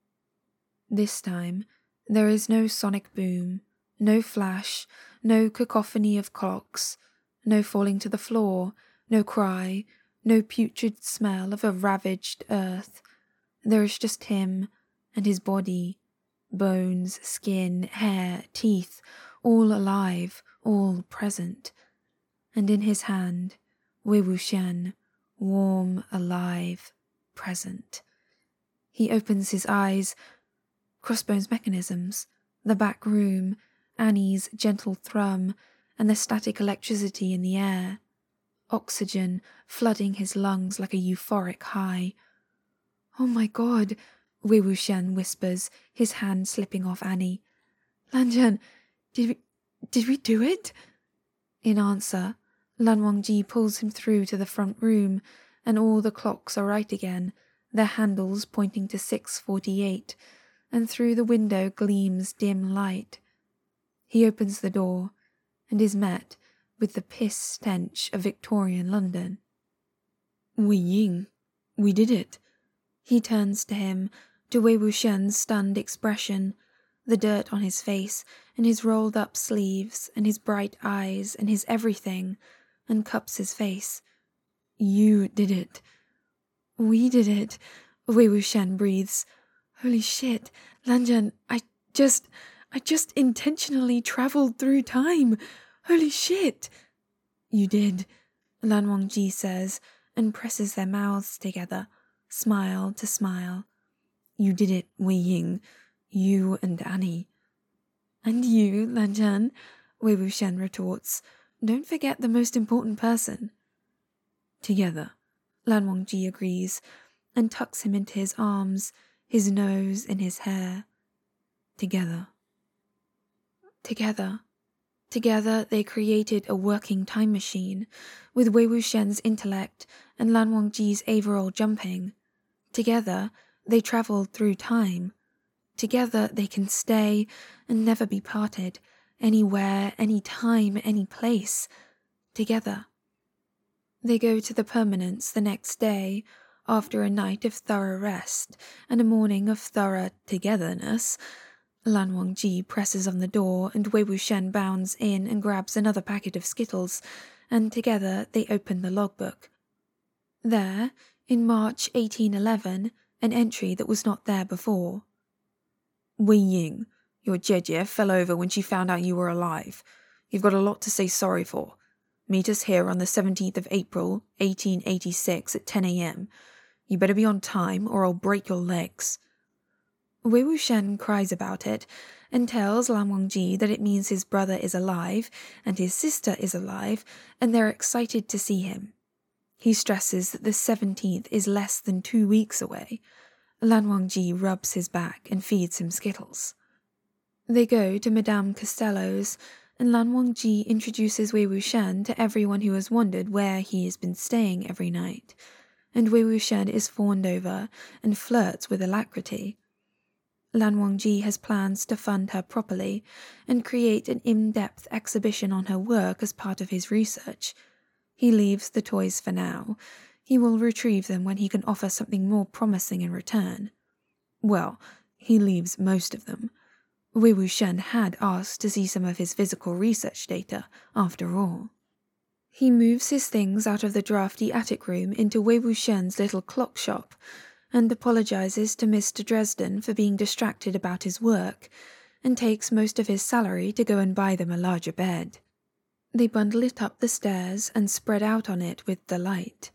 This time, there is no sonic boom, no flash, no cacophony of clocks, no falling to the floor, no cry, no putrid smell of a ravaged earth. There is just him and his body, bones, skin, hair, teeth, all alive, all present. And in his hand, Wei Wuxian, warm, alive, present. He opens his eyes. Crossbone's mechanisms, the back room, Annie's gentle thrum, and the static electricity in the air. Oxygen flooding his lungs like a euphoric high. Oh my God, Wei Wuxian whispers, his hand slipping off Annie. Lan Zhan, did we, did we do it? In answer, Lan Wangji pulls him through to the front room, and all the clocks are right again, their handles pointing to six forty-eight, and through the window gleams dim light. He opens the door, and is met with the piss stench of Victorian London. Wei Ying, we did it. He turns to him, to Wei Wuxian's stunned expression, the dirt on his face, and his rolled-up sleeves, and his bright eyes, and his everything, and cups his face. You did it. We did it, Wei Wuxian breathes. Holy shit, Lan Zhan, I just, I just intentionally traveled through time. Holy shit. You did, Lan Wangji says, and presses their mouths together, smile to smile. You did it, Wei Ying. You and Annie. And you, Lan Zhan, Wei Wuxian retorts. Don't forget the most important person. Together, Lan Wangji agrees, and tucks him into his arms, his nose in his hair. Together. Together. Together they created a working time machine, with Wei Wuxian's intellect and Lan Wangji's Averil jumping. Together they travelled through time. Together they can stay and never be parted, anywhere, any time, any place. Together. They go to the permanence the next day, after a night of thorough rest and a morning of thorough togetherness. Lan Wangji presses on the door and Wei Wuxian bounds in and grabs another packet of Skittles, and together they open the logbook. There, in March eighteen eleven, an entry that was not there before. Wei Ying, your Jejie fell over when she found out you were alive. You've got a lot to say sorry for. Meet us here on the seventeenth of April, eighteen eighty-six at ten a.m. You better be on time or I'll break your legs. Wei Wuxian cries about it and tells Lan Wangji that it means his brother is alive and his sister is alive and they're excited to see him. He stresses that the seventeenth is less than two weeks away. Lan Wangji rubs his back and feeds him Skittles. They go to Madame Costello's, and Lan Wangji introduces Wei Wuxian to everyone who has wondered where he has been staying every night, and Wei Wuxian is fawned over and flirts with alacrity. Lan Wangji has plans to fund her properly and create an in-depth exhibition on her work as part of his research. He leaves the toys for now. He will retrieve them when he can offer something more promising in return. Well, he leaves most of them. Wei Wuxian had asked to see some of his physical research data, after all. He moves his things out of the drafty attic room into Wei Wuxian's little clock shop, and apologizes to Mister Dresden for being distracted about his work, and takes most of his salary to go and buy them a larger bed. They bundle it up the stairs and spread out on it with delight.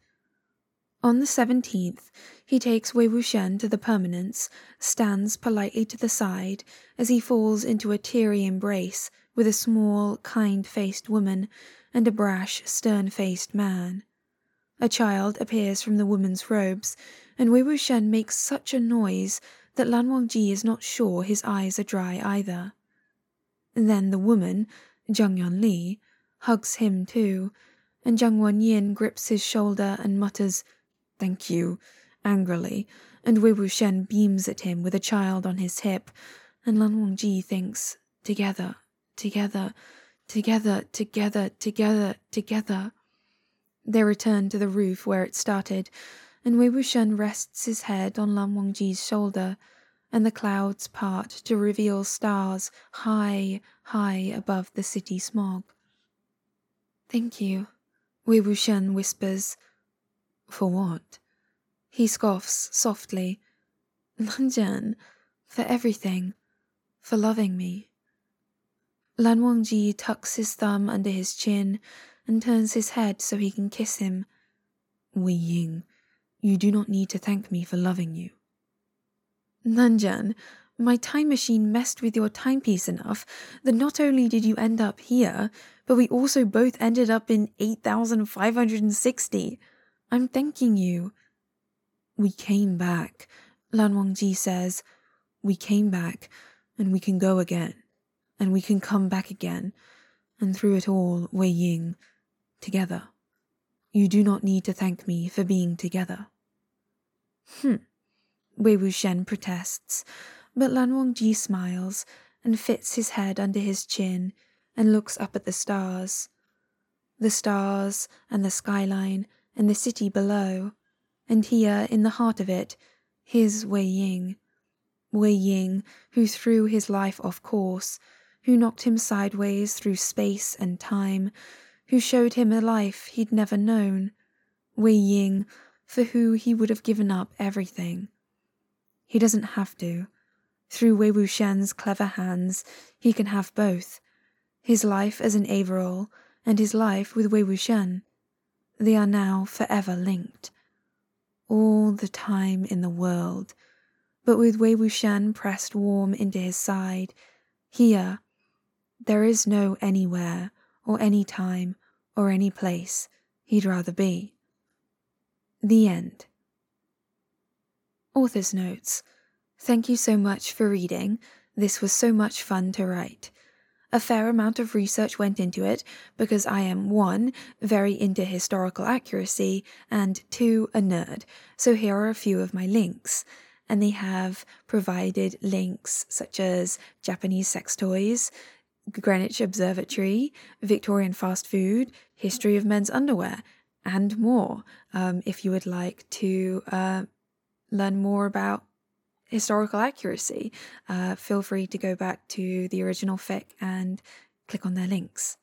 On the seventeenth, he takes Wei Wuxian to the permanence, stands politely to the side as he falls into a teary embrace with a small, kind-faced woman and a brash, stern-faced man. A child appears from the woman's robes, and Wei Wuxian makes such a noise that Lan Wangji is not sure his eyes are dry either. Then the woman, Zhang Yonli, hugs him too, and Zhang Wenyin grips his shoulder and mutters, "Thank you," angrily, and Wei Wuxian beams at him with a child on his hip, and Lan Wangji thinks, together, together, together, together, together, together. They return to the roof where it started, and Wei Wuxian rests his head on Lan Wangji's shoulder, and the clouds part to reveal stars high, high above the city smog. "Thank you," Wei Wuxian whispers. "For what?" He scoffs softly. "Nanjian, for everything, for loving me." Lan Wangji tucks his thumb under his chin and turns his head so he can kiss him. "Wei Ying, you do not need to thank me for loving you." "Nanjian, my time machine messed with your timepiece enough that not only did you end up here, but we also both ended up in eight thousand five hundred sixty. I'm thanking you." "We came back," Lan Wangji says. "We came back, and we can go again, and we can come back again, and through it all, Wei Ying, together. You do not need to thank me for being together." "Hm," Wei Wuxian protests, but Lan Wangji smiles and fits his head under his chin and looks up at the stars. The stars and the skyline and the city below, and here in the heart of it, his Wei Ying. Wei Ying, who threw his life off course, who knocked him sideways through space and time, who showed him a life he'd never known. Wei Ying, for who he would have given up everything. He doesn't have to. Through Wei Wuxian's clever hands, he can have both. His life as an Averil and his life with Wei Wuxian. They are now forever linked. All the time in the world, but with Wei Wuxian pressed warm into his side, here, there is no anywhere or any time or any place he'd rather be. The end. Author's notes. Thank you so much for reading. This was so much fun to write. A fair amount of research went into it because I am, one, very into historical accuracy, and two, a nerd. So here are a few of my links. And they have provided links such as Japanese sex toys, Greenwich Observatory, Victorian fast food, history of men's underwear, and more. Um, if you would like to uh, learn more about historical accuracy, uh, feel free to go back to the original fic and click on their links.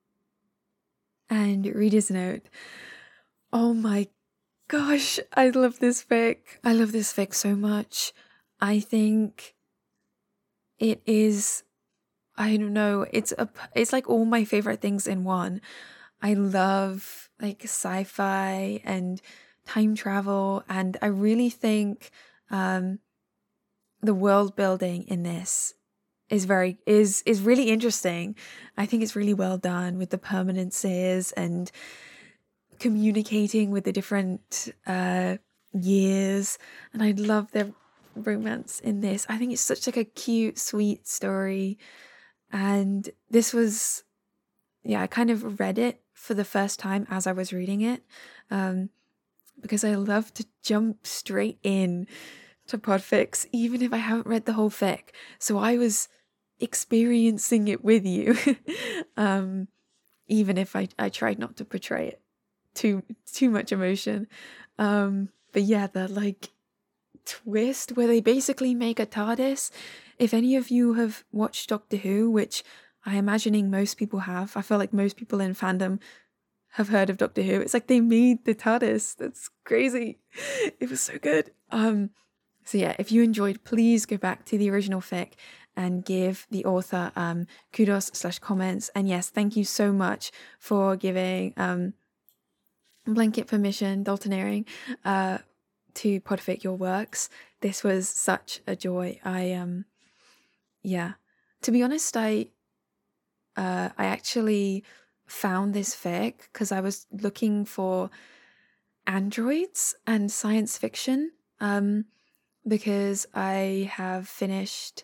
And reader's note. Oh my gosh, I love this fic. I love this fic so much. I think it is, I don't know, it's a, it's like all my favorite things in one. I love like sci-fi and time travel, and I really think um, the world building in this is very is is really interesting. I think it's really well done with the permanences and communicating with the different uh, years, and I love their romance in this. I think it's such like a cute, sweet story, and this was, yeah, I kind of read it for the first time as I was reading it, um, because I love to jump straight in to podfics, even if I haven't read the whole fic. So I was experiencing it with you, um, even if I, I tried not to portray it too too much emotion. Um, but yeah, the like twist where they basically make a TARDIS. If any of you have watched Doctor Who, which I'm imagining most people have, I feel like most people in fandom have heard of Doctor Who. It's like they made the TARDIS. That's crazy. It was so good. Um, so yeah, if you enjoyed, please go back to the original fic and give the author um, kudos slash comments. And yes, thank you so much for giving um, blanket permission, Daltoneering, uh, to podfic your works. This was such a joy. I um, yeah. To be honest, I uh, I actually found this fic because I was looking for androids and science fiction. Um, because I have finished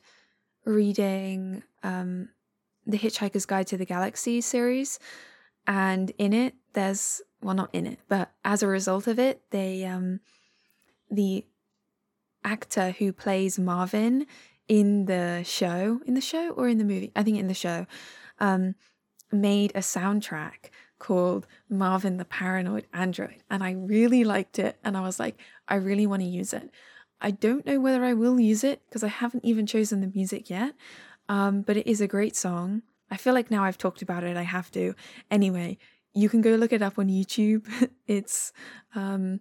reading um, the Hitchhiker's Guide to the Galaxy series, and in it there's, well, not in it, but as a result of it, they um, the actor who plays Marvin in the show, in the show or in the movie, I think in the show, um, made a soundtrack called Marvin the Paranoid Android, and I really liked it, and I was like, I really want to use it. I don't know whether I will use it because I haven't even chosen the music yet, um, but it is a great song. I feel like now I've talked about it, I have to. Anyway, you can go look it up on YouTube. It's um,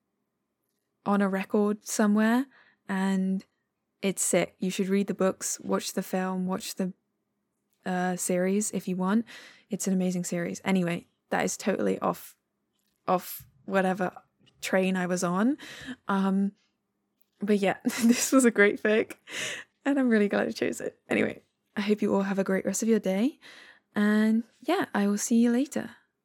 on a record somewhere, and it's sick. You should read the books, watch the film, watch the uh, series if you want. It's an amazing series. Anyway, that is totally off, off whatever train I was on. Um, But yeah, this was a great fic, and I'm really glad I chose it. Anyway, I hope you all have a great rest of your day, and yeah, I will see you later.